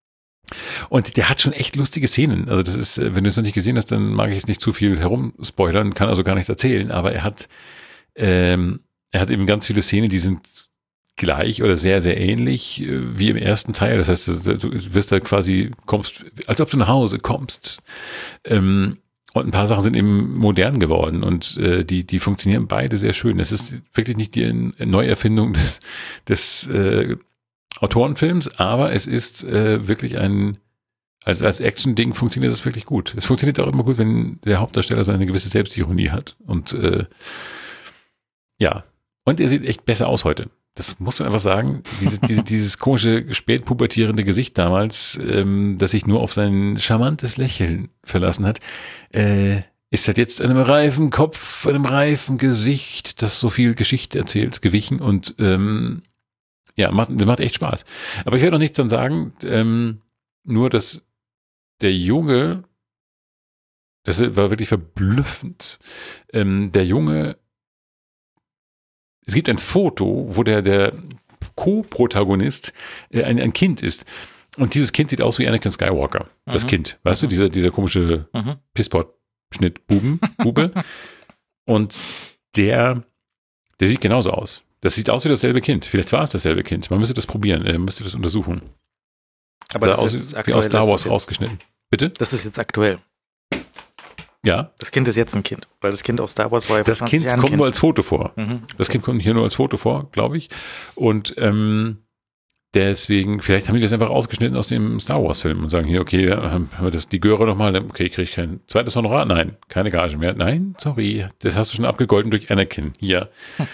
Und der hat schon echt lustige Szenen. Also das ist, wenn du es noch nicht gesehen hast, dann mag ich jetzt nicht zu viel herumspoilern, kann also gar nichts erzählen, aber er hat ähm, er hat eben ganz viele Szenen, die sind gleich oder sehr, sehr ähnlich äh, wie im ersten Teil. Das heißt, du, du wirst da quasi, kommst, als ob du nach Hause kommst. Ähm, Und ein paar Sachen sind eben modern geworden und äh, die die funktionieren beide sehr schön. Es ist wirklich nicht die Neuerfindung des, des äh, Autorenfilms, aber es ist äh, wirklich ein, also als Action-Ding funktioniert das wirklich gut. Es funktioniert auch immer gut, wenn der Hauptdarsteller so eine gewisse Selbstironie hat. Und äh, ja, und er sieht echt besser aus heute. Das muss man einfach sagen. Diese, diese, dieses komische, spätpubertierende Gesicht damals, ähm, das sich nur auf sein charmantes Lächeln verlassen hat, äh, ist halt jetzt einem reifen Kopf, einem reifen Gesicht, das so viel Geschichte erzählt, gewichen und ähm, ja, macht, das macht echt Spaß. Aber ich werde noch nichts dann sagen, ähm, nur, dass der Junge, das war wirklich verblüffend, ähm, der Junge, es gibt ein Foto, wo der, der Co-Protagonist äh, ein, ein Kind ist. Und dieses Kind sieht aus wie Anakin Skywalker. Mhm. Das Kind, weißt mhm. du, dieser, dieser komische mhm. Pisspot-Schnitt-Buben, Bube. Und der, der sieht genauso aus. Das sieht aus wie dasselbe Kind. Vielleicht war es dasselbe Kind. Man müsste das probieren, man müsste das untersuchen. Aber sah das aus ist wie aktuell, aus Star das Wars ist jetzt- rausgeschnitten. Bitte? Das ist jetzt aktuell. Ja. Das Kind ist jetzt ein Kind, weil das Kind aus Star Wars war ja vor Das zwanzig Kind Jahren kommt ein nur als Foto vor. Mhm. Das Kind kommt hier nur als Foto vor, glaube ich. Und ähm, deswegen, vielleicht haben die das einfach ausgeschnitten aus dem Star Wars Film und sagen hier, okay, haben wir das, die Göre nochmal, okay, kriege ich kein zweites Honorar? Nein, keine Gage mehr. Nein, sorry, das hast du schon abgegolten durch Anakin. Hier.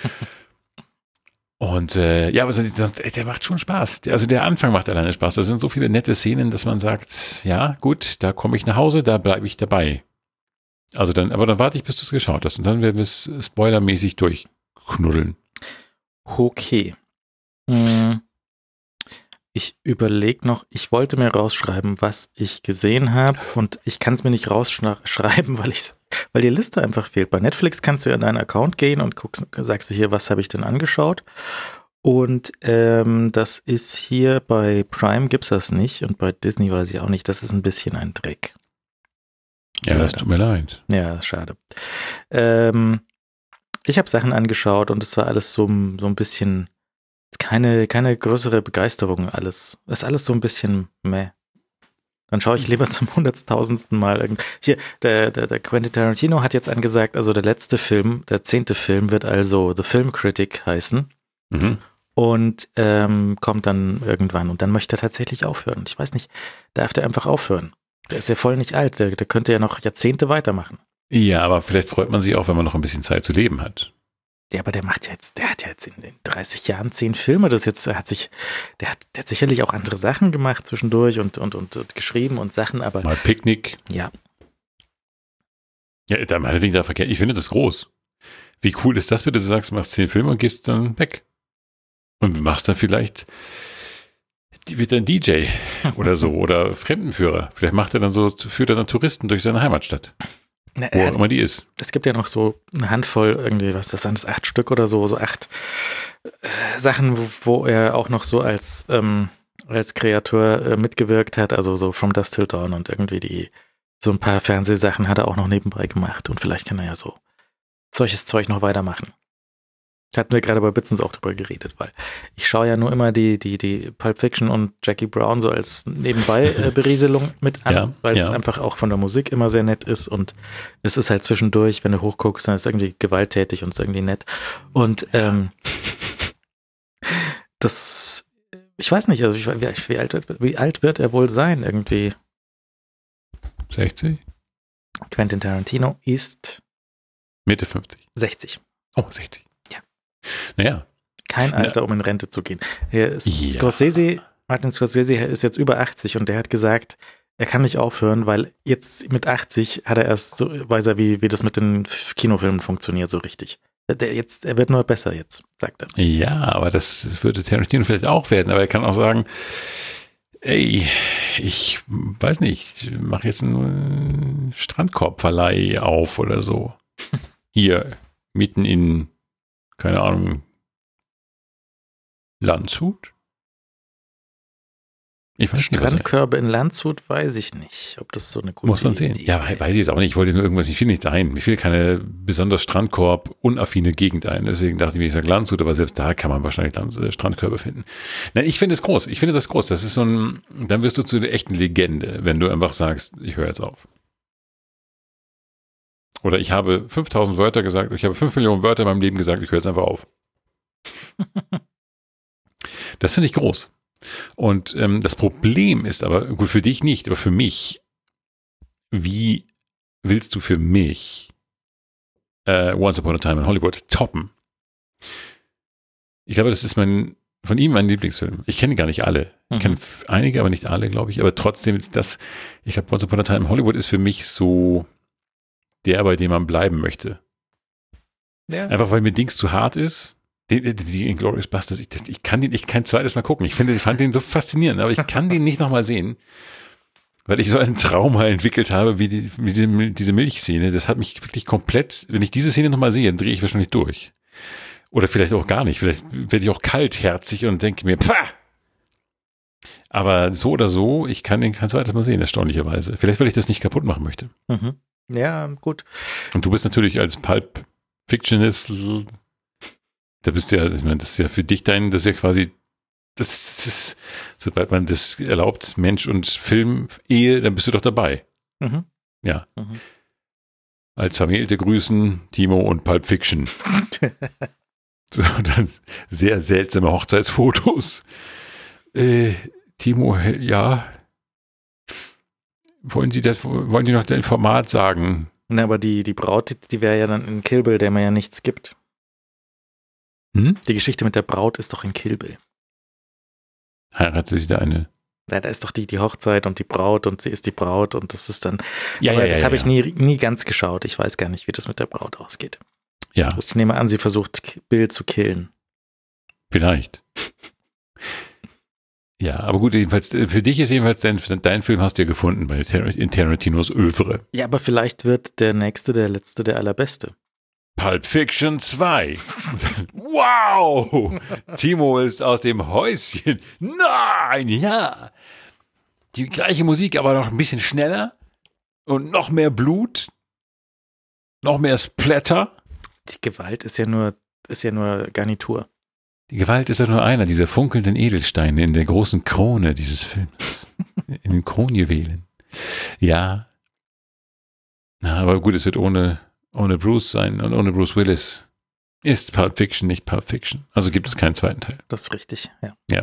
Und äh, ja, aber das, das, der macht schon Spaß. Also der Anfang macht alleine Spaß. Da sind so viele nette Szenen, dass man sagt, ja, gut, da komme ich nach Hause, da bleibe ich dabei. Also dann, aber dann warte ich, bis du es geschaut hast und dann werden wir es spoilermäßig durchknuddeln. Okay. Hm. Ich überlege noch, ich wollte mir rausschreiben, was ich gesehen habe und ich kann es mir nicht rausschreiben, weil ich, weil die Liste einfach fehlt. Bei Netflix kannst du ja in deinen Account gehen und guckst, sagst du hier, was habe ich denn angeschaut? Und ähm, das ist hier bei Prime gibt's das nicht und bei Disney weiß ich auch nicht. Das ist ein bisschen ein Dreck. Ja, das tut mir leid. Ja, schade. Ähm, ich habe Sachen angeschaut und es war alles so, so ein bisschen keine, keine größere Begeisterung. Alles ist alles so ein bisschen meh. Dann schaue ich lieber zum hunderttausendsten Mal irgend. Hier, der, der, der Quentin Tarantino hat jetzt angesagt, also der letzte Film, der zehnte Film wird also The Film Critic heißen. Mhm. Und ähm, kommt dann irgendwann und dann möchte er tatsächlich aufhören. Ich weiß nicht, darf der einfach aufhören? Der ist ja voll nicht alt, der, der könnte ja noch Jahrzehnte weitermachen. Ja, aber vielleicht freut man sich auch, wenn man noch ein bisschen Zeit zu leben hat. Ja, aber der macht jetzt, der hat ja jetzt in den dreißig Jahren zehn Filme, das jetzt, er hat sich, der hat, der hat sicherlich auch andere Sachen gemacht zwischendurch und, und, und, und geschrieben und Sachen, aber. Mal Picknick. Ja. Ja, da meinetwegen da verkehrt. Ich finde das groß. Wie cool ist das bitte? Du sagst, du machst zehn Filme und gehst dann weg. Und machst dann vielleicht, die wird dann D J oder so oder Fremdenführer. Vielleicht macht er dann so, führt er dann Touristen durch seine Heimatstadt. Na, Wo er, auch immer die ist. es gibt ja noch so eine Handvoll, irgendwie, was, was sind das, acht Stück oder so, so acht äh, Sachen, wo, wo er auch noch so als, ähm, als Kreator äh, mitgewirkt hat, also so From Dusk Till Dawn und irgendwie die, so ein paar Fernsehsachen hat er auch noch nebenbei gemacht und vielleicht kann er ja so solches Zeug noch weitermachen. Hatten wir gerade bei Bitzens auch drüber geredet, weil ich schaue ja nur immer die, die, die Pulp Fiction und Jackie Brown so als Nebenbei-Berieselung mit an, Ja, weil ja. es einfach auch von der Musik immer sehr nett ist und es ist halt zwischendurch, wenn du hochguckst, dann ist es irgendwie gewalttätig und es ist irgendwie nett. Und ähm, das, ich weiß nicht, also ich, wie, wie, alt wird, wie alt wird er wohl sein irgendwie? sechzig? Quentin Tarantino ist Mitte fünfzig. sechzig. Oh, sechzig. Ja. Naja. Kein Alter, um in Rente zu gehen. Er ist Ja. Scorsese, Martin Scorsese ist jetzt über achtzig und der hat gesagt, er kann nicht aufhören, weil jetzt mit achtzig hat er erst so, weiß er, wie, wie das mit den Kinofilmen funktioniert, so richtig. Der jetzt, er wird nur besser jetzt, sagt er. Ja, aber das würde Tarantino vielleicht auch werden, aber er kann auch sagen, ey, ich weiß nicht, ich mache jetzt einen Strandkorbverleih auf oder so. Hier, mitten in, keine Ahnung, Landshut? Ich weiß nicht, was er- Strandkörbe in Landshut weiß ich nicht, ob das so eine gute Muss man sehen. Idee Ja, weiß ich jetzt auch nicht. Ich wollte nur irgendwas, ich will nicht sein. Mir fiel keine besonders Strandkorb-unaffine Gegend ein. Deswegen dachte ich mir, ich sage Landshut, aber selbst da kann man wahrscheinlich Land, äh, Strandkörbe finden. Nein, ich finde es groß. Ich finde das groß. Das ist so ein, dann wirst du zu einer echten Legende, wenn du einfach sagst, ich höre jetzt auf. Oder ich habe fünftausend Wörter gesagt, ich habe fünf Millionen Wörter in meinem Leben gesagt, ich höre jetzt einfach auf. Das finde ich groß. Und ähm, das Problem ist aber, gut, für dich nicht, aber für mich, wie willst du für mich äh, Once Upon a Time in Hollywood toppen? Ich glaube, das ist mein, von ihm mein Lieblingsfilm. Ich kenne gar nicht alle. Ich Mhm. kenne f- einige, aber nicht alle, glaube ich. Aber trotzdem ist das, ich glaube, Once Upon a Time in Hollywood ist für mich so der, bei dem man bleiben möchte. Ja. Einfach weil mir Dings zu hart ist. Die, die, die Inglourious Basterds, ich, das- ich kann den nicht kein zweites Mal gucken. Ich finde, ich fand den so faszinierend, aber ich kann den nicht nochmal sehen, weil ich so ein Trauma entwickelt habe, wie, die, wie diese, diese Milchszene. Das hat mich wirklich komplett, wenn ich diese Szene nochmal sehe, drehe ich wahrscheinlich durch. Oder vielleicht auch gar nicht. Vielleicht werde ich auch kaltherzig und denke mir, pah! Aber so oder so, ich kann den kein zweites Mal sehen, erstaunlicherweise. Vielleicht, weil ich das nicht kaputt machen möchte. Mhm. Ja, gut. Und du bist natürlich als Pulp Fiction ist, da bist du ja, ich meine, das ist ja für dich dein, das ist ja quasi, das ist, sobald man das erlaubt, Mensch und Film, Ehe, dann bist du doch dabei. Mhm. Ja. Mhm. Als Vermählte grüßen Timo und Pulp Fiction. So, dann sehr seltsame Hochzeitsfotos. Äh, Timo, ja. Wollen Sie das, wollen Sie noch dein Format sagen? Na, aber die, die Braut, die wäre ja dann in Kill Bill, der mir ja nichts gibt. Hm? Die Geschichte mit der Braut ist doch in Kill Bill. Heiratet sie da eine? Ja, da ist doch die, die Hochzeit und die Braut und sie ist die Braut und das ist dann. Ja, aber ja, das ja, habe ja. ich nie, nie ganz geschaut. Ich weiß gar nicht, wie das mit der Braut ausgeht. Ja, Ich nehme an, sie versucht, Bill zu killen. vielleicht. Ja, aber gut, jedenfalls, für dich ist jedenfalls dein, dein Film hast du ja gefunden bei Tar- in Tarantinos Övre. Ja, aber vielleicht wird der nächste, der letzte, der allerbeste. Pulp Fiction zwei. Wow! Timo ist aus dem Häuschen. Nein, ja. Die gleiche Musik, aber noch ein bisschen schneller und noch mehr Blut, noch mehr Splatter. Die Gewalt ist ja nur, ist ja nur Garnitur. Die Gewalt ist ja nur einer dieser funkelnden Edelsteine in der großen Krone dieses Films. In den Kronjuwelen. Ja. Na, aber gut, es wird ohne, ohne Bruce sein und ohne Bruce Willis. Ist Pulp Fiction nicht Pulp Fiction. Also gibt es keinen zweiten Teil. Das ist richtig, ja. Ja.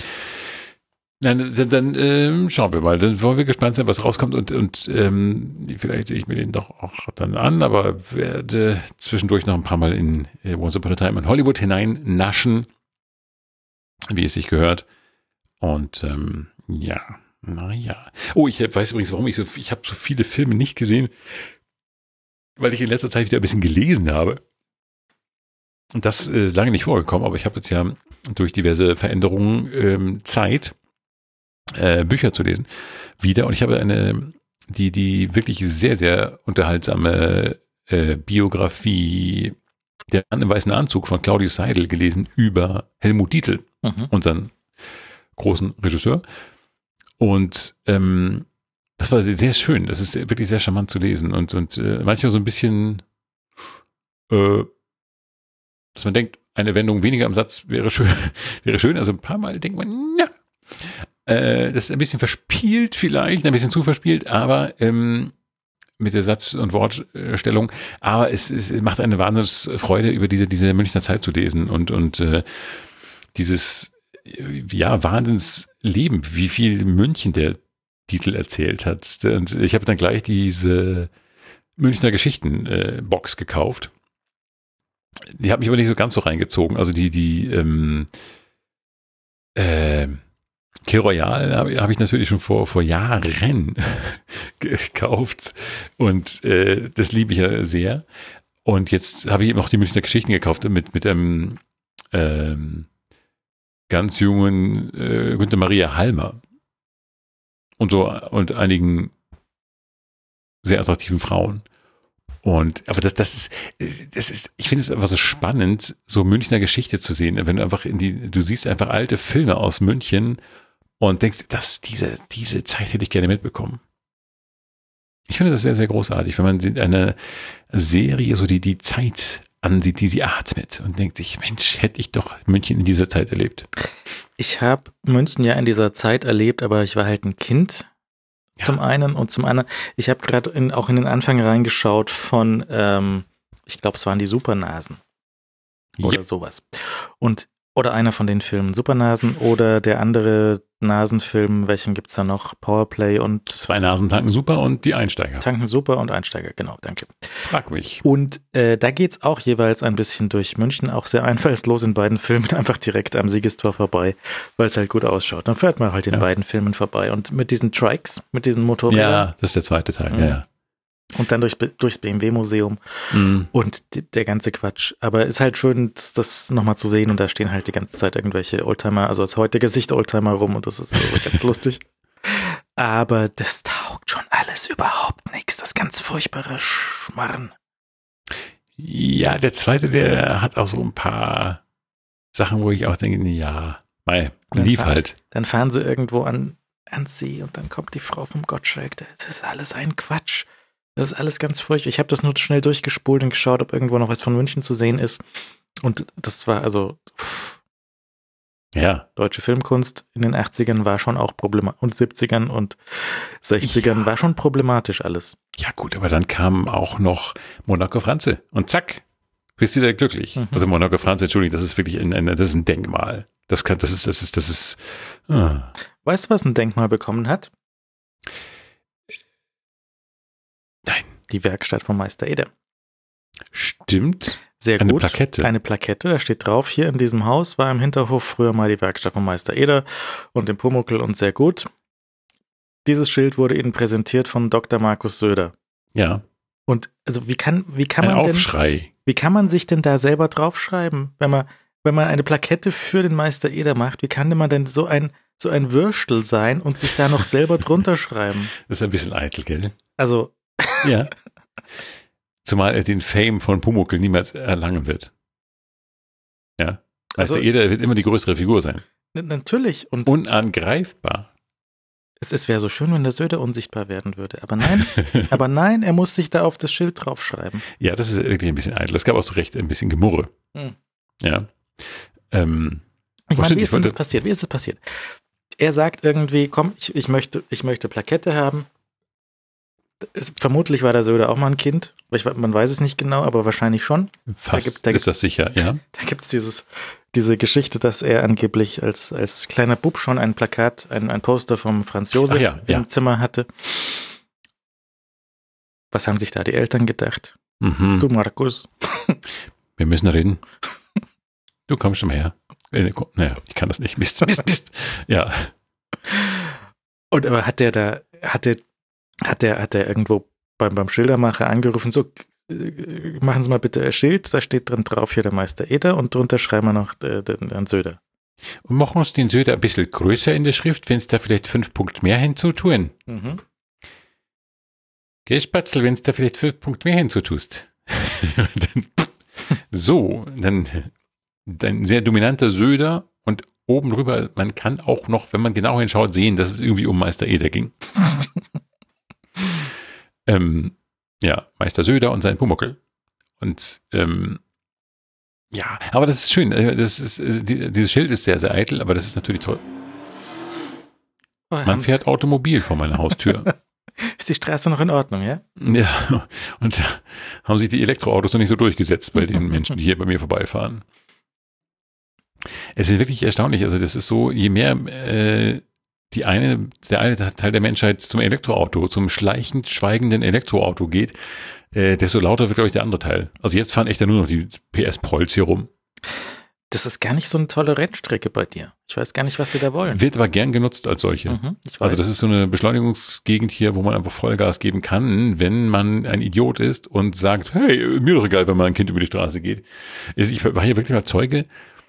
Dann, dann, dann ähm, schauen wir mal. Dann wollen wir gespannt sein, was rauskommt und, und ähm, vielleicht sehe ich mir den doch auch dann an, aber werde zwischendurch noch ein paar Mal in äh, Once Upon a Time in Hollywood hinein naschen, wie es sich gehört. Und ähm, ja, naja. Oh, ich weiß übrigens, warum ich so, ich habe so viele Filme nicht gesehen, weil ich in letzter Zeit wieder ein bisschen gelesen habe. Und das ist lange nicht vorgekommen, aber ich habe jetzt ja durch diverse Veränderungen ähm, Zeit, äh, Bücher zu lesen, wieder. Und ich habe eine, die, die wirklich sehr, sehr unterhaltsame äh, Biografie Der Mann im weißen Anzug von Claudius Seidel gelesen über Helmut Dietl, Mhm. unseren großen Regisseur. Und ähm, das war sehr schön. Das ist wirklich sehr charmant zu lesen und, und äh, manchmal so ein bisschen äh, dass man denkt, eine Wendung weniger im Satz wäre schön, wäre schön. Also ein paar Mal denkt man, ja, äh, das ist ein bisschen verspielt vielleicht, ein bisschen zu verspielt, aber ähm, mit der Satz- und Wortstellung. Aber es, es macht eine Wahnsinnsfreude, über diese diese Münchner Zeit zu lesen und und äh, dieses ja Wahnsinnsleben, wie viel München der Titel erzählt hat. Und ich habe dann gleich diese Münchner Geschichten äh, Box gekauft. Die hat mich aber nicht so ganz so reingezogen. Also die, die ähm, äh, Key Royale habe hab ich natürlich schon vor, vor Jahren gekauft und äh, das liebe ich ja sehr. Und jetzt habe ich eben noch die Münchner Geschichten gekauft mit, mit einem ähm, ganz jungen äh, Günther Maria Halmer und so und einigen sehr attraktiven Frauen. Und, aber das, das ist, das ist, ich finde es einfach so spannend, so Münchner Geschichte zu sehen, wenn du einfach in die, du siehst einfach alte Filme aus München und denkst, das, diese, diese Zeit hätte ich gerne mitbekommen. Ich finde das sehr, sehr großartig, wenn man eine Serie so die, die Zeit ansieht, die sie atmet und denkt sich, Mensch, hätte ich doch München in dieser Zeit erlebt. Ich habe München ja in dieser Zeit erlebt, aber ich war halt ein Kind. Ja. Zum einen und zum anderen, ich habe gerade in, auch in den Anfang reingeschaut von, ähm, ich glaube, es waren die Supernasen oder Yep. sowas. Und oder einer von den Filmen Supernasen oder der andere Nasenfilm, welchen gibt's da noch? Powerplay und Zwei Nasen tanken super und die Einsteiger. Tanken super und Einsteiger, genau, danke. Frag mich. Und äh, da geht's auch jeweils ein bisschen durch München, auch sehr einfallslos in beiden Filmen, einfach direkt am Siegestor vorbei, weil es halt gut ausschaut. Dann fährt man halt in Ja. beiden Filmen vorbei. Und mit diesen Trikes, mit diesen Motorrädern Ja, das ist der zweite Teil, Mhm. ja, ja. und dann durch, durchs B M W-Museum Mhm. und die, der ganze Quatsch. Aber ist halt schön, das, das nochmal zu sehen und da stehen halt die ganze Zeit irgendwelche Oldtimer, also aus heutiger Sicht Oldtimer rum und das ist so ganz lustig. Aber das taugt schon alles überhaupt nichts, das ganz furchtbare Schmarren. Ja, der zweite, der hat auch so ein paar Sachen, wo ich auch denke, ja, mei, Dann lief fahr- halt. Dann fahren sie irgendwo an, an See und dann kommt die Frau vom Gottschalk. Das ist alles ein Quatsch. Das ist alles ganz furchtbar. Ich habe das nur schnell durchgespult und geschaut, ob irgendwo noch was von München zu sehen ist. Und das war also, pff, Ja. deutsche Filmkunst in den achtzigern war schon auch problematisch. Und siebzigern und sechzigern Ja. war schon problematisch alles. Ja gut, aber dann kam auch noch Monaco Franze und zack, bist du wieder glücklich. Mhm. Also Monaco Franze, Entschuldigung, das ist wirklich ein, ein, das ist ein Denkmal. Das kann, das ist, das ist, das ist, ah. Weißt du, was ein Denkmal bekommen hat? Nein. Die Werkstatt von Meister Eder. Stimmt. Sehr Eine gut. Plakette. Eine Plakette, da steht drauf, hier in diesem Haus war im Hinterhof früher mal die Werkstatt von Meister Eder und dem Pumuckl und sehr gut. Dieses Schild wurde Ihnen präsentiert von Doktor Markus Söder. Ja. Und also wie kann, wie kann Ein man denn, Aufschrei. wie kann man sich denn da selber draufschreiben, wenn man, wenn man eine Plakette für den Meister Eder macht, wie kann denn man denn so ein, so ein Würstel sein und sich da noch selber drunter schreiben? Das ist ein bisschen eitel, gell? Also, Ja. Zumal er den Fame von Pumuckl niemals erlangen wird. Ja. Also- Also Eder wird immer die größere Figur sein. n- natürlich. Und Unangreifbar. es, es wäre so schön, wenn der Söder unsichtbar werden würde. Aber nein, aber nein, er muss sich da auf das Schild draufschreiben. Ja, das ist wirklich ein bisschen eitel. Es gab auch so recht ein bisschen Gemurre. Hm. Ja. Ähm, Ich Oh, meine, stimmt, wie ich ist denn wollte- das passiert? Wie ist es passiert? Er sagt irgendwie, komm, ich, ich, möchte, ich möchte Plakette haben. Es, vermutlich war der Söder auch mal ein Kind. Ich, man weiß es nicht genau, aber wahrscheinlich schon. fast gibt- da ist gibt's- das sicher, ja. Da gibt es dieses, diese Geschichte, dass er angeblich als, als kleiner Bub schon ein Plakat, ein, ein Poster vom Franz Josef Ach ja, im ja. Zimmer hatte. Was haben sich da die Eltern gedacht? Mhm. Du, Markus. Wir müssen reden. Du kommst schon mal her. Äh, komm, Naja, ich kann das nicht. Mist, Mist, Mist. Ja. Und aber hat der da, hat der, hat der, hat der irgendwo beim, beim Schildermacher angerufen, so, äh, machen Sie mal bitte ein Schild, da steht drin drauf hier der Meister Eder und drunter schreiben wir noch äh, den, den Söder. Und machen wir uns den Söder ein bisschen größer in der Schrift, wenn es da vielleicht fünf Punkte mehr hinzutun. Mhm. Gell, Spatzel, wenn es da vielleicht fünf Punkte mehr hinzutust. dann, so, dann, dann sehr dominanter Söder und oben drüber, man kann auch noch, wenn man genau hinschaut, sehen, dass es irgendwie um Meister Eder ging. ähm, ja, Meister Söder und sein Pumuckl. Und ähm, ja, aber das ist schön. Das ist, die, dieses Schild ist sehr, sehr eitel, aber das ist natürlich toll. Oh, Man haben, fährt Automobil vor meiner Haustür. ist die Straße noch in Ordnung, ja? Ja, und da haben sich die Elektroautos noch nicht so durchgesetzt bei den Menschen, die hier bei mir vorbeifahren. Es ist wirklich erstaunlich. Also das ist so, je mehr äh, die eine, der eine Teil der Menschheit zum Elektroauto, zum schleichend schweigenden Elektroauto geht, äh, desto lauter wird, glaube ich, der andere Teil. Also jetzt fahren echt ja nur noch die P S-Prolls hier rum. Das ist gar nicht so eine tolle Rennstrecke bei dir. Ich weiß gar nicht, was sie da wollen. Wird aber gern genutzt als solche. Mhm, ich weiß. Also das ist so eine Beschleunigungsgegend hier, wo man einfach Vollgas geben kann, wenn man ein Idiot ist und sagt, hey, mir doch egal, wenn mal ein Kind über die Straße geht. Ich war hier wirklich mal Zeuge,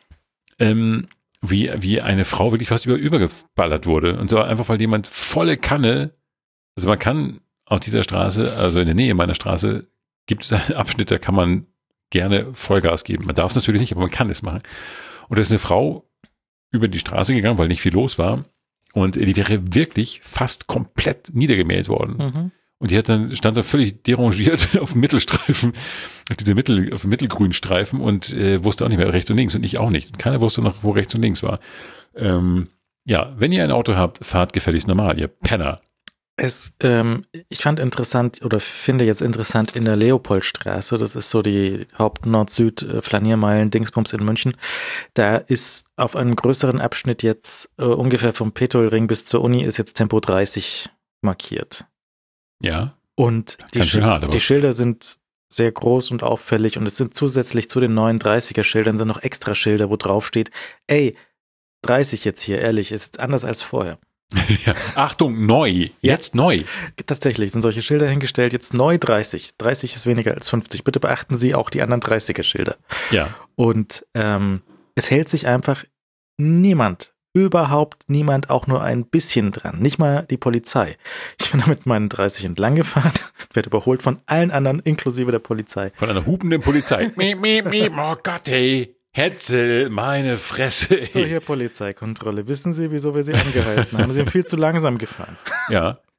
ähm, wie, wie eine Frau wirklich fast über, übergeballert wurde. Und zwar einfach, weil jemand volle Kanne, also man kann auf dieser Straße, also in der Nähe meiner Straße, gibt es einen Abschnitt, da kann man gerne Vollgas geben. Man darf es natürlich nicht, aber man kann es machen. Und da ist eine Frau über die Straße gegangen, weil nicht viel los war. Und die wäre wirklich fast komplett niedergemäht worden. Mhm. Und die hat dann, stand da völlig derangiert auf dem Mittelstreifen, auf diese Mittel, auf dem mittelgrünen Streifen und äh, wusste auch nicht mehr rechts und links und ich auch nicht. Und keiner wusste noch, wo rechts und links war. Ähm, ja, wenn ihr ein Auto habt, fahrt gefälligst normal, ihr Penner. Es, ähm, ich fand interessant oder finde jetzt interessant in der Leopoldstraße, das ist so die Haupt-Nord-Süd-Flaniermeilen-Dingsbums in München, da ist auf einem größeren Abschnitt jetzt äh, ungefähr vom Petrolring bis zur Uni ist jetzt Tempo dreißig markiert. Ja, Und die, Ganz schön Schil- hart, aber- die Schilder sind sehr groß und auffällig und es sind zusätzlich zu den neuen dreißiger-Schildern sind noch extra Schilder, wo drauf steht, ey, dreißig jetzt hier, ehrlich, ist anders als vorher. ja. Achtung, neu, Ja. jetzt neu. Tatsächlich sind solche Schilder hingestellt, jetzt neu dreißig. dreißig ist weniger als fünfzig. Bitte beachten Sie auch die anderen dreißiger-Schilder. Ja, Und ähm, es hält sich einfach niemand, überhaupt niemand auch nur ein bisschen dran. Nicht mal die Polizei. Ich bin da mit meinen dreißig entlang gefahren, werde überholt von allen anderen, inklusive der Polizei. von einer hupenden Polizei. miep, miep, miep. Oh Gott, ey. Hetzel, meine Fresse, ey. So, hier Polizeikontrolle. Wissen Sie, wieso wir Sie angehalten haben? Sie sind viel zu langsam gefahren. Ja.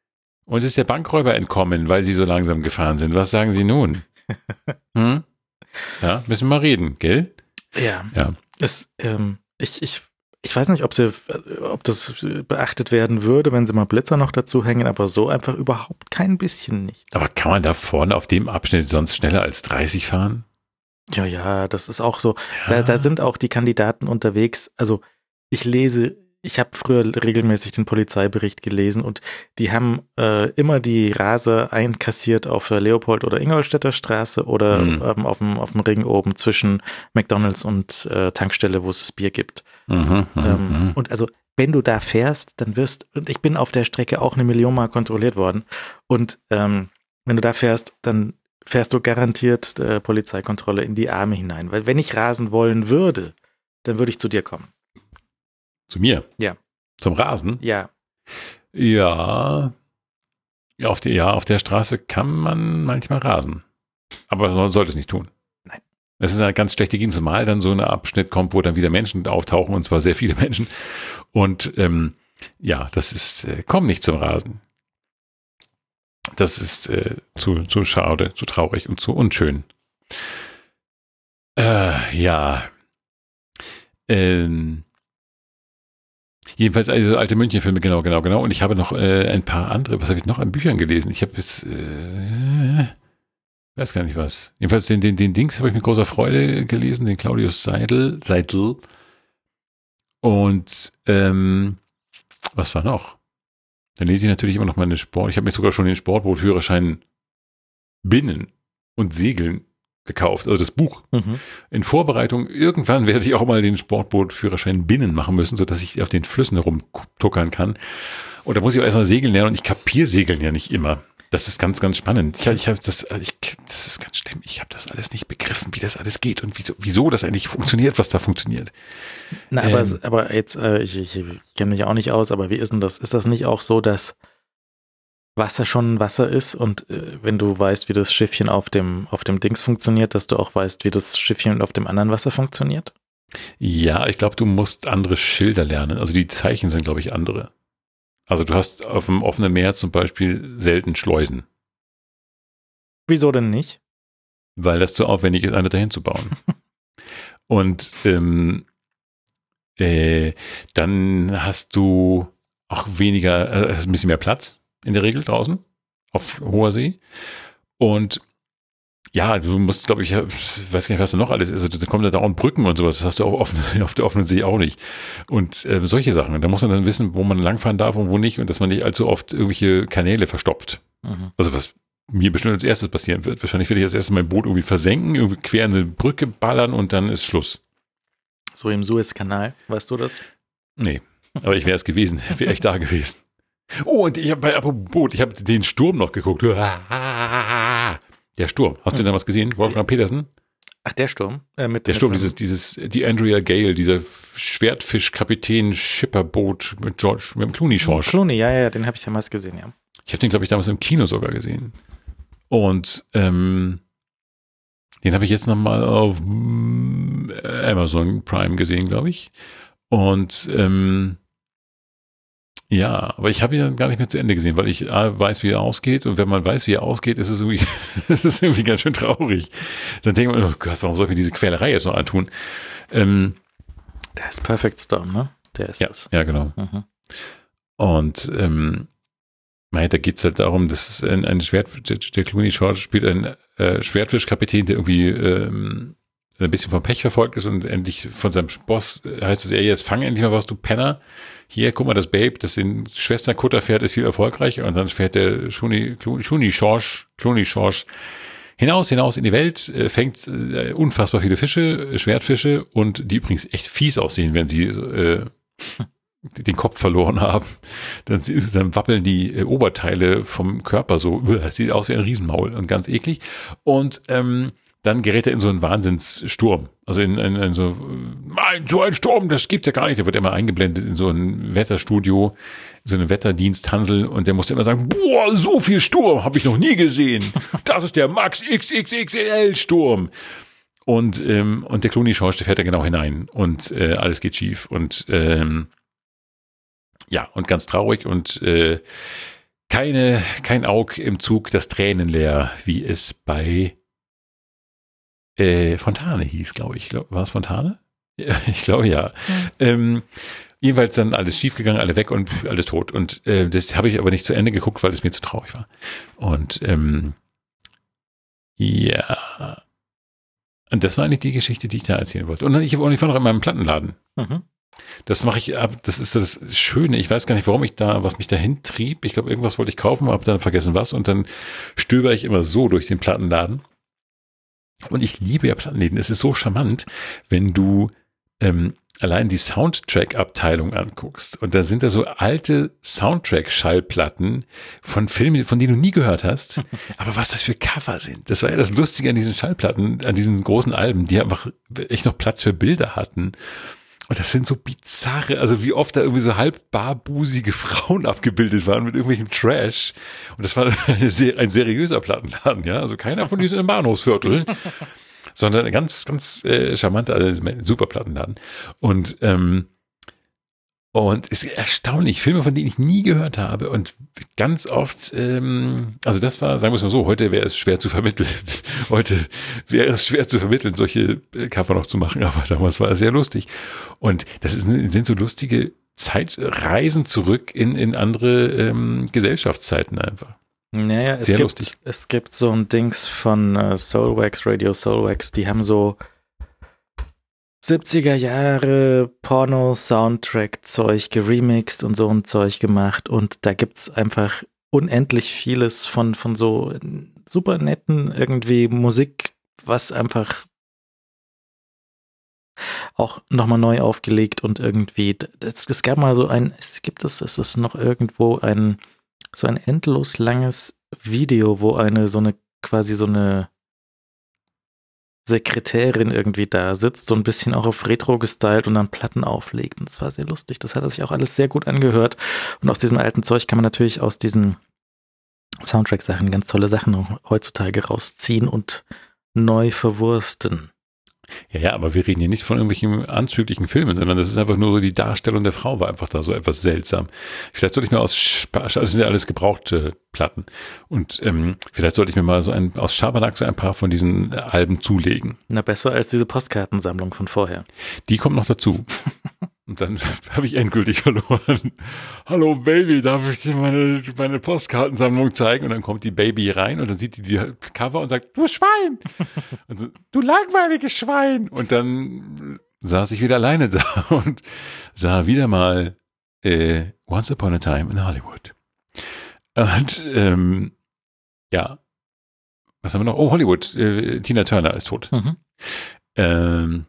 Uns ist der Bankräuber entkommen, weil Sie so langsam gefahren sind. Was sagen Sie nun? Hm? Ja, müssen wir mal reden, gell? Ja. Ja. Es, ähm, ich, ich, ich weiß nicht, ob sie, ob das beachtet werden würde, wenn sie mal Blitzer noch dazu hängen, aber so einfach überhaupt kein bisschen nicht. Aber kann man da vorne auf dem Abschnitt sonst schneller als dreißig fahren? Ja, ja, das ist auch so. Ja. Da, da sind auch die Kandidaten unterwegs. Also ich lese, ich habe früher regelmäßig den Polizeibericht gelesen und die haben äh, immer die Raser einkassiert auf der Leopold- oder Ingolstädter Straße oder Mhm. ähm, auf dem auf dem Ring oben zwischen McDonald's und äh, Tankstelle, wo es das Bier gibt. Mhm, mhm, Ähm, mhm. und also wenn du da fährst, dann wirst, und ich bin auf der Strecke auch eine Million Mal kontrolliert worden und ähm, wenn du da fährst, dann fährst du garantiert äh, Polizeikontrolle in die Arme hinein. Weil wenn ich rasen wollen würde, dann würde ich zu dir kommen. Zu mir? Ja. Zum Rasen? Ja. Ja. Ja, auf, die, ja, auf der Straße kann man manchmal rasen. Aber man sollte es nicht tun. Nein. Es ist eine ganz schlechte Gegend, zumal dann so ein Abschnitt kommt, wo dann wieder Menschen auftauchen, und zwar sehr viele Menschen. Und ähm, ja, das ist, äh, komm nicht zum Rasen. Das ist äh, zu, zu schade, zu traurig und zu unschön. Äh, ja. Ähm. Jedenfalls also alte München-Filme, genau, genau, genau. Und ich habe noch äh, ein paar andere, was habe ich noch an Büchern gelesen? Ich habe jetzt, äh, weiß gar nicht was. Jedenfalls den, den, den Dings habe ich mit großer Freude gelesen, den Claudius Seidel, Seidel. Und ähm, was war noch? Dann lese ich natürlich immer noch meine Sport. Ich habe mir sogar schon den Sportbootführerschein Binnen und Segeln gekauft, also das Buch. Mhm. In Vorbereitung, irgendwann werde ich auch mal den Sportbootführerschein Binnen machen müssen, sodass ich auf den Flüssen herumtuckern kann. Und da muss ich auch erstmal segeln lernen und ich kapiere Segeln ja nicht immer. Das ist ganz, ganz spannend. Ich, ich habe das, ich, das ist ganz schlimm. Ich habe das alles nicht begriffen, wie das alles geht und wieso, wieso das eigentlich funktioniert, was da funktioniert. Na, aber, Ähm. aber jetzt, äh, ich, ich, ich kenne mich auch nicht aus, aber wie ist denn das? Ist das nicht auch so, dass Wasser schon Wasser ist und äh, wenn du weißt, wie das Schiffchen auf dem, auf dem Dings funktioniert, dass du auch weißt, wie das Schiffchen auf dem anderen Wasser funktioniert? Ja, ich glaube, du musst andere Schilder lernen. Also die Zeichen sind, glaube ich, andere. Also du hast auf dem offenen Meer zum Beispiel selten Schleusen, Wieso denn nicht? weil das zu aufwendig ist, eine dahin zu bauen. Und ähm, äh, dann hast du auch weniger, äh, hast ein bisschen mehr Platz in der Regel draußen auf hoher See. Und ja, du musst, glaube ich, ich weiß gar nicht, was da noch alles ist. Also, da kommen da dauernd Brücken und sowas. Das hast du auf, offen, auf der offenen See auch nicht. Und äh, solche Sachen. Da muss man dann wissen, wo man langfahren darf und wo nicht. Und dass man nicht allzu oft irgendwelche Kanäle verstopft. Mhm. Also was mir bestimmt als erstes passieren wird. Wahrscheinlich werde ich als erstes mein Boot irgendwie versenken, irgendwie quer in eine Brücke ballern und dann ist Schluss. So im Suezkanal, weißt du das? Nee, aber ich wäre es gewesen. Wäre ich da gewesen. Oh, und ich habe bei apropos Boot, ich habe den Sturm noch geguckt. Der Sturm. Hast du da was gesehen? Wolfgang Petersen? Ach, der Sturm? Äh, mit, Der mit Sturm, dem- dieses, dieses, die Andrea Gale, dieser Schwertfisch-Kapitän Schipperboot mit George, mit dem Clooney-Schorsch. Clooney, ja, ja, den habe ich damals gesehen, ja. Ich habe den, glaube ich, damals im Kino sogar gesehen. Und ähm, den habe ich jetzt nochmal auf mm, Amazon Prime gesehen, glaube ich. Und ähm, ja, aber ich habe ihn dann gar nicht mehr zu Ende gesehen, weil ich A, weiß, wie er ausgeht. Und wenn man weiß, wie er ausgeht, ist es irgendwie, ist es irgendwie ganz schön traurig. Dann denkt man, oh Gott, warum soll ich mir diese Quälerei jetzt noch antun? Ähm, Der ist Perfect Storm, ne? Der ist ja, das. ja, genau. Mhm. Und ähm, naja, da geht es halt darum, dass ein, ein Schwert, der, der Clooney George spielt einen äh, Schwertfischkapitän, der irgendwie ähm, ein bisschen vom Pech verfolgt ist und endlich von seinem Boss äh, heißt es, ey, jetzt fang endlich mal was, du Penner. Hier, guck mal, das Babe, das den Schwesterkutter fährt, ist viel erfolgreicher. Und dann fährt der Clooney George, Clooney George hinaus, hinaus in die Welt, äh, fängt äh, unfassbar viele Fische, äh, Schwertfische und die übrigens echt fies aussehen, wenn sie äh, den Kopf verloren haben. Dann, dann wappeln die äh, Oberteile vom Körper so, das sieht aus wie ein Riesenmaul und ganz eklig. Und ähm, dann gerät er in so einen Wahnsinnssturm. Also in, in, in so, nein, so ein Sturm, das gibt's ja gar nicht. Der wird immer eingeblendet in so ein Wetterstudio, so einen Wetterdienst Hansel und der muss immer sagen, boah, so viel Sturm habe ich noch nie gesehen. Das ist der Max X X X L Sturm. Und, ähm, und der Clooney George, der fährt da genau hinein und äh, alles geht schief und ähm, ja, und ganz traurig und äh, keine, kein Aug im Zug, das Tränen leer, wie es bei äh, Fontane hieß, glaube ich. War es Fontane? Ja, ich glaube ja. Mhm. Ähm, jedenfalls dann alles schiefgegangen, alle weg und alles tot. Und äh, das habe ich aber nicht zu Ende geguckt, weil es mir zu traurig war. Und ähm, ja, und das war eigentlich die Geschichte, die ich da erzählen wollte. Und ich, und ich war noch in meinem Plattenladen. Mhm. Das mache ich ab, das ist das Schöne. Ich weiß gar nicht, warum ich da, was mich dahin trieb. Ich glaube, irgendwas wollte ich kaufen, habe dann vergessen was und dann stöber ich immer so durch den Plattenladen. Und ich liebe ja Plattenläden. Es ist so charmant, wenn du ähm, allein die Soundtrack-Abteilung anguckst. Und da sind da so alte Soundtrack-Schallplatten von Filmen, von denen du nie gehört hast. Aber was das für Cover sind. Das war ja das Lustige an diesen Schallplatten, an diesen großen Alben, die einfach echt noch Platz für Bilder hatten. Und das sind so bizarre, also wie oft da irgendwie so halb barbusige Frauen abgebildet waren mit irgendwelchem Trash. Und das war eine, ein seriöser Plattenladen, ja. Also keiner von diesen im Bahnhofsviertel, sondern ein ganz, ganz äh, charmanter, also super Plattenladen. Und ähm, und es ist erstaunlich, Filme, von denen ich nie gehört habe und ganz oft, ähm, also das war, sagen wir es mal so, heute wäre es schwer zu vermitteln. Heute wäre es schwer zu vermitteln, solche Cover noch zu machen, aber damals war es sehr lustig. Und das ist, sind so lustige Zeitreisen zurück in, in andere ähm, Gesellschaftszeiten einfach. Naja, es sehr gibt, lustig. Es gibt so ein Dings von äh, Soulwax, Radio Soulwax, die haben so siebziger Jahre Porno-Soundtrack-Zeug geremixed und so ein Zeug gemacht und da gibt's einfach unendlich vieles von, von so super netten irgendwie Musik, was einfach auch nochmal neu aufgelegt und irgendwie, es, es gab mal so ein, es gibt es, es ist noch irgendwo ein, so ein endlos langes Video, wo eine, so eine, quasi so eine Sekretärin irgendwie da sitzt, so ein bisschen auch auf Retro gestylt und dann Platten auflegt. Und das war sehr lustig. Das hat sich auch alles sehr gut angehört. Und aus diesem alten Zeug kann man natürlich aus diesen Soundtrack-Sachen ganz tolle Sachen heutzutage rausziehen und neu verwursten. Ja, ja, aber wir reden hier nicht von irgendwelchen anzüglichen Filmen, sondern das ist einfach nur so, die Darstellung der Frau war einfach da so etwas seltsam. Vielleicht sollte ich mir aus, Sp- das sind ja alles gebrauchte Platten und ähm, vielleicht sollte ich mir mal so ein, aus Schabernack so ein paar von diesen Alben zulegen. Na, besser als diese Postkartensammlung von vorher. Die kommt noch dazu. Und dann habe ich endgültig verloren. Hallo Baby, darf ich dir meine, meine Postkartensammlung zeigen? Und dann kommt die Baby rein und dann sieht die die Cover und sagt, du Schwein! Und so, du langweiliges Schwein! Und dann saß ich wieder alleine da und sah wieder mal äh, Once Upon a Time in Hollywood. Und ähm, ja, was haben wir noch? Oh, Hollywood, äh, Tina Turner ist tot. Mhm. Ähm,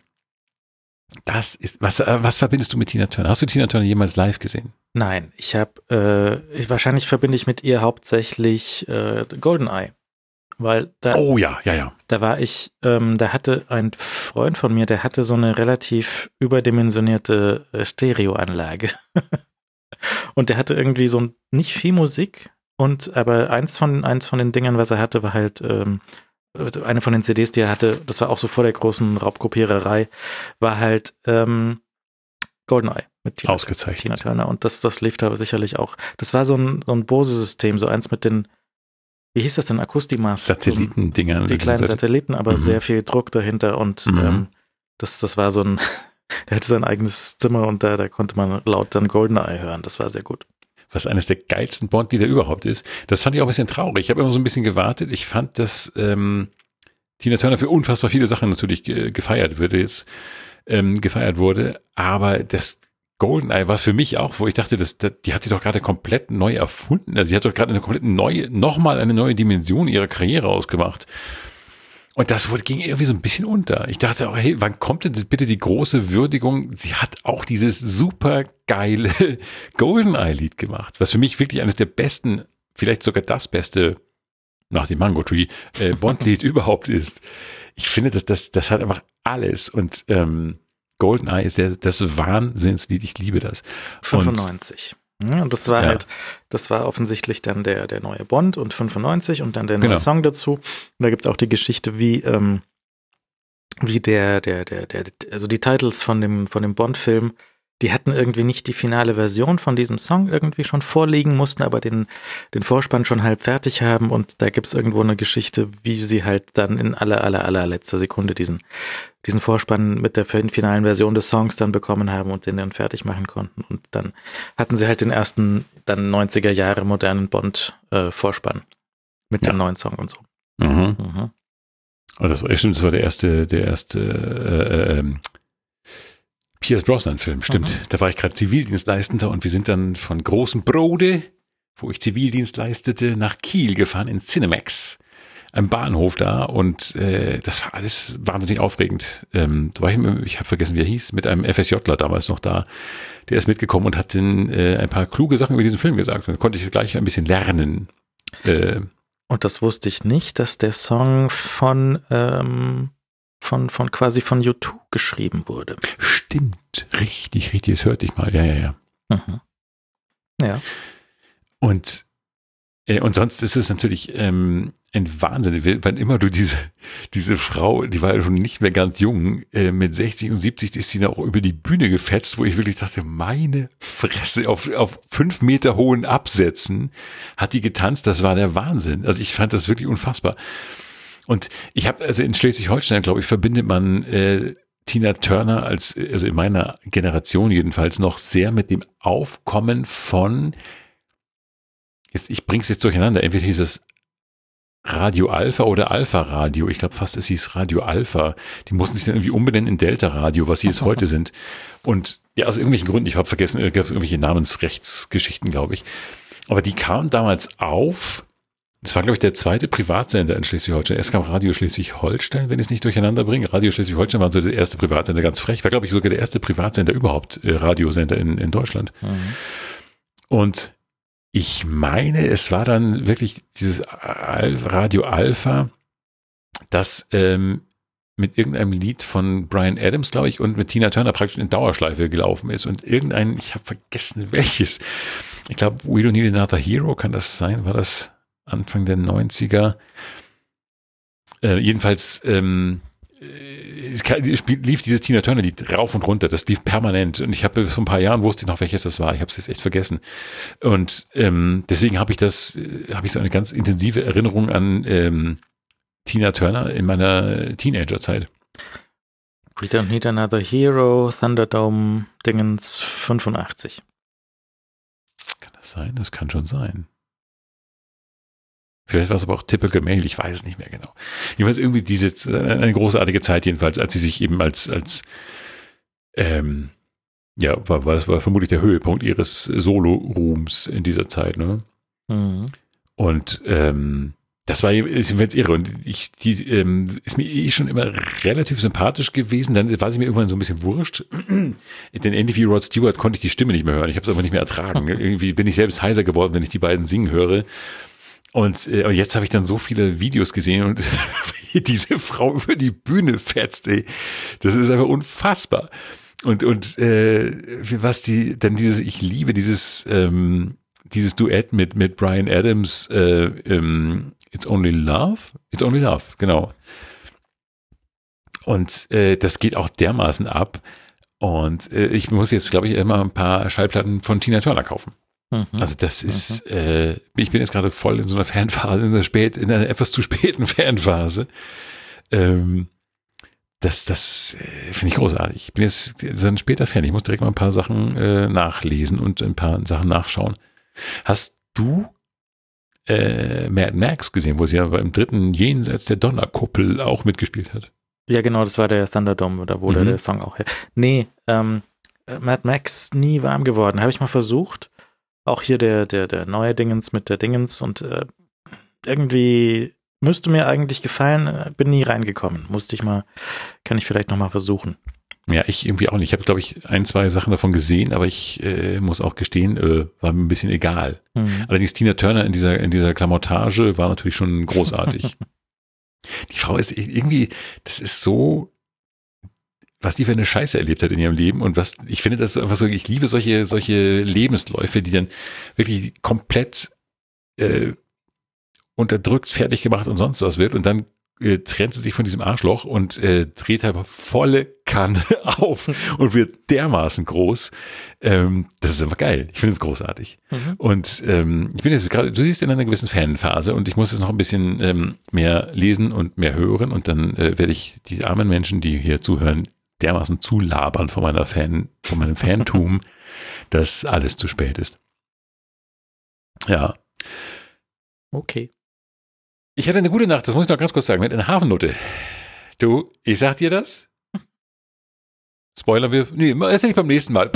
Das ist, was, was verbindest du mit Tina Turner? Hast du Tina Turner jemals live gesehen? Nein, ich habe, äh, ich, wahrscheinlich verbinde ich mit ihr hauptsächlich äh, Goldeneye, weil da, oh ja, ja, ja. Da war ich, ähm, da hatte ein Freund von mir, der hatte so eine relativ überdimensionierte äh, Stereoanlage und der hatte irgendwie so ein, nicht viel Musik und aber eins von eins von den Dingern, was er hatte, war halt ähm, eine von den C Ds, die er hatte, das war auch so vor der großen Raubkopiererei, war halt ähm, Goldeneye mit Tina, ausgezeichnet. Tina Turner. Und das, das lief da sicherlich auch. Das war so ein, so ein Bose-System, so eins mit den, wie hieß das denn, Akustimast? Satellitendingern. Die kleinen Satelliten, aber mhm. sehr viel Druck dahinter und mhm. ähm, das, das war so ein, der hatte sein eigenes Zimmer und da, da konnte man laut dann Goldeneye hören. Das war sehr gut. Was eines der geilsten Bond-Lieder überhaupt ist. Das fand ich auch ein bisschen traurig. Ich habe immer so ein bisschen gewartet. Ich fand, dass ähm, Tina Turner für unfassbar viele Sachen natürlich ge- gefeiert würde, jetzt ähm, gefeiert wurde. Aber das Goldeneye war für mich auch, wo ich dachte, das, das, die hat sich doch gerade komplett neu erfunden. Also sie hat doch gerade eine komplett neue, nochmal eine neue Dimension ihrer Karriere ausgemacht. Und das wurde, ging irgendwie so ein bisschen unter. Ich dachte auch, hey, wann kommt denn bitte die große Würdigung? Sie hat auch dieses super geile Goldeneye-Lied gemacht, was für mich wirklich eines der besten, vielleicht sogar das beste, nach dem Mango Tree, äh, Bond-Lied überhaupt ist. Ich finde, dass das, das hat einfach alles. Und ähm, Goldeneye ist der, das Wahnsinnslied. Ich liebe das. fünfundneunzig. Ja, und das war ja. halt, das war offensichtlich dann der, der neue Bond und fünfundneunzig und dann der neue genau. Song dazu. Und da gibt's auch die Geschichte, wie, ähm, wie der, der, der, der, also die Titles von dem, von dem Bond-Film, die hatten irgendwie nicht die finale Version von diesem Song irgendwie schon vorliegen, mussten aber den, den Vorspann schon halb fertig haben und da gibt's irgendwo eine Geschichte, wie sie halt dann in aller, aller, aller letzter Sekunde diesen, diesen Vorspann mit der finalen Version des Songs dann bekommen haben und den dann fertig machen konnten. Und dann hatten sie halt den ersten, dann neunziger Jahre modernen Bond-Vorspann äh, mit ja. dem neuen Song und so. Mhm. Mhm. Oh, das war, stimmt, das war der erste, der erste äh, ähm, Pierce Brosnan-Film, stimmt. Mhm. Da war ich gerade Zivildienstleistender und wir sind dann von Großen Brode, wo ich Zivildienst leistete, nach Kiel gefahren in Cinemax, am Bahnhof da und äh, das war alles wahnsinnig aufregend. Ähm, da war ich, ich habe vergessen, wie er hieß, mit einem FSJler damals noch da, der ist mitgekommen und hat dann äh, ein paar kluge Sachen über diesen Film gesagt und da konnte ich gleich ein bisschen lernen. Äh, Und das wusste ich nicht, dass der Song von, ähm, von, von quasi von U zwei geschrieben wurde. Stimmt, richtig, richtig, das hörte ich mal, ja, ja, ja. Mhm. Ja. Und, äh, und sonst ist es natürlich ähm, ein Wahnsinn, wann immer du diese, diese Frau, die war ja schon nicht mehr ganz jung, äh, mit sechzig und siebzig ist sie dann auch über die Bühne gefetzt, wo ich wirklich dachte, meine Fresse, auf, auf fünf Meter hohen Absätzen hat die getanzt, das war der Wahnsinn. Also ich fand das wirklich unfassbar. Und ich habe, also in Schleswig-Holstein, glaube ich, verbindet man äh, Tina Turner als, also in meiner Generation jedenfalls, noch sehr mit dem Aufkommen von, jetzt, ich bring's jetzt durcheinander, entweder hieß es Radio Alpha oder Alpha Radio. Ich glaube fast, es hieß Radio Alpha. Die mussten sich dann irgendwie umbenennen in Delta Radio, was sie jetzt heute sind. Und ja, aus irgendwelchen Gründen, ich habe vergessen, es gab irgendwelche Namensrechtsgeschichten, glaube ich. Aber die kamen damals auf, das war, glaube ich, der zweite Privatsender in Schleswig-Holstein. Erst kam Radio Schleswig-Holstein, wenn ich es nicht durcheinander bringe. Radio Schleswig-Holstein war so der erste Privatsender, ganz frech. War, glaube ich, sogar der erste Privatsender überhaupt, äh, Radiosender in, in Deutschland. Mhm. Und ich meine, es war dann wirklich dieses Al- Radio Alpha, das ähm, mit irgendeinem Lied von Bryan Adams, glaube ich, und mit Tina Turner praktisch in Dauerschleife gelaufen ist. Und irgendein, ich habe vergessen welches, ich glaube, We Don't Need Another Hero, kann das sein? War das Anfang der neunziger? Äh, jedenfalls ähm, es lief dieses Tina Turner Lied rauf und runter, das lief permanent und ich habe vor ein paar Jahren wusste ich noch, welches das war, ich habe es jetzt echt vergessen und ähm, deswegen habe ich das, habe ich so eine ganz intensive Erinnerung an ähm, Tina Turner in meiner Teenagerzeit. We Don't Need Another Hero, Thunderdome, Dingens fünfundachtzig. Kann das sein? Das kann schon sein. Vielleicht war es aber auch Typical Male, ich weiß es nicht mehr genau. Jedenfalls irgendwie diese, eine großartige Zeit jedenfalls, als sie sich eben als, als, ähm, ja, war, war das war vermutlich der Höhepunkt ihres Solo-Ruhms in dieser Zeit, ne? Mhm. Und, ähm, das war ist mir jetzt irre und ich, die, ähm, ist mir eh schon immer relativ sympathisch gewesen, dann war sie mir irgendwann so ein bisschen wurscht, denn ähnlich wie Rod Stewart konnte ich die Stimme nicht mehr hören, ich habe es aber nicht mehr ertragen. Irgendwie bin ich selbst heiser geworden, wenn ich die beiden singen höre. Und äh, jetzt habe ich dann so viele Videos gesehen und wie diese Frau über die Bühne fetzt, ey. Das ist einfach unfassbar. Und und äh, was die dann dieses, ich liebe dieses ähm, dieses Duett mit mit Bryan Adams, äh, ähm, It's Only Love, It's Only Love, genau. Und äh, das geht auch dermaßen ab. Und äh, ich muss jetzt, glaube ich, immer ein paar Schallplatten von Tina Turner kaufen. Also das ist, mhm. äh, ich bin jetzt gerade voll in so einer Fanphase, in einer spät, in einer etwas zu späten Fanphase. Ähm, das, das äh, finde ich großartig. Ich bin jetzt so ein später Fan. Ich muss direkt mal ein paar Sachen äh, nachlesen und ein paar Sachen nachschauen. Hast du äh, Mad Max gesehen, wo sie ja beim dritten Jenseits der Donnerkuppel auch mitgespielt hat? Ja, genau, das war der Thunderdome, da wurde mhm. der Song auch her. Nee, ähm, Mad Max nie warm geworden. Habe ich mal versucht. Auch hier der, der, der neue Dingens mit der Dingens und äh, irgendwie müsste mir eigentlich gefallen, bin nie reingekommen. Musste ich mal, kann ich vielleicht nochmal versuchen. Ja, ich irgendwie auch nicht. Ich habe, glaube ich, ein, zwei Sachen davon gesehen, aber ich äh, muss auch gestehen, äh, war mir ein bisschen egal. Mhm. Allerdings Tina Turner in dieser, in dieser Klamottage war natürlich schon großartig. Die Frau ist irgendwie, das ist so, was die für eine Scheiße erlebt hat in ihrem Leben und was, ich finde das einfach so, ich liebe solche, solche Lebensläufe, die dann wirklich komplett äh, unterdrückt, fertig gemacht und sonst was wird und dann äh, trennt sie sich von diesem Arschloch und äh, dreht aber volle Kanne auf und wird dermaßen groß. Ähm, das ist einfach geil. Ich finde es großartig. Mhm. Und ähm, ich bin jetzt gerade, du siehst in einer gewissen Fanphase und ich muss jetzt noch ein bisschen ähm, mehr lesen und mehr hören und dann äh, werde ich die armen Menschen, die hier zuhören, dermaßen zulabern von meiner Fan, von meinem Fantum, dass alles zu spät ist. Ja. Okay. Ich hatte eine gute Nacht, das muss ich noch ganz kurz sagen, mit einer Hafennutte. Du, ich sag dir das. Spoiler, wir, nee, erzähl ich beim nächsten Mal.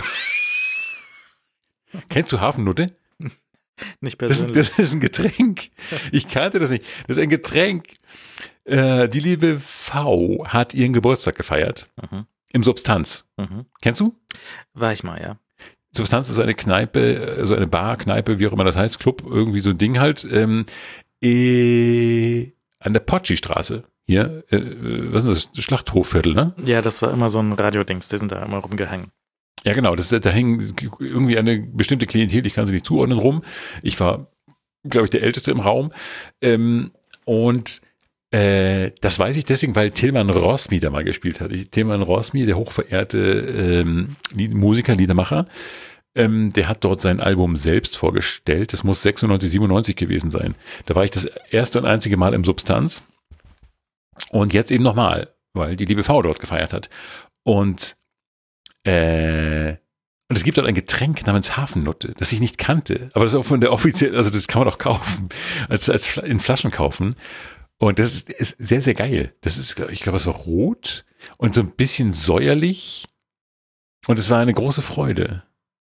Kennst du Hafennutte? Nicht Das, persönlich. das ist ein Getränk. Ich kannte das nicht. Das ist ein Getränk. Äh, die liebe V hat ihren Geburtstag gefeiert. Mhm. Im Substanz. Mhm. Kennst du? War ich mal, ja. Substanz ist eine Kneipe, so eine Bar, Kneipe, wie auch immer das heißt, Club, irgendwie so ein Ding halt, ähm, äh, an der Pocci-Straße. Hier, äh, was ist das? Schlachthofviertel, ne? Ja, das war immer so ein Radiodings, die sind da immer rumgehangen. Ja, genau, das, da hängen irgendwie eine bestimmte Klientel, ich kann sie nicht zuordnen, rum. Ich war, glaube ich, der Älteste im Raum. Ähm, und äh, das weiß ich deswegen, weil Tilman Rosmi da mal gespielt hat. Ich, Tilman Rosmi, der hochverehrte ähm, Lied- Musiker, Liedermacher, ähm, der hat dort sein Album selbst vorgestellt. Das muss sechsundneunzig, siebenundneunzig gewesen sein. Da war ich das erste und einzige Mal im Substanz. Und jetzt eben nochmal, weil die liebe V dort gefeiert hat. Und äh, und es gibt dort ein Getränk namens Hafennutte, das ich nicht kannte, aber das ist auch von der offiziellen, also das kann man auch kaufen, als, als in Flaschen kaufen. Und das ist, ist sehr, sehr geil. Das ist, ich glaube, es war rot und so ein bisschen säuerlich. Und es war eine große Freude.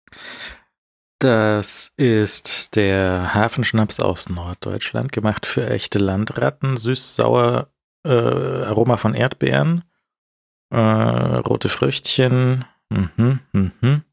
Das ist der Hafenschnaps aus Norddeutschland, gemacht für echte Landratten, süß-sauer, äh, Aroma von Erdbeeren, äh, rote Früchtchen. Mhm, mhm.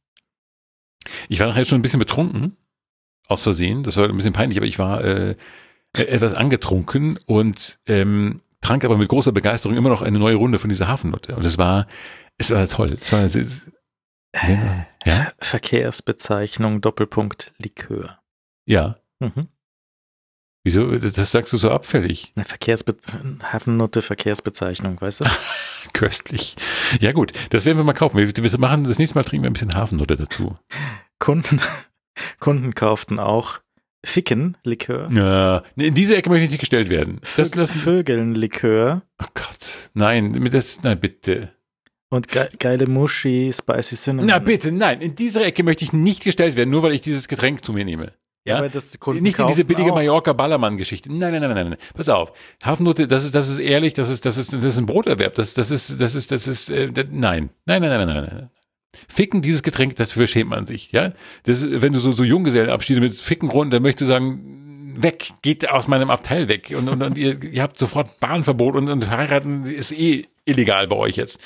Ich war nachher schon ein bisschen betrunken, aus Versehen. Das war ein bisschen peinlich, aber ich war äh, etwas angetrunken und ähm, trank aber mit großer Begeisterung immer noch eine neue Runde von dieser Hafennutte. Und es war, es war toll. Es war sehr, sehr, ja? Verkehrsbezeichnung Doppelpunkt Likör. Ja. Mhm. Wieso? Das sagst du so abfällig. Eine Verkehrsbe Hafennutte Verkehrsbezeichnung, weißt du? Köstlich. Ja gut, das werden wir mal kaufen. Wir, wir machen das nächste Mal trinken wir ein bisschen Hafennutte dazu. Kunden, Kunden kauften auch Ficken-Likör. Ja, in diese Ecke möchte ich nicht gestellt werden. Das, das, Vögeln-Likör. Oh Gott, nein, mit das, nein, bitte. Und ge geile Muschi, Spicy Cinnamon. Na bitte, nein, in diese Ecke möchte ich nicht gestellt werden, nur weil ich dieses Getränk zu mir nehme. Ja, Ja, aber das die Kunden nicht in diese billige auch. Mallorca-Ballermann-Geschichte. Nein, nein, nein, nein, nein. Pass auf. Hafennutte, das ist, das ist ehrlich, das ist, das ist, das ist ein Broterwerb. Das, das ist, das ist, das ist, äh, das, nein. Nein, nein, nein, nein, nein. Ficken, dieses Getränk, dafür schämt man sich, ja. Das ist, wenn du so, so Junggesellenabschiede mit Ficken rund, dann möchtest du sagen, weg, geht aus meinem Abteil weg. Und, und, und ihr, ihr habt sofort Bahnverbot und, und heiraten ist eh illegal bei euch jetzt.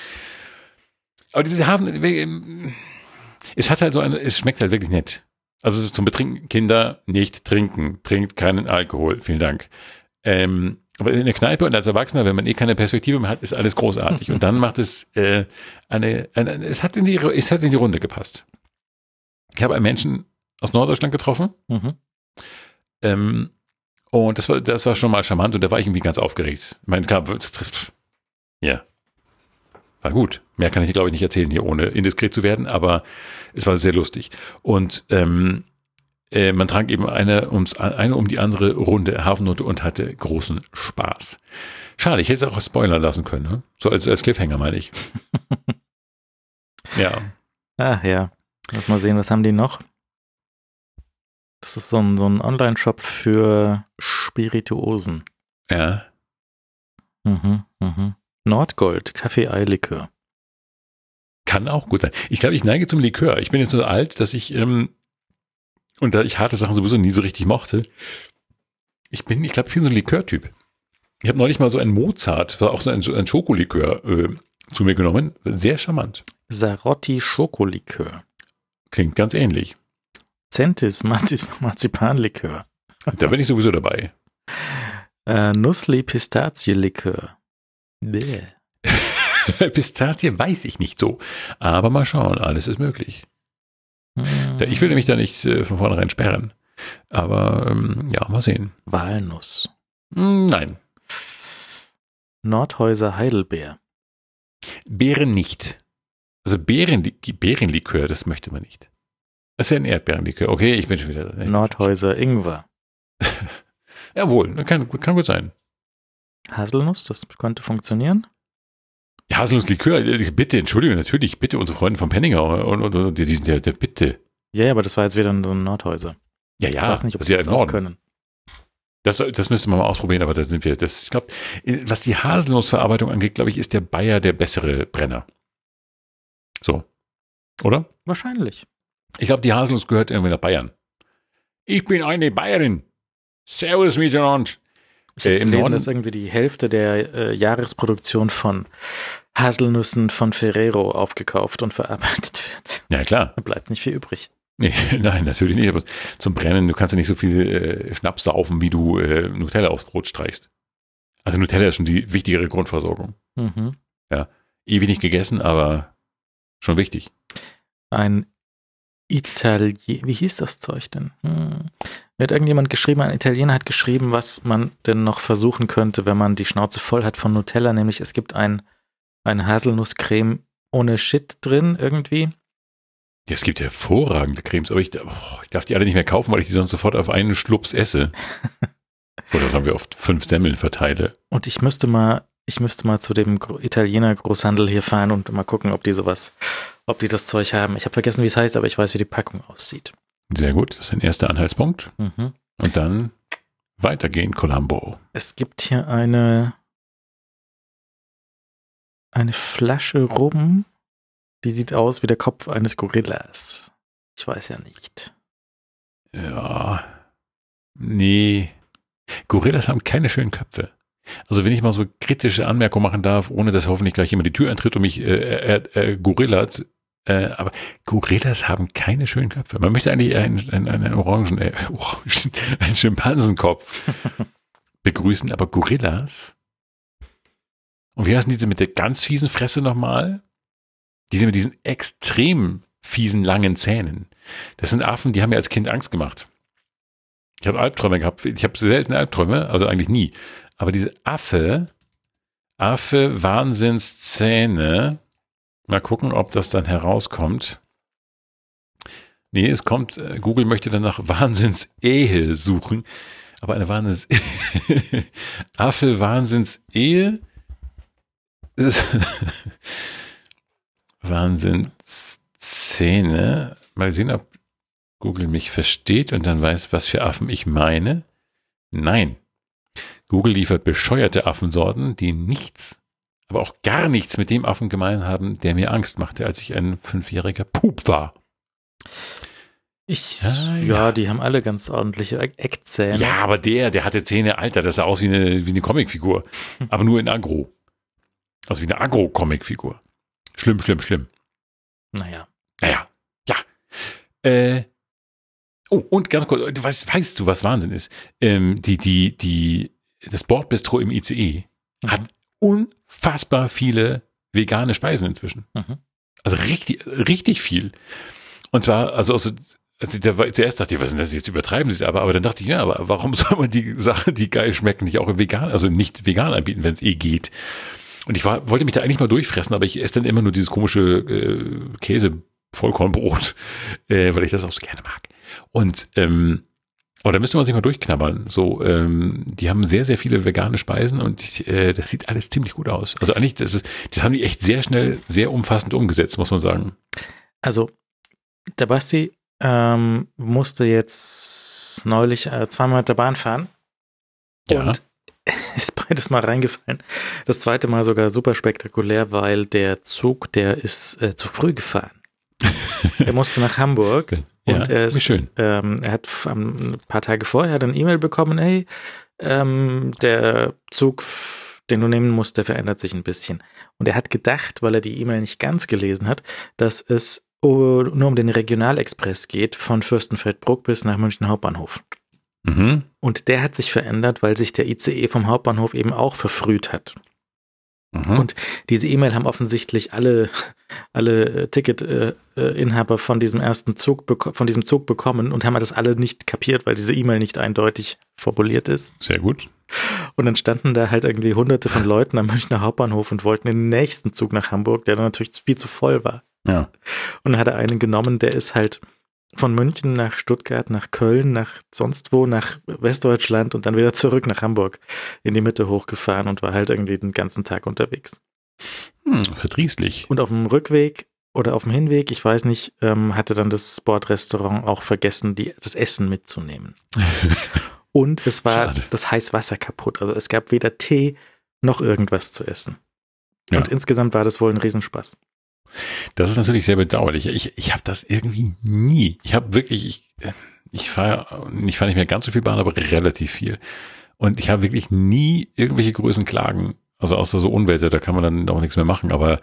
Aber diese Hafen, es hat halt so eine, es schmeckt halt wirklich nett. Also zum Betrinken, Kinder nicht trinken, trinkt keinen Alkohol, vielen Dank. Ähm, aber in der Kneipe und als Erwachsener, wenn man eh keine Perspektive mehr hat, ist alles großartig. Und dann macht es äh, eine, eine, es hat in die, es hat in die Runde gepasst. Ich habe einen Menschen aus Norddeutschland getroffen. Mhm. Ähm, und das war, das war schon mal charmant und da war ich irgendwie ganz aufgeregt. Ich meine, klar, ja, war gut. Mehr kann ich, glaube ich, nicht erzählen hier, ohne indiskret zu werden, aber es war sehr lustig. Und ähm, äh, man trank eben eine, ums, eine um die andere Runde Hafennutte und hatte großen Spaß. Schade, ich hätte es auch spoilern lassen können, ne? So als, als Cliffhanger, meine ich. Ja. Ach ja. Lass mal sehen, was haben die noch? Das ist so ein, so ein Online-Shop für Spirituosen. Ja. Mhm, mhm. Nordgold, Kaffee-Ei-Likör. Kann auch gut sein. Ich glaube, ich neige zum Likör. Ich bin jetzt so alt, dass ich, ähm, und da ich harte Sachen sowieso nie so richtig mochte, ich bin, ich glaube, ich bin so ein Likörtyp. Ich habe neulich mal so ein Mozart, war auch so ein, ein Schokolikör äh, zu mir genommen. Sehr charmant. Sarotti Schokolikör. Klingt ganz ähnlich. Centis Marzipanlikör. Da bin ich sowieso dabei. Äh, Nussli Pistazienlikör. Bäh. Pistazie weiß ich nicht so. Aber mal schauen, alles ist möglich. Hm. Ich will nämlich da nicht äh, von vornherein sperren. Aber ähm, ja, mal sehen. Walnuss. Hm, nein. Nordhäuser Heidelbeer. Beeren nicht. Also Beerenli- Beerenlikör, das möchte man nicht. Das ist ja ein Erdbeerenlikör. Okay, ich bin schon wieder. Nordhäuser Ingwer. Jawohl, kann, kann gut sein. Haselnuss, das könnte funktionieren. Ja, Haselnusslikör, bitte, Entschuldigung, natürlich, bitte, unsere Freunde von Penninger und, und, und die sind ja, der, bitte. Ja, ja, aber das war jetzt wieder so ein Nordhäuser. Ja, ja, Ich weiß nicht, ob das sie ist ja das im auch Norden. können. Das, das müsste man mal ausprobieren, aber da sind wir, das, ich glaube, was die Haselnussverarbeitung angeht, glaube ich, ist der Bayer der bessere Brenner. So. Oder? Wahrscheinlich. Ich glaube, die Haselnuss gehört irgendwie nach Bayern. Ich bin eine Bayerin. Servus miteinander. Ich habe Äh, im gelesen, Norden- dass irgendwie die Hälfte der äh, Jahresproduktion von Haselnüssen von Ferrero aufgekauft und verarbeitet wird. Ja, klar. Da bleibt nicht viel übrig. Nee, nein, natürlich nicht. Aber zum Brennen, du kannst ja nicht so viel äh, Schnaps saufen, wie du äh, Nutella aufs Brot streichst. Also Nutella ist schon die wichtigere Grundversorgung. Mhm. Ewig nicht gegessen, aber schon wichtig. Ein Italiener, wie hieß das Zeug denn? Hm. Mir hat irgendjemand geschrieben, ein Italiener hat geschrieben, was man denn noch versuchen könnte, wenn man die Schnauze voll hat von Nutella, nämlich es gibt ein, eine Haselnusscreme ohne Shit drin irgendwie. Ja, es gibt hervorragende Cremes, aber ich, oh, ich darf die alle nicht mehr kaufen, weil ich die sonst sofort auf einen Schlups esse. Oder sagen wir oft fünf Semmeln verteile. Und ich müsste mal, ich müsste mal zu dem Gro- Italiener Großhandel hier fahren und mal gucken, ob die sowas, ob die das Zeug haben. Ich habe vergessen, wie es heißt, aber ich weiß, wie die Packung aussieht. Sehr gut, das ist ein erster Anhaltspunkt. Mhm. Und dann weitergehen, Colombo. Es gibt hier eine, eine Flasche rum, die sieht aus wie der Kopf eines Gorillas. Ich weiß ja nicht. Ja, nee. Gorillas haben keine schönen Köpfe. Also wenn ich mal so kritische Anmerkungen machen darf, ohne dass hoffentlich gleich jemand die Tür eintritt und mich äh, äh, äh, gorillat, äh, aber Gorillas haben keine schönen Köpfe. Man möchte eigentlich einen, einen, einen Orangen, äh, Orangen, einen Schimpansenkopf begrüßen, aber Gorillas. Und wie heißen diese mit der ganz fiesen Fresse nochmal? Diese mit diesen extrem fiesen langen Zähnen. Das sind Affen, die haben mir als Kind Angst gemacht. Ich habe Albträume gehabt. Ich habe selten Albträume, also eigentlich nie. Aber diese Affe, Affe, Wahnsinnszähne. Mal gucken, ob das dann herauskommt. Nee, es kommt, Google möchte dann nach Wahnsinnsehe suchen. Aber eine Wahnsinns Affe, Wahnsinnsehe. Wahnsinnsszene. Mal sehen, ob Google mich versteht und dann weiß, was für Affen ich meine. Nein. Google liefert bescheuerte Affensorten, die nichts, aber auch gar nichts mit dem Affen gemein haben, der mir Angst machte, als ich ein fünfjähriger Pup war. Ich, Ah, ja, ja. die haben alle ganz ordentliche Eck- Eckzähne. Ja, aber der, der hatte Zähne, Alter, das sah aus wie eine, wie eine Comicfigur. Aber nur in Agro. Also wie eine Agro-Comicfigur. Schlimm, schlimm, schlimm. Naja. Naja, ja. Äh, oh, und ganz kurz, was, weißt du, was Wahnsinn ist? Ähm, die, die, die, das Bordbistro im I C E Mhm. hat unfassbar viele vegane Speisen inzwischen. Mhm. Also richtig, richtig viel. Und zwar, also, also, also der, war- zuerst dachte ich, was sind das jetzt, übertreiben sie es aber, aber dann dachte ich, ja, aber warum soll man die Sachen, die geil schmecken, nicht auch in vegan, also nicht vegan anbieten, wenn es eh geht? Und ich war, wollte mich da eigentlich mal durchfressen, aber ich esse dann immer nur dieses komische äh, Käse-Vollkornbrot, äh, weil ich das auch so gerne mag. Und ähm, aber da müsste man sich mal durchknabbern. So, ähm, die haben sehr, sehr viele vegane Speisen und ich, äh, das sieht alles ziemlich gut aus. Also eigentlich, das ist, das haben die echt sehr schnell, sehr umfassend umgesetzt, muss man sagen. Also, der Basti ähm, musste jetzt neulich äh, zweimal mit der Bahn fahren. Ja. Und ist beides mal reingefallen. Das zweite Mal sogar super spektakulär, weil der Zug, der ist äh, zu früh gefahren. Er musste nach Hamburg Ja, und er wie ist, schön. ähm, er hat f- am- ein paar Tage vorher dann eine E-Mail bekommen, hey, ähm, der Zug, f- den du nehmen musst, der verändert sich ein bisschen. Und er hat gedacht, weil er die E-Mail nicht ganz gelesen hat, dass es oh, nur um den Regionalexpress geht von Fürstenfeldbruck bis nach München Hauptbahnhof. Mhm. Und der hat sich verändert, weil sich der I C E vom Hauptbahnhof eben auch verfrüht hat. Mhm. Und diese E-Mail haben offensichtlich alle, alle Ticket-Inhaber von diesem ersten Zug, beko- von diesem Zug bekommen und haben das alle nicht kapiert, weil diese E-Mail nicht eindeutig formuliert ist. Sehr gut. Und dann standen da halt irgendwie hunderte von Leuten am Münchner Hauptbahnhof und wollten den nächsten Zug nach Hamburg, der dann natürlich viel zu voll war. Ja. Und dann hat er einen genommen, der ist halt von München nach Stuttgart, nach Köln, nach sonst wo, nach Westdeutschland und dann wieder zurück nach Hamburg in die Mitte hochgefahren und war halt irgendwie den ganzen Tag unterwegs. Hm, verdrießlich. Und auf dem Rückweg oder auf dem Hinweg, ich weiß nicht, ähm, hatte dann das Bordrestaurant auch vergessen, die, das Essen mitzunehmen. Und es war Schade. das Heißwasser kaputt. Also es gab weder Tee noch irgendwas zu essen. Ja. Und insgesamt war das wohl ein Riesenspaß. Das ist natürlich sehr bedauerlich. Ich, ich habe das irgendwie nie. Ich habe wirklich, ich, ich fahre ich fahr nicht mehr ganz so viel Bahn, aber relativ viel. Und ich habe wirklich nie irgendwelche größeren Klagen. Also außer so Unwetter, da kann man dann auch nichts mehr machen. Aber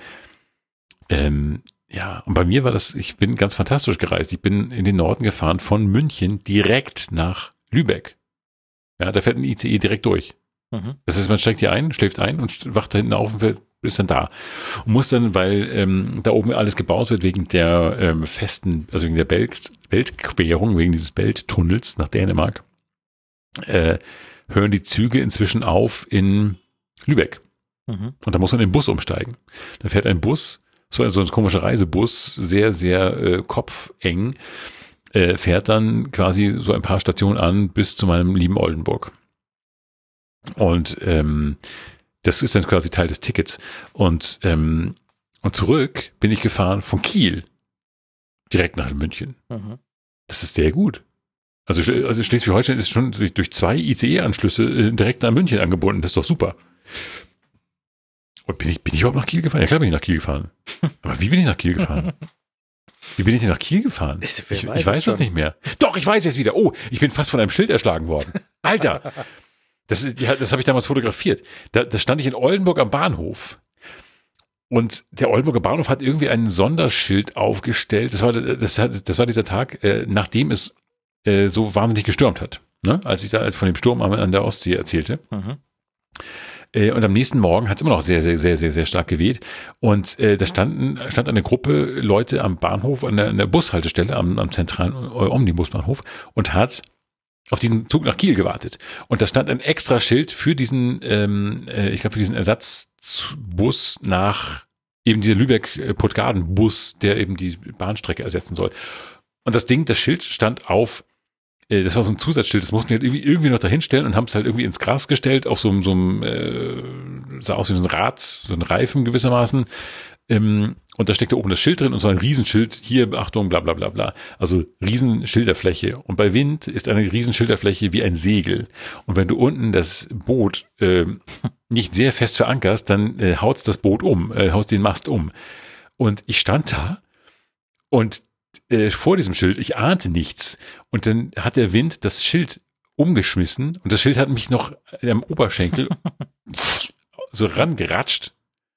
ähm, ja, und bei mir war das, ich bin ganz fantastisch gereist. Ich bin in den Norden gefahren von München direkt nach Lübeck. Ja, da fährt ein I C E direkt durch. Mhm. Das ist, man steigt hier ein, schläft ein und wacht da hinten auf und fährt, ist dann da. Und muss dann, weil ähm, da oben alles gebaut wird wegen der ähm, festen, also wegen der Belt, Beltquerung, wegen dieses Belttunnels nach Dänemark, äh, hören die Züge inzwischen auf in Lübeck. Mhm. Und da muss man in den Bus umsteigen. Da fährt ein Bus, so ein, so ein komischer Reisebus, sehr, sehr äh, kopfeng, äh, fährt dann quasi so ein paar Stationen an bis zu meinem lieben Oldenburg. Und ähm, das ist dann quasi Teil des Tickets. Und, ähm, und zurück bin ich gefahren von Kiel direkt nach München. Mhm. Das ist sehr gut. Also, also Schleswig-Holstein ist schon durch, durch zwei I C E-Anschlüsse äh, direkt nach München angebunden. Das ist doch super. Und bin ich, bin ich überhaupt nach Kiel gefahren? Ja, klar bin ich nach Kiel gefahren. Aber wie bin ich nach Kiel gefahren? Wie bin ich denn nach Kiel gefahren? Ich, Ich, weiß ich weiß es das nicht mehr. Doch, ich weiß jetzt wieder. Oh, ich bin fast von einem Schild erschlagen worden. Alter! Das, ist- ja, das habe ich damals fotografiert. Da, da stand ich in Oldenburg am Bahnhof. Und der Oldenburger Bahnhof hat irgendwie ein Sonderschild aufgestellt. Das war, das, hat- das war dieser Tag, äh, nachdem es äh, so wahnsinnig gestürmt hat. Ne? Als ich da von dem Sturm an, an der Ostsee erzählte. Mhm. Äh, und am nächsten Morgen hat es immer noch sehr, sehr, sehr, sehr, sehr stark geweht. Und äh, da standen, stand eine Gruppe Leute am Bahnhof, an der, an der Bushaltestelle, am, am zentralen Omnibusbahnhof und hat auf diesen Zug nach Kiel gewartet. Und da stand ein extra Schild für diesen, ähm, äh, ich glaube, für diesen Ersatzbus nach eben dieser Lübeck-Puttgarden-Bus, der eben die Bahnstrecke ersetzen soll. Und das Ding, das Schild stand auf, äh, das war so ein Zusatzschild, das mussten die halt irgendwie, irgendwie noch dahin stellen und haben es halt irgendwie ins Gras gestellt, auf so, einem- so einem, äh, sah aus wie so ein Rad, so ein Reifen gewissermaßen. Ähm, und da steckte oben das Schild drin und so ein Riesenschild, hier, Achtung, bla bla bla bla. Also Riesenschilderfläche. Und bei Wind ist eine Riesenschilderfläche wie ein Segel. Und wenn du unten das Boot äh, nicht sehr fest verankerst, dann äh, haut's das Boot um, äh, haut's den Mast um. Und ich stand da und äh, vor diesem Schild, ich ahnte nichts. Und dann hat der Wind das Schild umgeschmissen und das Schild hat mich noch am Oberschenkel so rangeratscht.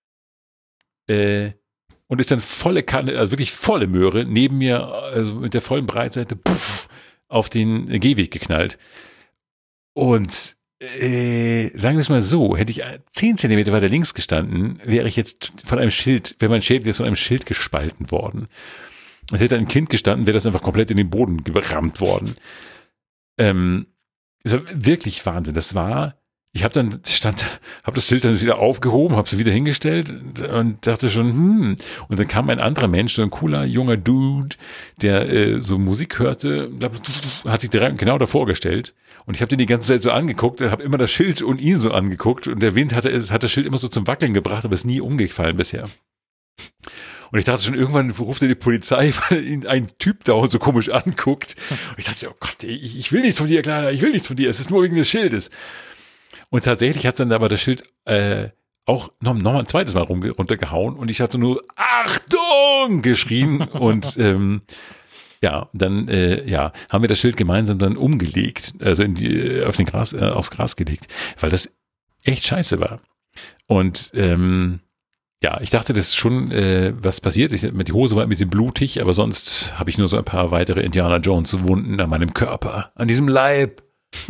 Äh, und ist dann volle Kanne, also wirklich volle Möhre, neben mir, also mit der vollen Breitseite, puff, auf den Gehweg geknallt. Und äh, sagen wir es mal so, hätte ich zehn Zentimeter weiter links gestanden, wäre ich jetzt von einem Schild, wäre mein Schädel jetzt von einem Schild gespalten worden. Und hätte ein Kind gestanden, wäre das einfach komplett in den Boden gerammt worden. Ähm, das war wirklich Wahnsinn. Das war, ich habe dann stand, habe das Schild dann wieder aufgehoben, habe es wieder hingestellt und dachte schon, hm. Und dann kam ein anderer Mensch, so ein cooler junger Dude, der äh, so Musik hörte, hat sich direkt genau davor gestellt. Und ich habe den die ganze Zeit so angeguckt, habe immer das Schild und ihn so angeguckt und der Wind hatte, hat das Schild immer so zum Wackeln gebracht, aber ist nie umgefallen bisher. Und ich dachte schon, irgendwann ruft er die Polizei, weil ihn ein Typ da so komisch anguckt. Und ich dachte, oh Gott, ich, ich will nichts von dir, Kleiner, ich will nichts von dir, es ist nur wegen des Schildes. Und tatsächlich hat dann aber das Schild äh, auch noch, noch mal ein zweites Mal rum, runtergehauen und ich hatte nur Achtung geschrien und ähm, ja, dann äh, ja, haben wir das Schild gemeinsam dann umgelegt, also in die, auf den Gras, äh, aufs Gras gelegt, weil das echt scheiße war. Und ähm, ja, ich dachte, das ist schon äh, was passiert. Ich, die Hose war ein bisschen blutig, aber sonst habe ich nur so ein paar weitere Indiana Jones Wunden an meinem Körper, an diesem Leib,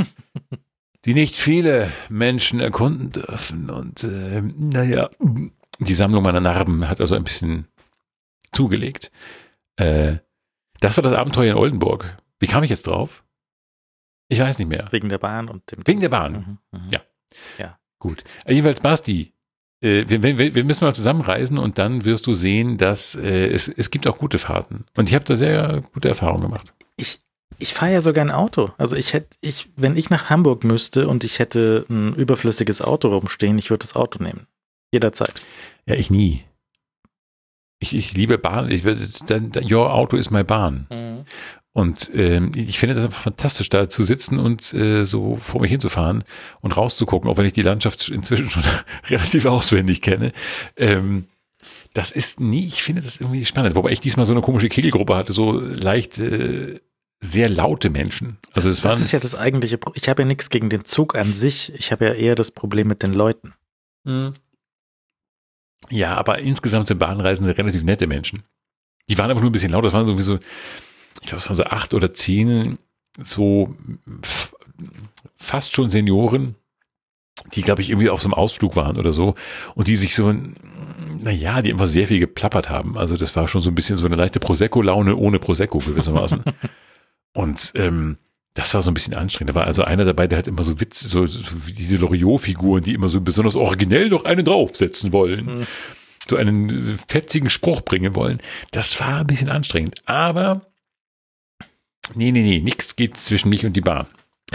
die nicht viele Menschen erkunden dürfen. Und äh, naja, die Sammlung meiner Narben hat also ein bisschen zugelegt. Äh, das war das Abenteuer in Oldenburg. Wie kam ich jetzt drauf? Ich weiß nicht mehr. Wegen der Bahn und dem Wegen der Bahn. Mhm, mhm. Ja. Ja. Gut. Jedenfalls, Basti, äh, wir, wir, wir müssen mal zusammenreisen und dann wirst du sehen, dass äh, es, es gibt auch gute Fahrten. Und ich habe da sehr gute Erfahrungen gemacht. Ich, ich fahre ja sogar ein Auto. Also ich hätte, ich, wenn ich nach Hamburg müsste und ich hätte ein überflüssiges Auto rumstehen, ich würde das Auto nehmen. Jederzeit. Ja, ich nie. Ich, ich liebe Bahn. Ich, dann, your Auto is my Bahn. Mhm. Und ähm, ich finde das einfach fantastisch, da zu sitzen und äh, so vor mich hinzufahren und rauszugucken, auch wenn ich die Landschaft inzwischen schon relativ auswendig kenne. Ähm, das ist nie, ich finde das irgendwie spannend. Wobei ich diesmal so eine komische Kegelgruppe hatte, so leicht äh, sehr laute Menschen. Also das, es waren, das ist ja das eigentliche Pro- Ich habe ja nichts gegen den Zug an sich. Ich habe ja eher das Problem mit den Leuten. Mhm. Ja, aber insgesamt sind Bahnreisende relativ nette Menschen. Die waren aber nur ein bisschen laut. Das waren sowieso, ich glaube, es waren so acht oder zehn, so f- fast schon Senioren, die, glaube ich, irgendwie auf so einem Ausflug waren oder so und die sich so, naja, die einfach sehr viel geplappert haben. Also das war schon so ein bisschen so eine leichte Prosecco-Laune ohne Prosecco gewissermaßen. Und ähm, das war so ein bisschen anstrengend. Da war also einer dabei, der hat immer so Witz, so, so wie diese Loriot-Figuren, die immer so besonders originell noch einen draufsetzen wollen. Mhm. So einen fetzigen Spruch bringen wollen. Das war ein bisschen anstrengend. Aber nee, nee, nee, nichts geht zwischen mich und die Bahn.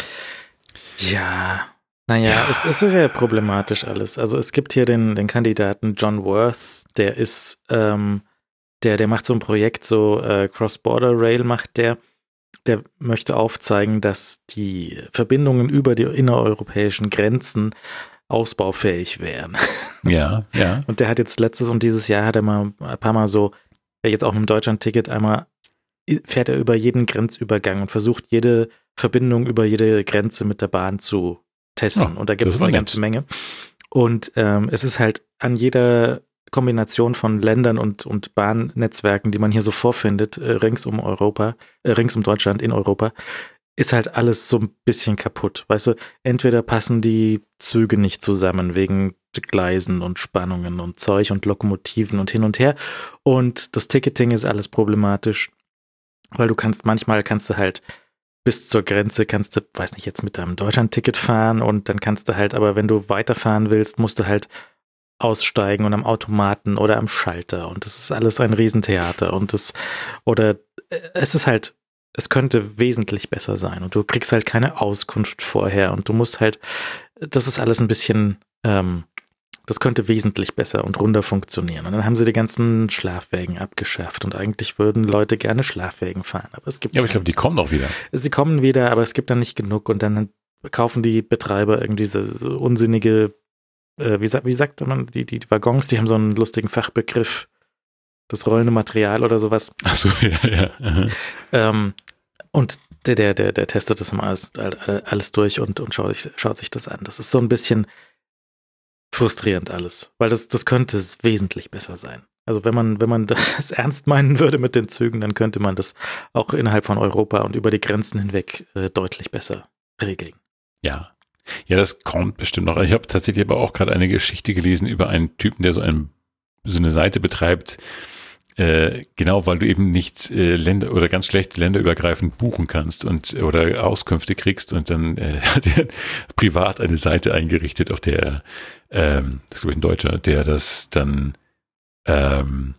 Ja, naja, Ja. Es, es ist ja problematisch alles. Also es gibt hier den, den Kandidaten John Worth, der ist, ähm, der, der macht so ein Projekt, so äh, Cross-Border Rail macht der. Der möchte aufzeigen, dass die Verbindungen über die innereuropäischen Grenzen ausbaufähig wären. Ja, ja. Und der hat jetzt letztes und dieses Jahr hat er mal ein paar Mal so, jetzt auch mit dem Deutschland-Ticket einmal, fährt er über jeden Grenzübergang und versucht jede Verbindung über jede Grenze mit der Bahn zu testen. Oh, und da gibt das es war eine nett. ganze Menge. Und ähm, es ist halt an jeder Kombination von Ländern und, und Bahnnetzwerken, die man hier so vorfindet, äh, rings um Europa, äh, rings um Deutschland in Europa, ist halt alles so ein bisschen kaputt. Weißt du, entweder passen die Züge nicht zusammen wegen Gleisen und Spannungen und Zeug und Lokomotiven und hin und her. Und das Ticketing ist alles problematisch, weil du kannst, manchmal kannst du halt bis zur Grenze, kannst du, weiß nicht, jetzt mit deinem Deutschland-Ticket fahren und dann kannst du halt, aber wenn du weiterfahren willst, musst du halt aussteigen und am Automaten oder am Schalter und das ist alles ein Riesentheater und das, oder es ist halt, es könnte wesentlich besser sein und du kriegst halt keine Auskunft vorher und du musst halt, das ist alles ein bisschen, ähm, das könnte wesentlich besser und runder funktionieren und dann haben sie die ganzen Schlafwägen abgeschafft und eigentlich würden Leute gerne Schlafwägen fahren, aber es gibt Ja, aber ich glaube, die kommen auch wieder. sie kommen wieder, aber es gibt dann nicht genug und dann kaufen die Betreiber irgendwie so, so unsinnige Äh, wie, wie sagt man, die, die Waggons, die haben so einen lustigen Fachbegriff, das rollende Material oder sowas. Ach so, ja, ja. Aha. Ähm, und der, der, der, der testet das mal alles, alles durch und, und schaut, sich, schaut sich das an. Das ist so ein bisschen frustrierend alles, weil das, das könnte wesentlich besser sein. Also wenn man, wenn man das ernst meinen würde mit den Zügen, dann könnte man das auch innerhalb von Europa und über die Grenzen hinweg äh, deutlich besser regeln. Ja. Ja, das kommt bestimmt noch. Ich habe tatsächlich aber auch gerade eine Geschichte gelesen über einen Typen, der so, ein, so eine Seite betreibt, äh, genau, weil du eben nicht äh, Länder oder ganz schlecht länderübergreifend buchen kannst und oder Auskünfte kriegst und dann äh, hat er privat eine Seite eingerichtet, auf der er, ähm, das ist glaube ich ein Deutscher, der das dann ähm,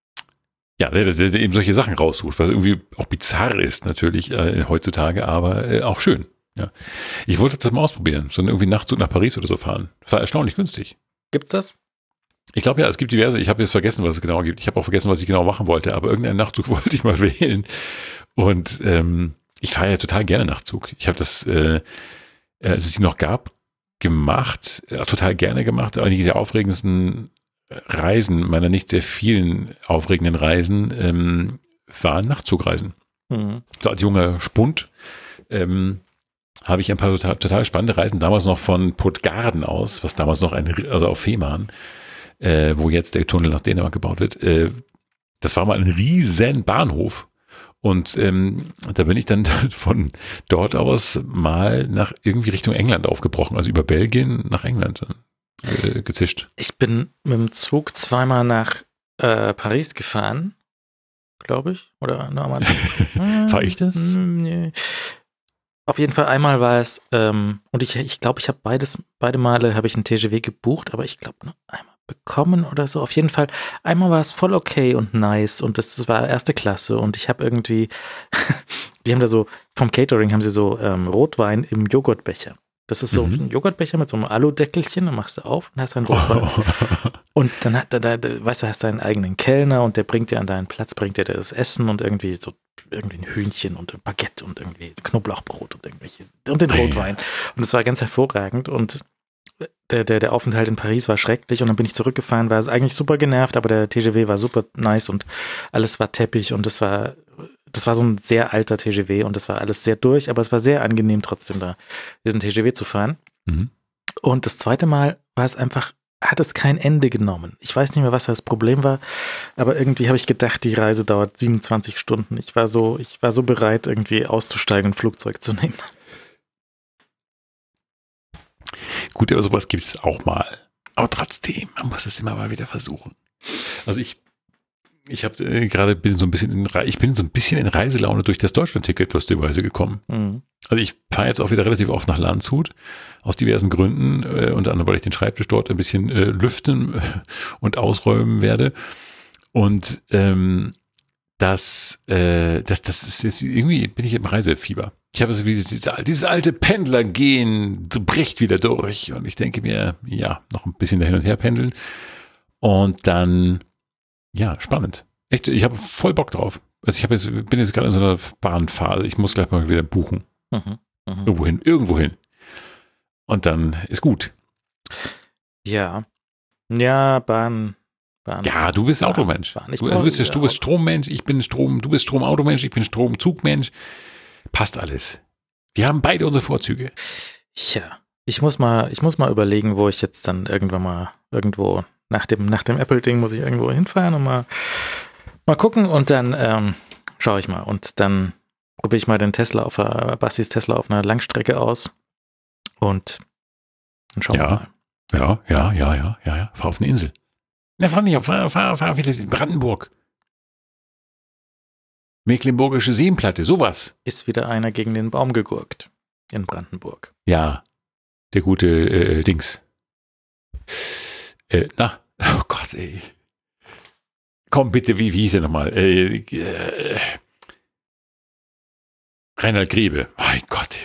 ja, der, der, der eben solche Sachen raussucht, was irgendwie auch bizarr ist natürlich äh, heutzutage, aber äh, auch schön. Ja, ich wollte das mal ausprobieren, so irgendwie Nachtzug nach Paris oder so fahren. Das war erstaunlich günstig. Gibt's das? Ich glaube ja, es gibt diverse. Ich habe jetzt vergessen, was es genau gibt. Ich habe auch vergessen, was ich genau machen wollte, aber irgendeinen Nachtzug wollte ich mal wählen. Und ähm, ich fahre ja total gerne Nachtzug. Ich habe das, äh, als es die noch gab, gemacht, äh, total gerne gemacht. Einige der aufregendsten Reisen, meiner nicht sehr vielen aufregenden Reisen, ähm, waren Nachtzugreisen. Mhm. So als junger Spund. Ähm, habe ich ein paar total, total spannende Reisen, damals noch von Puttgarden aus, was damals noch ein, also auf Fehmarn, äh, wo jetzt der Tunnel nach Dänemark gebaut wird. Äh, das war mal ein riesen Bahnhof und ähm, da bin ich dann von dort aus mal nach irgendwie Richtung England aufgebrochen, also über Belgien nach England äh, gezischt. Ich bin mit dem Zug zweimal nach äh, Paris gefahren, glaube ich, oder nochmal. War ich das? Nee. Auf jeden Fall einmal war es, ähm, und ich ich, glaube, ich habe beides, beide Male habe ich einen T G V gebucht, aber ich glaube nur einmal bekommen oder so. Auf jeden Fall, einmal war es voll okay und nice und das, das war erste Klasse und ich habe irgendwie, die haben da so, vom Catering haben sie so ähm, Rotwein im Joghurtbecher. Das ist so Mhm. ein Joghurtbecher mit so einem Aludeckelchen, dann machst du auf und hast einen Rotwein. Oh. Und dann hat, da, da, weißt du, hast deinen eigenen Kellner und der bringt dir an deinen Platz, bringt dir das Essen und irgendwie so irgendwie ein Hühnchen und ein Baguette und irgendwie Knoblauchbrot und irgendwelche und den Rotwein. Und das war ganz hervorragend und der, der, der Aufenthalt in Paris war schrecklich und dann bin ich zurückgefahren, war es eigentlich super genervt, aber der T G V war super nice und alles war Teppich und das war, das war so ein sehr alter T G V und das war alles sehr durch, aber es war sehr angenehm trotzdem da, diesen T G V zu fahren. Mhm. Und das zweite Mal war es einfach, hat es kein Ende genommen. Ich weiß nicht mehr, was das Problem war, aber irgendwie habe ich gedacht, die Reise dauert siebenundzwanzig Stunden. Ich war so, ich war so bereit, irgendwie auszusteigen und ein Flugzeug zu nehmen. Gut, aber sowas gibt es auch mal. Aber trotzdem, man muss es immer mal wieder versuchen. Also ich, ich habe äh, gerade bin so ein bisschen in Re- ich bin so ein bisschen in Reiselaune durch das Deutschland-Ticket lustigerweise gekommen. Mhm. Also ich fahre jetzt auch wieder relativ oft nach Landshut, aus diversen Gründen, äh, unter anderem, weil ich den Schreibtisch dort ein bisschen äh, lüften äh, und ausräumen werde. Und ähm, das, äh, das, das ist jetzt irgendwie, bin ich im Reisefieber. Ich habe so wie dieses, dieses alte Pendlergehen bricht wieder durch und ich denke mir, ja, noch ein bisschen da hin und her pendeln und dann, ja, spannend. Echt, ich habe voll Bock drauf. Also ich habe jetzt, bin jetzt gerade in so einer Bahnphase. Ich muss gleich mal wieder buchen. Mhm. Mhm. Irgendwo hin, irgendwo hin. Und dann ist gut. Ja. Ja, Bahn. Bahn. Ja, du bist Bahn, Automensch. Bahn. Ich Du, brauch- du bist, ja, du bist Strommensch, ich bin Strom, du bist Stromautomensch, ich bin Stromzugmensch. Passt alles. Wir haben beide unsere Vorzüge. Ja. Ich muss mal, ich muss mal überlegen, wo ich jetzt dann irgendwann mal irgendwo nach dem, nach dem Apple-Ding muss ich irgendwo hinfahren und mal, mal gucken und dann ähm, schaue ich mal und dann probiere ich mal den Tesla auf der, Bastis Tesla auf einer Langstrecke aus und dann schauen Ja. wir mal. Ja, ja, ja, ja, ja, ja. Fahr auf eine Insel. Na, fahr nicht auf, fahr, fahr, fahr wieder in Brandenburg. Mecklenburgische Seenplatte, sowas. Ist wieder einer gegen den Baum gegurkt in Brandenburg. Ja, der gute äh, Dings. Äh, na, oh Gott, ey. Komm bitte, wie, wie hieß er nochmal? Äh, äh, Reinhard Grebe. Mein Gott.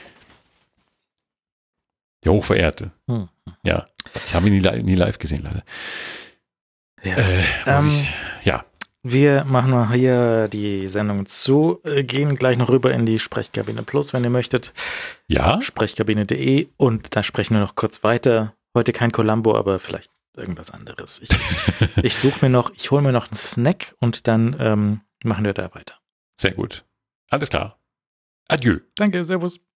Der Hochverehrte. Hm. Ja, ich habe ihn nie, li- nie live gesehen, leider. Ja. Äh, muss Ähm, ich, ja, Wir machen mal hier die Sendung zu, äh, gehen gleich noch rüber in die Sprechkabine Plus, wenn ihr möchtet. ja, Sprechkabine punkt de und da sprechen wir noch kurz weiter. Heute kein Columbo, aber vielleicht irgendwas anderes. Ich, ich suche mir noch, ich hole mir noch einen Snack und dann ähm, machen wir da weiter. sehr gut. Alles klar. Adieu. Danke, Servus.